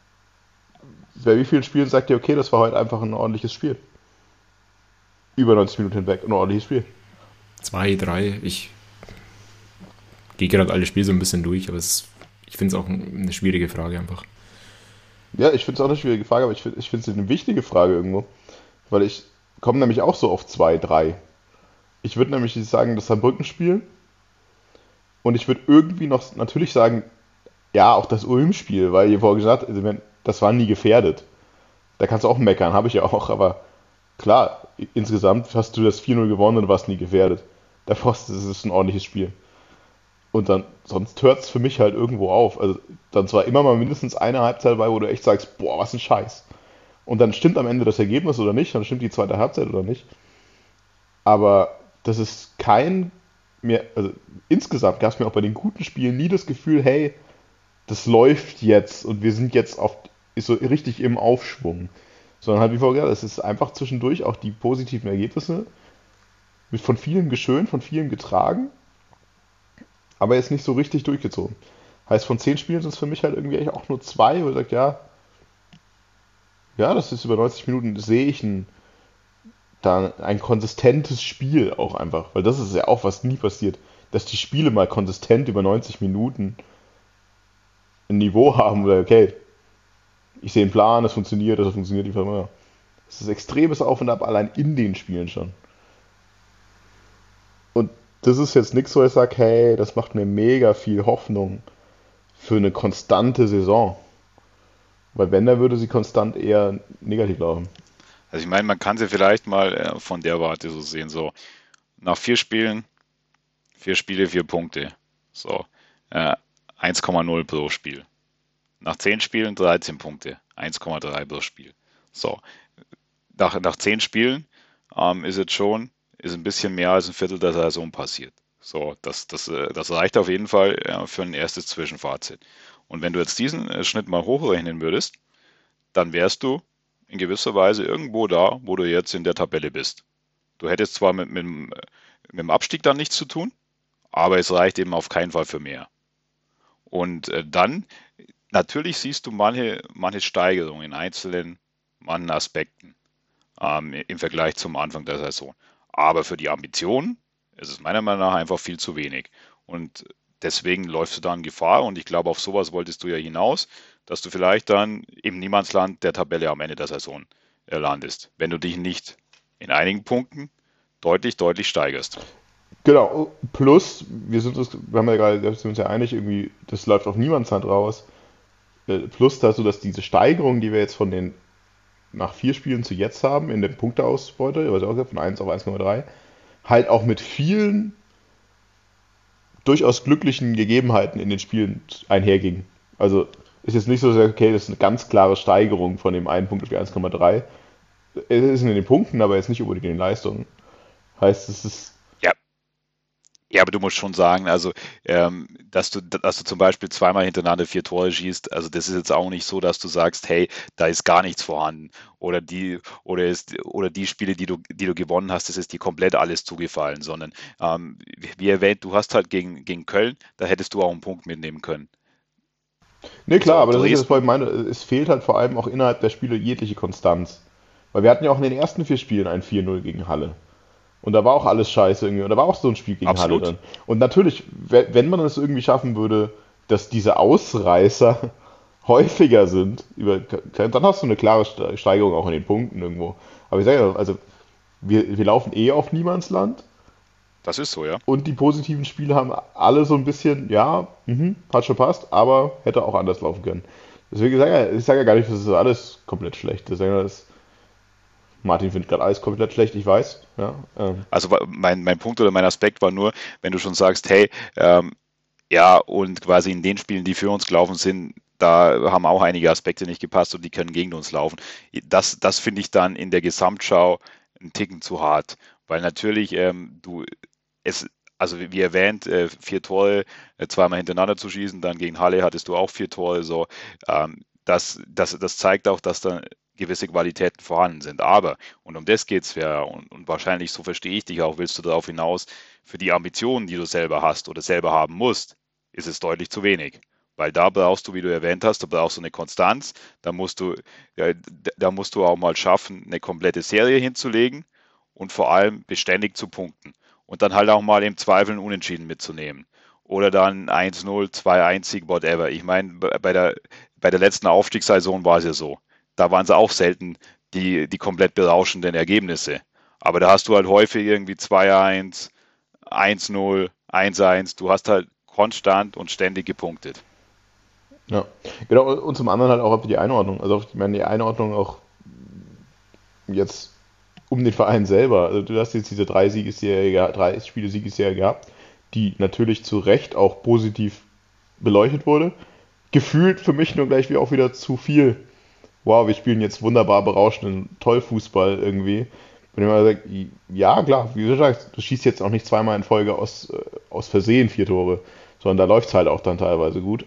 [SPEAKER 2] bei wie vielen Spielen sagt ihr, okay, das war heute einfach ein ordentliches Spiel. Über neunzig Minuten hinweg, ein ordentliches Spiel.
[SPEAKER 3] Zwei, drei, ich gehe gerade alle Spiele so ein bisschen durch, aber es, ich finde es auch eine schwierige Frage einfach.
[SPEAKER 2] Ja, ich finde es auch eine schwierige Frage, aber ich finde es eine wichtige Frage irgendwo, weil ich komme nämlich auch so auf zwei, drei. Ich würde nämlich sagen, das Saarbrücken-Spiel und ich würde irgendwie noch natürlich sagen, ja, auch das Ulm-Spiel, weil ihr vorher gesagt habt, das war nie gefährdet. Da kannst du auch meckern, habe ich ja auch, aber klar, insgesamt hast du das vier null gewonnen und warst nie gefährdet. Davor ist es ein ordentliches Spiel. Und dann, sonst hört es für mich halt irgendwo auf. Also dann zwar immer mal mindestens eine Halbzeit dabei, wo du echt sagst, boah, was ein Scheiß. Und dann stimmt am Ende das Ergebnis oder nicht, dann stimmt die zweite Halbzeit oder nicht. Aber das ist kein mehr, also insgesamt gab es mir auch bei den guten Spielen nie das Gefühl, hey, das läuft jetzt und wir sind jetzt auf, ist so richtig im Aufschwung. Sondern halt wie vorher gesagt, es ist einfach zwischendurch auch die positiven Ergebnisse, wird von vielen geschönt, von vielen getragen, aber jetzt nicht so richtig durchgezogen. Heißt, von zehn Spielen sind es für mich halt irgendwie eigentlich auch nur zwei, wo ich sage, ja, ja, das ist über neunzig Minuten, sehe ich ein, da ein konsistentes Spiel auch einfach, weil das ist ja auch, was nie passiert, dass die Spiele mal konsistent über neunzig Minuten ein Niveau haben, oder okay, ich sehe einen Plan, es funktioniert, das funktioniert nicht immer. Es ist extremes Auf und Ab, allein in den Spielen schon. Und das ist jetzt nichts, wo ich sage, hey, das macht mir mega viel Hoffnung für eine konstante Saison. Weil wenn, dann würde sie konstant eher negativ laufen.
[SPEAKER 4] Also ich meine, man kann sie vielleicht mal äh, von der Warte so sehen, so nach vier Spielen, vier Spiele, vier Punkte. So, äh, eins Komma null pro Spiel. Nach zehn Spielen dreizehn Punkte, eins Komma drei pro Spiel. So, nach, nach zehn Spielen ähm, ist jetzt schon, ist ein bisschen mehr als ein Viertel der Saison passiert. So, das, das, äh, das reicht auf jeden Fall äh, für ein erstes Zwischenfazit. Und wenn du jetzt diesen äh, Schnitt mal hochrechnen würdest, dann wärst du in gewisser Weise irgendwo da, wo du jetzt in der Tabelle bist. Du hättest zwar mit, mit, mit dem Abstieg dann nichts zu tun, aber es reicht eben auf keinen Fall für mehr. Und äh, dann, natürlich siehst du manche, manche Steigerungen in einzelnen, manchen Aspekten ähm, im Vergleich zum Anfang der Saison. Aber für die Ambitionen ist es meiner Meinung nach einfach viel zu wenig. Und deswegen läufst du da in Gefahr und ich glaube, auf sowas wolltest du ja hinaus, dass du vielleicht dann im Niemandsland der Tabelle am Ende der Saison landest, wenn du dich nicht in einigen Punkten deutlich, deutlich steigerst.
[SPEAKER 2] Genau, plus, wir sind uns, wir haben ja gerade, wir sind uns ja einig, irgendwie, das läuft auf Niemandsland raus. Plus dazu, dass diese Steigerung, die wir jetzt von den nach vier Spielen zu jetzt haben, in der Punkteausbeute, was ich auch gesagt, von eins auf eins Komma drei, halt auch mit vielen durchaus glücklichen Gegebenheiten in den Spielen einherging. Also ist jetzt nicht so, okay, das ist eine ganz klare Steigerung von dem einen Punkt auf die eins Komma drei. Es ist in den Punkten, aber jetzt nicht unbedingt in den Leistungen. Heißt, es ist...
[SPEAKER 4] Ja, Ja, aber du musst schon sagen, also, ähm, dass du, dass du zum Beispiel zweimal hintereinander vier Tore schießt, also das ist jetzt auch nicht so, dass du sagst, hey, da ist gar nichts vorhanden. Oder die, oder ist, oder die Spiele, die du, die du gewonnen hast, das ist dir komplett alles zugefallen, sondern ähm, wie erwähnt, du hast halt gegen, gegen Köln, da hättest du auch einen Punkt mitnehmen können.
[SPEAKER 2] Ne, klar,
[SPEAKER 4] So,
[SPEAKER 2] aber das ist ja das, was
[SPEAKER 4] Dresden,
[SPEAKER 2] ich meine. Es fehlt halt vor allem auch innerhalb der Spiele jegliche Konstanz. Weil wir hatten ja auch in den ersten vier Spielen ein vier null gegen Halle. Und da war auch alles scheiße irgendwie. Und da war auch so ein Spiel gegen Halle
[SPEAKER 4] absolut.
[SPEAKER 2] dann. Und natürlich, we- wenn man es irgendwie schaffen würde, dass diese Ausreißer häufiger sind, über, dann hast du eine klare Ste- Steigerung auch in den Punkten irgendwo. Aber ich sage ja, also wir, wir laufen eh auf Niemandsland
[SPEAKER 4] Das ist so, ja.
[SPEAKER 2] und die positiven Spiele haben alle so ein bisschen, ja, mhm, hat schon passt, aber hätte auch anders laufen können. Deswegen sage ich, ja, ich sage ja gar nicht, das ist alles komplett schlecht. Ich sage ja, das, Martin findet gerade alles komplett schlecht, ich weiß. Ja, ähm,
[SPEAKER 4] Also wa- mein, mein Punkt oder mein Aspekt war nur, wenn du schon sagst, hey, ähm, ja, und quasi in den Spielen, die für uns gelaufen sind, da haben auch einige Aspekte nicht gepasst und die können gegen uns laufen. Das, das finde ich dann in der Gesamtschau einen Ticken zu hart, weil natürlich ähm, du es, also wie wie erwähnt, äh, vier Tore, äh, zweimal hintereinander zu schießen, dann gegen Halle hattest du auch vier Tore, so ähm, das, das, das zeigt auch, dass da gewisse Qualitäten vorhanden sind. Aber, und um das geht's ja, und, und wahrscheinlich, so verstehe ich dich auch, willst du darauf hinaus, für die Ambitionen, die du selber hast oder selber haben musst, ist es deutlich zu wenig. Weil da brauchst du, wie du erwähnt hast, da brauchst du eine Konstanz, da musst du, ja, d- da musst du auch mal schaffen, eine komplette Serie hinzulegen und vor allem beständig zu punkten. Und dann halt auch mal im Zweifel einen Unentschieden mitzunehmen. Oder dann eins null, zwei eins Sieg, whatever. Ich meine, bei der, bei der letzten Aufstiegssaison war es ja so. Da waren es auch selten die, die komplett berauschenden Ergebnisse. Aber da hast du halt häufig irgendwie zwei eins, eins null, eins eins. Du hast halt konstant und ständig gepunktet.
[SPEAKER 2] ja. Genau, und zum anderen halt auch die Einordnung. Also ich meine, die Einordnung auch jetzt um den Verein selber. Also du hast jetzt diese drei Siegesserie, geha- drei Spiele Siegesserie gehabt, die natürlich zu Recht auch positiv beleuchtet wurde. Gefühlt für mich nur gleich wie auch wieder zu viel. Wow, wir spielen jetzt wunderbar berauschenden Tollfußball irgendwie. Wenn ich mal sage, ja klar, wie du sagst, du schießt jetzt auch nicht zweimal in Folge aus, äh, aus Versehen vier Tore, sondern da läuft es halt auch dann teilweise gut.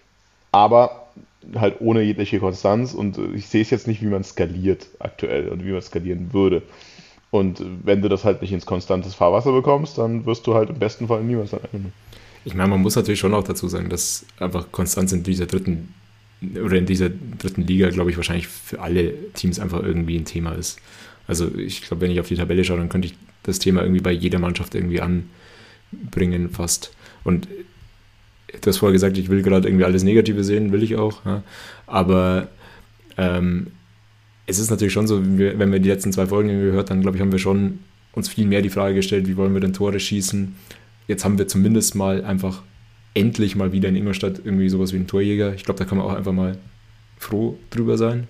[SPEAKER 2] Aber halt ohne jegliche Konstanz und äh, ich sehe es jetzt nicht, wie man skaliert aktuell und wie man skalieren würde. Und äh, wenn du das halt nicht ins konstantes Fahrwasser bekommst, dann wirst du halt im besten Fall niemals sein.
[SPEAKER 3] Ich meine, man muss natürlich schon auch dazu sagen, dass einfach Konstanz in dieser dritten oder in dieser dritten Liga, glaube ich, wahrscheinlich für alle Teams einfach irgendwie ein Thema ist. Also ich glaube, wenn ich auf die Tabelle schaue, dann könnte ich das Thema irgendwie bei jeder Mannschaft irgendwie anbringen fast. Und du hast vorher gesagt, ich will gerade irgendwie alles Negative sehen, will ich auch. Ja. Aber ähm, es ist natürlich schon so, wenn wir, wenn wir die letzten zwei Folgen gehört haben, glaube ich, haben wir schon uns viel mehr die Frage gestellt, wie wollen wir denn Tore schießen. Jetzt haben wir zumindest mal einfach endlich mal wieder in Ingolstadt irgendwie sowas wie einen Torjäger. Ich glaube, da kann man auch einfach mal froh drüber sein.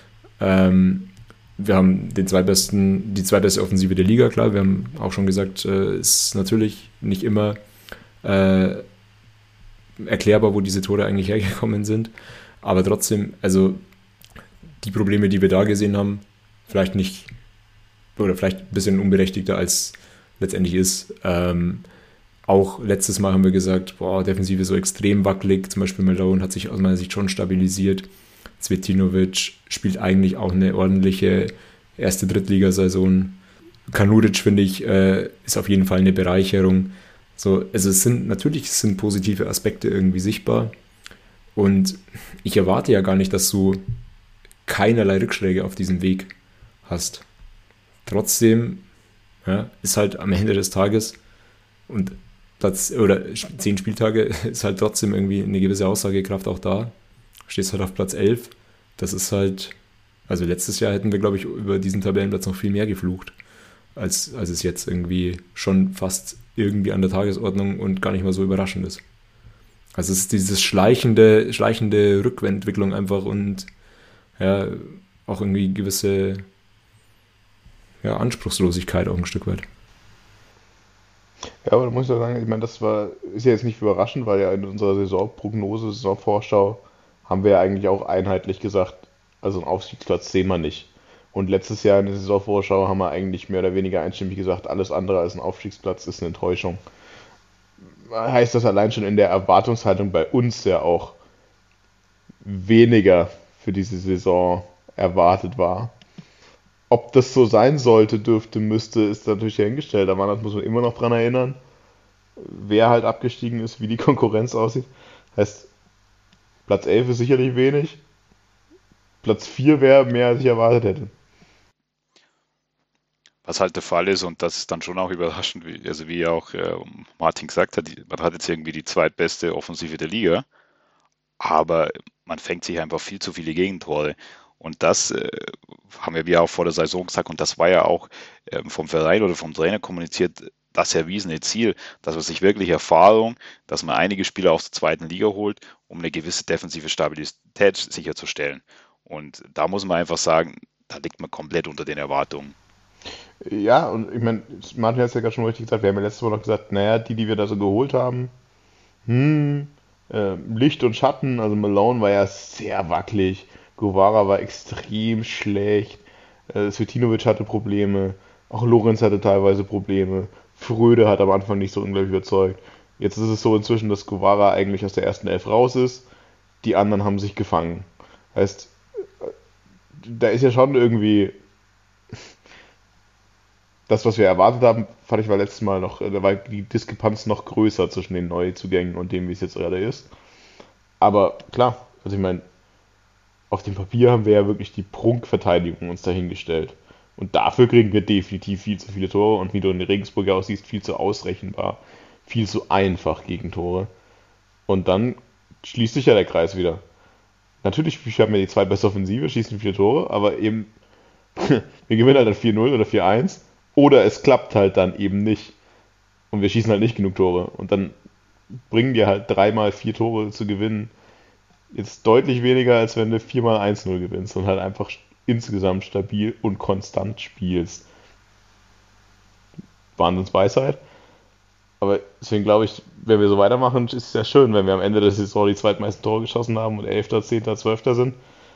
[SPEAKER 3] Ähm, wir haben den zweitbesten, die zweitbeste Offensive der Liga, klar. Wir haben auch schon gesagt, äh, ist natürlich nicht immer äh, erklärbar, wo diese Tore eigentlich hergekommen sind. Aber trotzdem, also die Probleme, die wir da gesehen haben, vielleicht nicht, oder vielleicht ein bisschen unberechtigter als letztendlich ist. Ähm, auch letztes Mal haben wir gesagt, boah, Defensive so extrem wackelig. Zum Beispiel Malone hat sich aus meiner Sicht schon stabilisiert. Cvetinovic spielt eigentlich auch eine ordentliche erste Drittligasaison. Kanuric, finde ich, äh, ist auf jeden Fall eine Bereicherung. So, also es sind natürlich es sind positive Aspekte irgendwie sichtbar. Und ich erwarte ja gar nicht, dass du keinerlei Rückschläge auf diesem Weg hast. Trotzdem ja, ist halt am Ende des Tages und Platz oder zehn Spieltage ist halt trotzdem irgendwie eine gewisse Aussagekraft auch da. Stehst halt auf Platz elf. Das ist halt, also letztes Jahr hätten wir, glaube ich, über diesen Tabellenplatz noch viel mehr geflucht, als, als es jetzt irgendwie schon fast irgendwie an der Tagesordnung und gar nicht mal so überraschend ist. Also es ist dieses schleichende, schleichende Rückentwicklung einfach und ja, auch irgendwie gewisse ja, Anspruchslosigkeit auch ein Stück weit.
[SPEAKER 2] Ja, aber da muss ich auch sagen, ich meine, das war, ist ja jetzt nicht überraschend, weil ja in unserer Saisonprognose, Saisonvorschau haben wir ja eigentlich auch einheitlich gesagt, also einen Aufstiegsplatz sehen wir nicht. Und letztes Jahr in der Saisonvorschau haben wir eigentlich mehr oder weniger einstimmig gesagt, alles andere als ein Aufstiegsplatz ist eine Enttäuschung. heißt das allein schon in der Erwartungshaltung bei uns ja auch weniger für diese Saison erwartet war. Ob das so sein sollte, dürfte, müsste, ist natürlich dahingestellt. Aber das muss man immer noch dran erinnern, wer halt abgestiegen ist, wie die Konkurrenz aussieht. Heißt, Platz elf ist sicherlich wenig. Platz vier wäre mehr, als ich erwartet hätte.
[SPEAKER 4] Was halt der Fall ist, und das ist dann schon auch überraschend, wie, also wie auch äh, Martin gesagt hat, die, man hat jetzt irgendwie die zweitbeste Offensive der Liga, aber man fängt sich einfach viel zu viele Gegentore. Und das äh, haben wir ja auch vor der Saison gesagt, und das war ja auch äh, vom Verein oder vom Trainer kommuniziert, das erwiesene Ziel, dass man sich wirklich Erfahrung, dass man einige Spieler aus der zweiten Liga holt, um eine gewisse defensive Stabilität sicherzustellen. Und da muss man einfach sagen, da liegt man komplett unter den Erwartungen.
[SPEAKER 2] Ja, und ich meine, Martin hat es ja gerade schon richtig gesagt, wir haben ja letztes Mal noch gesagt, naja, die, die wir da so geholt haben, hm, äh, Licht und Schatten, also Malone war ja sehr wackelig, Guevara war extrem schlecht, äh, Svitinovic hatte Probleme, auch Lorenz hatte teilweise Probleme, Fröde hat am Anfang nicht so unglaublich überzeugt. Jetzt ist es so inzwischen, dass Guevara eigentlich aus der ersten Elf raus ist, die anderen haben sich gefangen. Heißt, da ist ja schon irgendwie das, was wir erwartet haben, fand ich war letztes Mal noch, da war die Diskrepanz noch größer zwischen den Neuzugängen und dem, wie es jetzt gerade ist. Aber klar, also ich meine, auf dem Papier haben wir ja wirklich die Prunkverteidigung uns dahingestellt. Und dafür kriegen wir definitiv viel zu viele Tore und wie du in Regensburg aussiehst, viel zu ausrechenbar, viel zu einfach Gegentore. Und dann schließt sich ja der Kreis wieder. Natürlich haben wir die zwei beste Offensive, schießen vier Tore, aber eben, wir gewinnen halt dann vier null oder vier eins. Oder es klappt halt dann eben nicht. Und wir schießen halt nicht genug Tore. Und dann bringen dir halt dreimal vier Tore zu gewinnen. Jetzt deutlich weniger, als wenn du viermal eins null gewinnst und halt einfach insgesamt stabil und konstant spielst. Wahnsinnsweisheit. Aber deswegen glaube ich, wenn wir so weitermachen, ist es ja schön, wenn wir am Ende der Saison die zweitmeisten Tore geschossen haben und Elfter, Zehnter, Zwölfter sind.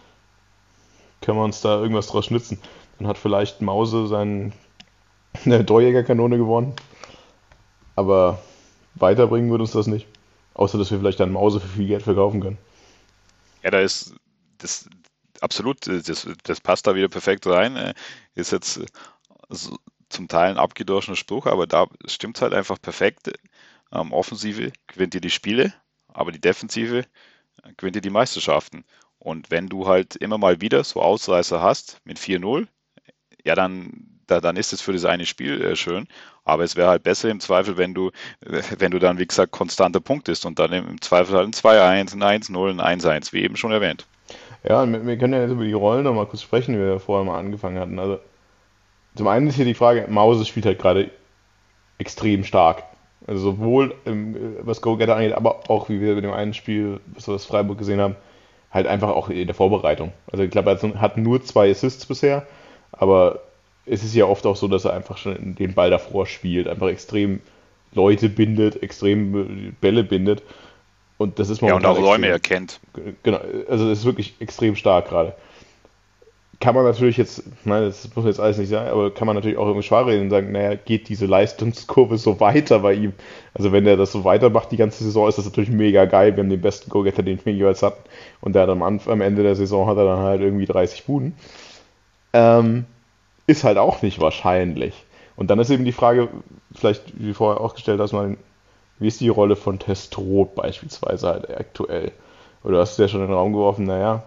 [SPEAKER 2] Können wir uns da irgendwas draus schnitzen. Dann hat vielleicht Mause seinen eine Torjägerkanone gewonnen. Aber weiterbringen würde uns das nicht. Außer, dass wir vielleicht dann Mause für viel Geld verkaufen können.
[SPEAKER 4] Ja, da ist das absolut, das, das passt da wieder perfekt rein. Ist jetzt so, zum Teil ein abgedroschener Spruch, aber da stimmt es halt einfach perfekt. Ähm, Offensive gewinnt dir die Spiele, aber die Defensive gewinnt dir die Meisterschaften. Und wenn du halt immer mal wieder so Ausreißer hast mit vier null, ja, dann, da, dann ist es für das eine Spiel äh, schön. Aber es wäre halt besser im Zweifel, wenn du, wenn du dann, wie gesagt, konstanter punktest und dann im Zweifel halt ein zwei eins, ein eins null, ein eins eins, wie eben schon erwähnt.
[SPEAKER 2] Ja, wir können ja jetzt über die Rollen noch mal kurz sprechen, die wir vorher mal angefangen hatten. Also, zum einen ist hier die Frage, Mause spielt halt gerade extrem stark. Also sowohl im, was Go-Getter angeht, aber auch, wie wir bei dem einen Spiel, was wir aus Freiburg gesehen haben, halt einfach auch in der Vorbereitung. Also ich glaube, er hat nur zwei Assists bisher, aber es ist ja oft auch so, dass er einfach schon den Ball davor spielt, einfach extrem Leute bindet, extrem Bälle bindet. Und das ist
[SPEAKER 4] momentan. Ja, und auch Räume
[SPEAKER 2] extrem,
[SPEAKER 4] erkennt.
[SPEAKER 2] Genau, also es ist wirklich extrem stark gerade. Kann man natürlich jetzt, nein, das muss jetzt alles nicht sein, aber kann man natürlich auch irgendwie schwach reden und sagen, naja, geht diese Leistungskurve so weiter bei ihm? Also wenn der das so weitermacht die ganze Saison, ist das natürlich mega geil. Wir haben den besten Go-Getter, den wir jeweils hatten. Und der hat am, Anfang, am Ende der Saison hat er dann halt irgendwie dreißig Buden. Ähm, ist halt auch nicht wahrscheinlich. Und dann ist eben die Frage, vielleicht, wie vorher auch gestellt hast, mal, wie ist die Rolle von Testroth beispielsweise halt aktuell? Oder hast du ja schon in den Raum geworfen, naja,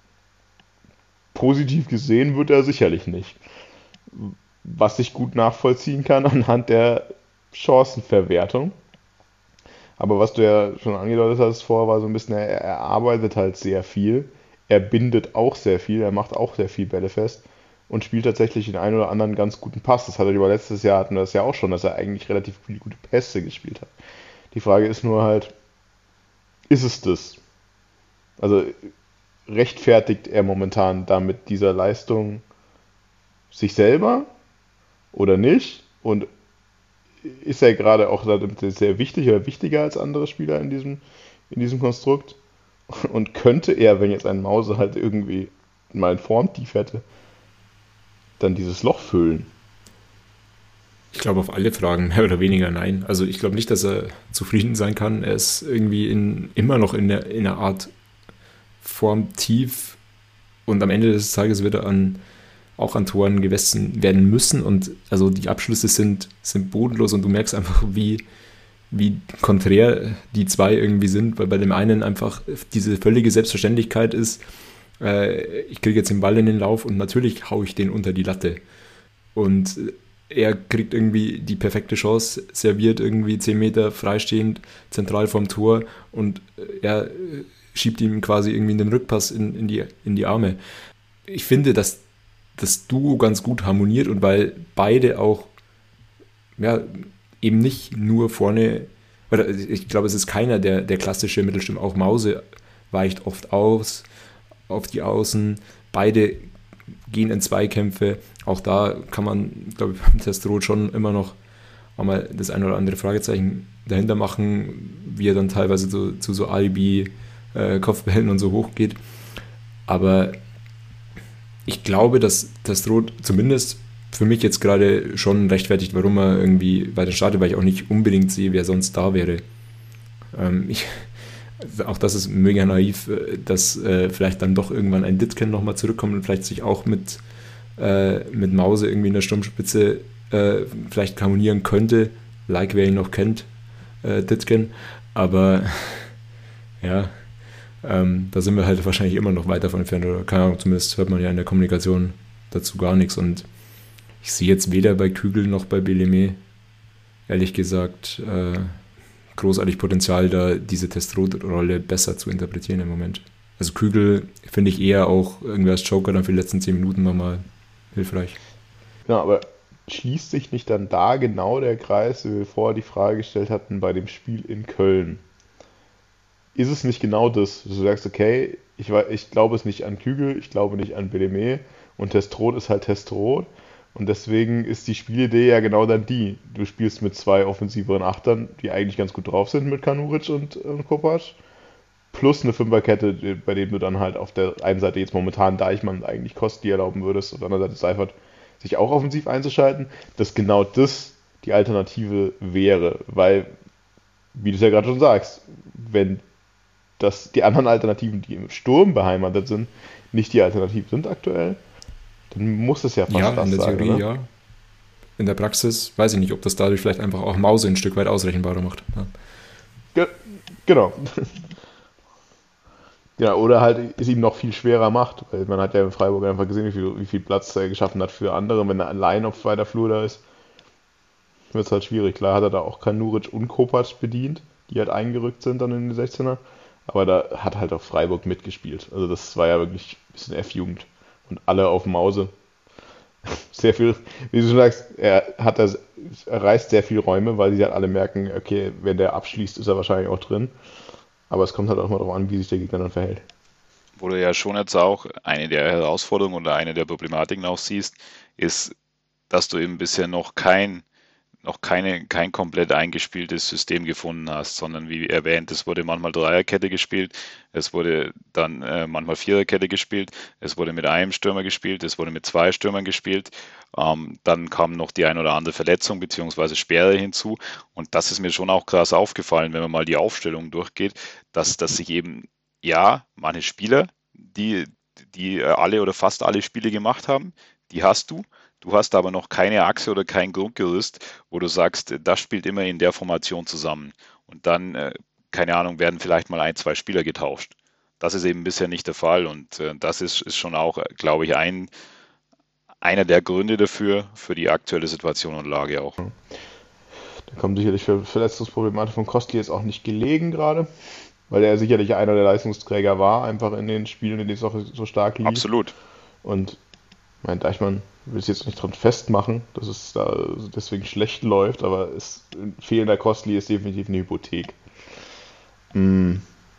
[SPEAKER 2] positiv gesehen wird er sicherlich nicht. Was ich gut nachvollziehen kann anhand der Chancenverwertung. Aber was du ja schon angedeutet hast vorher, war so ein bisschen, er, er arbeitet halt sehr viel. Er bindet auch sehr viel, er macht auch sehr viel Bälle fest und spielt tatsächlich den einen oder anderen ganz guten Pass. Das hat er über letztes Jahr, hatten wir das ja auch schon, dass er eigentlich relativ viele gute Pässe gespielt hat. Die Frage ist nur halt, ist es das? Also rechtfertigt er momentan damit dieser Leistung sich selber oder nicht? Und ist er gerade auch sehr wichtig oder wichtiger als andere Spieler in diesem, in diesem Konstrukt? Und könnte er, wenn jetzt ein Mause halt irgendwie mal ein Formtief hätte, dann dieses Loch füllen?
[SPEAKER 3] Ich glaube auf alle Fragen mehr oder weniger nein. Also ich glaube nicht, dass er zufrieden sein kann. Er ist irgendwie in, immer noch in, der, in einer Art Form tief und am Ende des Tages wird er an, auch an Toren gemessen werden müssen und also die Abschlüsse sind, sind bodenlos und du merkst einfach, wie, wie konträr die zwei irgendwie sind, weil bei dem einen einfach diese völlige Selbstverständlichkeit ist, äh, ich kriege jetzt den Ball in den Lauf und natürlich haue ich den unter die Latte. Und er kriegt irgendwie die perfekte Chance, serviert irgendwie zehn Meter freistehend, zentral vorm Tor und er schiebt ihm quasi irgendwie den Rückpass in, in, die, in die Arme. Ich finde, dass das Duo ganz gut harmoniert und weil beide auch ja, eben nicht nur vorne, oder ich glaube, es ist keiner der, der klassische Mittelstürmer, auch Mause weicht oft aus auf die Außen, beide gehen in Zweikämpfe, auch da kann man, glaube ich, beim Testrot schon immer noch einmal das ein oder andere Fragezeichen dahinter machen, wie er dann teilweise zu, zu so Alibi äh, Kopfbällen und so hochgeht, aber ich glaube, dass Testrot zumindest für mich jetzt gerade schon rechtfertigt, warum er irgendwie weiter startet, weil ich auch nicht unbedingt sehe, wer sonst da wäre. Ähm, ich, auch das ist mega naiv, dass äh, vielleicht dann doch irgendwann ein Ditken nochmal zurückkommt und vielleicht sich auch mit, äh, mit Mause irgendwie in der Sturmspitze äh, vielleicht harmonieren könnte, like wer ihn noch kennt, äh, Ditken, aber ja, ähm, da sind wir halt wahrscheinlich immer noch weit davon entfernt, oder keine Ahnung, zumindest hört man ja in der Kommunikation dazu gar nichts und ich sehe jetzt weder bei Kügel noch bei Bellemé, ehrlich gesagt, äh, großartig Potenzial, da diese Testrot-Rolle besser zu interpretieren im Moment. Also Kügel finde ich eher auch irgendwie als Joker dann für die letzten zehn Minuten nochmal hilfreich.
[SPEAKER 2] Genau, aber schließt sich nicht dann da genau der Kreis, wie wir vorher die Frage gestellt hatten, bei dem Spiel in Köln? Ist es nicht genau das, dass du sagst, okay, ich, ich glaube es nicht an Kügel, ich glaube nicht an Bellemé und Testrot ist halt Testrot und deswegen ist die Spielidee ja genau dann die. Du spielst mit zwei offensiveren Achtern, die eigentlich ganz gut drauf sind mit Kanuric und, und Kopac, plus eine Fünferkette, bei dem du dann halt auf der einen Seite jetzt momentan Deichmann eigentlich Kosti erlauben würdest, auf der anderen Seite Seifert sich auch offensiv einzuschalten, dass genau das die Alternative wäre, weil, wie du es ja gerade schon sagst, wenn das die anderen Alternativen, die im Sturm beheimatet sind, nicht die Alternativen sind aktuell, dann muss es ja fast
[SPEAKER 3] ja,
[SPEAKER 2] das
[SPEAKER 3] in der
[SPEAKER 2] sein,
[SPEAKER 3] Theorie,
[SPEAKER 2] oder?
[SPEAKER 3] ja. In der Praxis weiß ich nicht, ob das dadurch vielleicht einfach auch Mause ein Stück weit ausrechenbarer macht. Ja.
[SPEAKER 2] Ge genau. Ja, oder halt es ihm noch viel schwerer macht, weil man hat ja in Freiburg einfach gesehen, wie viel, wie viel Platz er geschaffen hat für andere. Wenn er allein auf weiter Flur da ist, wird es halt schwierig. Klar hat er da auch Kanuric und Kopac bedient, die halt eingerückt sind dann in die sechzehner. Aber da hat halt auch Freiburg mitgespielt. Also das war ja wirklich ein bisschen F-Jugend. Und alle auf Mause. Sehr viel, wie du schon sagst, er hat das, er reißt sehr viel Räume, weil sie halt alle merken, okay, wenn der abschließt, ist er wahrscheinlich auch drin. Aber es kommt halt auch mal darauf an, wie sich der Gegner dann verhält.
[SPEAKER 4] Wo du ja schon jetzt auch eine der Herausforderungen oder eine der Problematiken auch siehst, ist, dass du eben bisher noch kein noch keine, kein komplett eingespieltes System gefunden hast, sondern wie erwähnt, es wurde manchmal Dreierkette gespielt, es wurde dann äh, manchmal Viererkette gespielt, es wurde mit einem Stürmer gespielt, es wurde mit zwei Stürmern gespielt, ähm, dann kam noch die ein oder andere Verletzung bzw. Sperre hinzu und das ist mir schon auch krass aufgefallen, wenn man mal die Aufstellung durchgeht, dass, dass sich eben, ja, manche Spieler, die, die alle oder fast alle Spiele gemacht haben, die hast du. Du hast aber noch keine Achse oder kein Grundgerüst, wo du sagst, das spielt immer in der Formation zusammen. Und dann, äh, keine Ahnung, werden vielleicht mal ein, zwei Spieler getauscht. Das ist eben bisher nicht der Fall. Und äh, das ist, ist schon auch, glaube ich, ein, einer der Gründe dafür, für die aktuelle Situation und Lage auch.
[SPEAKER 2] Da kommt sicherlich für Verletzungsproblematik von Kostli jetzt auch nicht gelegen gerade, weil er sicherlich einer der Leistungsträger war, einfach in den Spielen, in denen es auch so stark lief.
[SPEAKER 4] Absolut.
[SPEAKER 2] Und mein Deichmann will es jetzt nicht dran festmachen, dass es da deswegen schlecht läuft, aber es, fehlender Kostli ist definitiv eine Hypothek. Hm.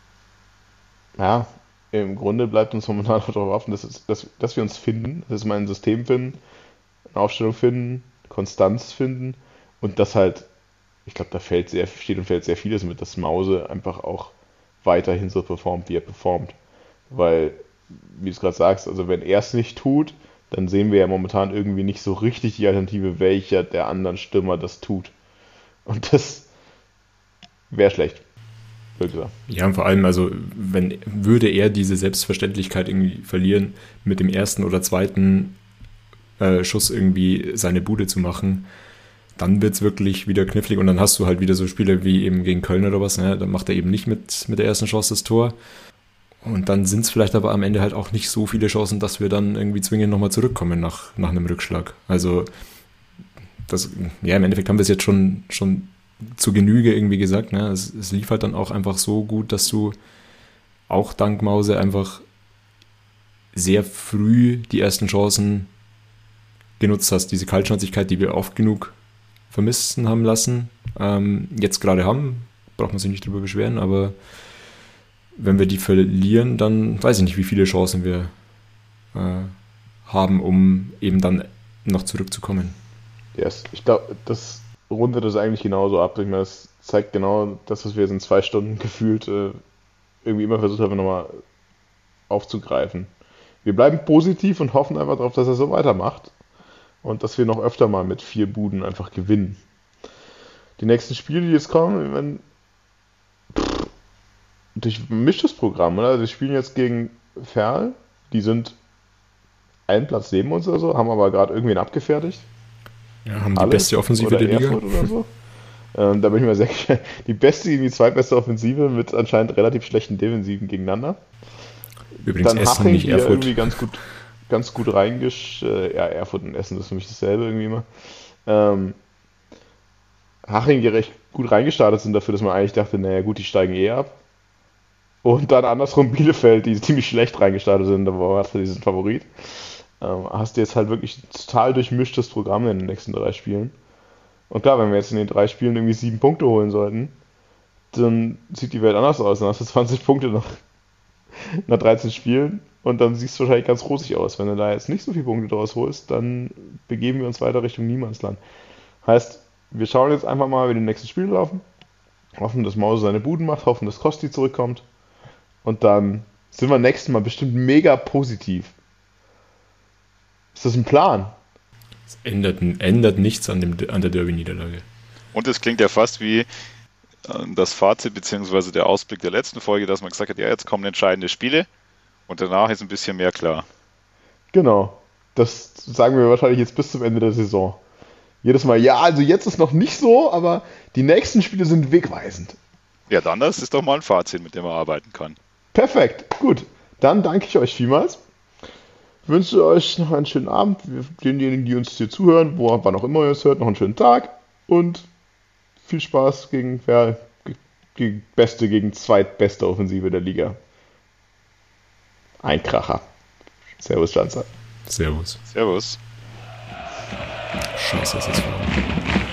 [SPEAKER 2] Ja, im Grunde bleibt uns momentan darauf offen, dass, es, dass, dass wir uns finden, dass wir ein System finden, eine Aufstellung finden, Konstanz finden und das halt, ich glaube, da fällt sehr, steht und fällt sehr vieles mit, dass Mause einfach auch weiterhin so performt, wie er performt. Weil, wie du es gerade sagst, also wenn er es nicht tut, dann sehen wir ja momentan irgendwie nicht so richtig die Alternative, welcher der anderen Stürmer das tut. Und das wäre schlecht.
[SPEAKER 3] Ja, und vor allem, also wenn würde er diese Selbstverständlichkeit irgendwie verlieren, mit dem ersten oder zweiten äh, Schuss irgendwie seine Bude zu machen, dann wird es wirklich wieder knifflig und dann hast du halt wieder so Spiele wie eben gegen Köln oder was, ne? Dann macht er eben nicht mit, mit der ersten Chance das Tor. Und dann sind es vielleicht aber am Ende halt auch nicht so viele Chancen, dass wir dann irgendwie zwingend nochmal zurückkommen nach, nach einem Rückschlag. Also das, ja, im Endeffekt haben wir es jetzt schon, schon zu Genüge irgendwie gesagt. Ne? Es, es lief halt dann auch einfach so gut, dass du auch dank Mause einfach sehr früh die ersten Chancen genutzt hast. Diese Kaltschnäuzigkeit, die wir oft genug vermissen haben lassen, ähm, jetzt gerade haben, braucht man sich nicht drüber beschweren, aber wenn wir die verlieren, dann weiß ich nicht, wie viele Chancen wir äh, haben, um eben dann noch zurückzukommen.
[SPEAKER 2] Yes. Ich glaube, das rundet das eigentlich genauso ab. Ich meine, das zeigt genau das, was wir jetzt in zwei Stunden gefühlt äh, irgendwie immer versucht haben, nochmal aufzugreifen. Wir bleiben positiv und hoffen einfach darauf, dass er so weitermacht und dass wir noch öfter mal mit vier Buden einfach gewinnen. Die nächsten Spiele, die jetzt kommen, wenn durchmischtes Programm, oder? Wir spielen jetzt gegen Ferl, die sind einen Platz neben uns oder so, haben aber gerade irgendwen abgefertigt.
[SPEAKER 3] Ja, haben die
[SPEAKER 2] Alles.
[SPEAKER 3] beste Offensive
[SPEAKER 2] Oder
[SPEAKER 3] der Liga.
[SPEAKER 2] Erfurt oder so. ähm, da bin ich mir sehr sicher. Die beste, die zweitbeste Offensive mit anscheinend relativ schlechten Defensiven gegeneinander.
[SPEAKER 3] Übrigens
[SPEAKER 2] Dann
[SPEAKER 3] Essen,
[SPEAKER 2] Haching,
[SPEAKER 3] nicht
[SPEAKER 2] die ja
[SPEAKER 3] Erfurt.
[SPEAKER 2] irgendwie ganz gut, ganz gut reingesch... Äh, ja, Erfurt und Essen, das ist für mich dasselbe irgendwie immer. Ähm, Haching, die recht gut reingestartet sind dafür, dass man eigentlich dachte, naja gut, die steigen eh ab. Und dann andersrum Bielefeld, die ziemlich schlecht reingestartet sind, aber hast du diesen Favorit. Ähm, hast du jetzt halt wirklich ein total durchmischtes Programm in den nächsten drei Spielen. Und klar, wenn wir jetzt in den drei Spielen irgendwie sieben Punkte holen sollten, dann sieht die Welt anders aus. Dann hast du zwanzig Punkte nach, nach dreizehn Spielen und dann siehst du wahrscheinlich ganz rosig aus. Wenn du da jetzt nicht so viele Punkte draus holst, dann begeben wir uns weiter Richtung Niemandsland. Heißt, wir schauen jetzt einfach mal, wie die nächsten Spiele laufen. Hoffen, dass Mause seine Buden macht, hoffen, dass Kosti zurückkommt. Und dann sind wir nächstes Mal bestimmt mega positiv. Ist das ein Plan?
[SPEAKER 3] Es ändert, ändert nichts an, dem, an der Derby-Niederlage.
[SPEAKER 4] Und es klingt ja fast wie äh, das Fazit bzw. der Ausblick der letzten Folge, dass man gesagt hat, ja, jetzt kommen entscheidende Spiele und danach ist ein bisschen mehr klar.
[SPEAKER 2] Genau. Das sagen wir wahrscheinlich jetzt bis zum Ende der Saison. Jedes Mal, ja, also jetzt ist noch nicht so, aber die nächsten Spiele sind wegweisend.
[SPEAKER 4] Ja, dann das ist doch mal ein Fazit, mit dem man arbeiten kann.
[SPEAKER 2] Perfekt, gut. Dann danke ich euch vielmals. Wünsche euch noch einen schönen Abend. Denjenigen, die uns hier zuhören, wo wann auch immer ihr es hört, noch einen schönen Tag. Und viel Spaß gegen ja, die beste gegen zweitbeste Offensive der Liga. Ein Kracher. Servus, Schanzer.
[SPEAKER 3] Servus.
[SPEAKER 4] Servus.
[SPEAKER 3] Scheiße, ist das verloren.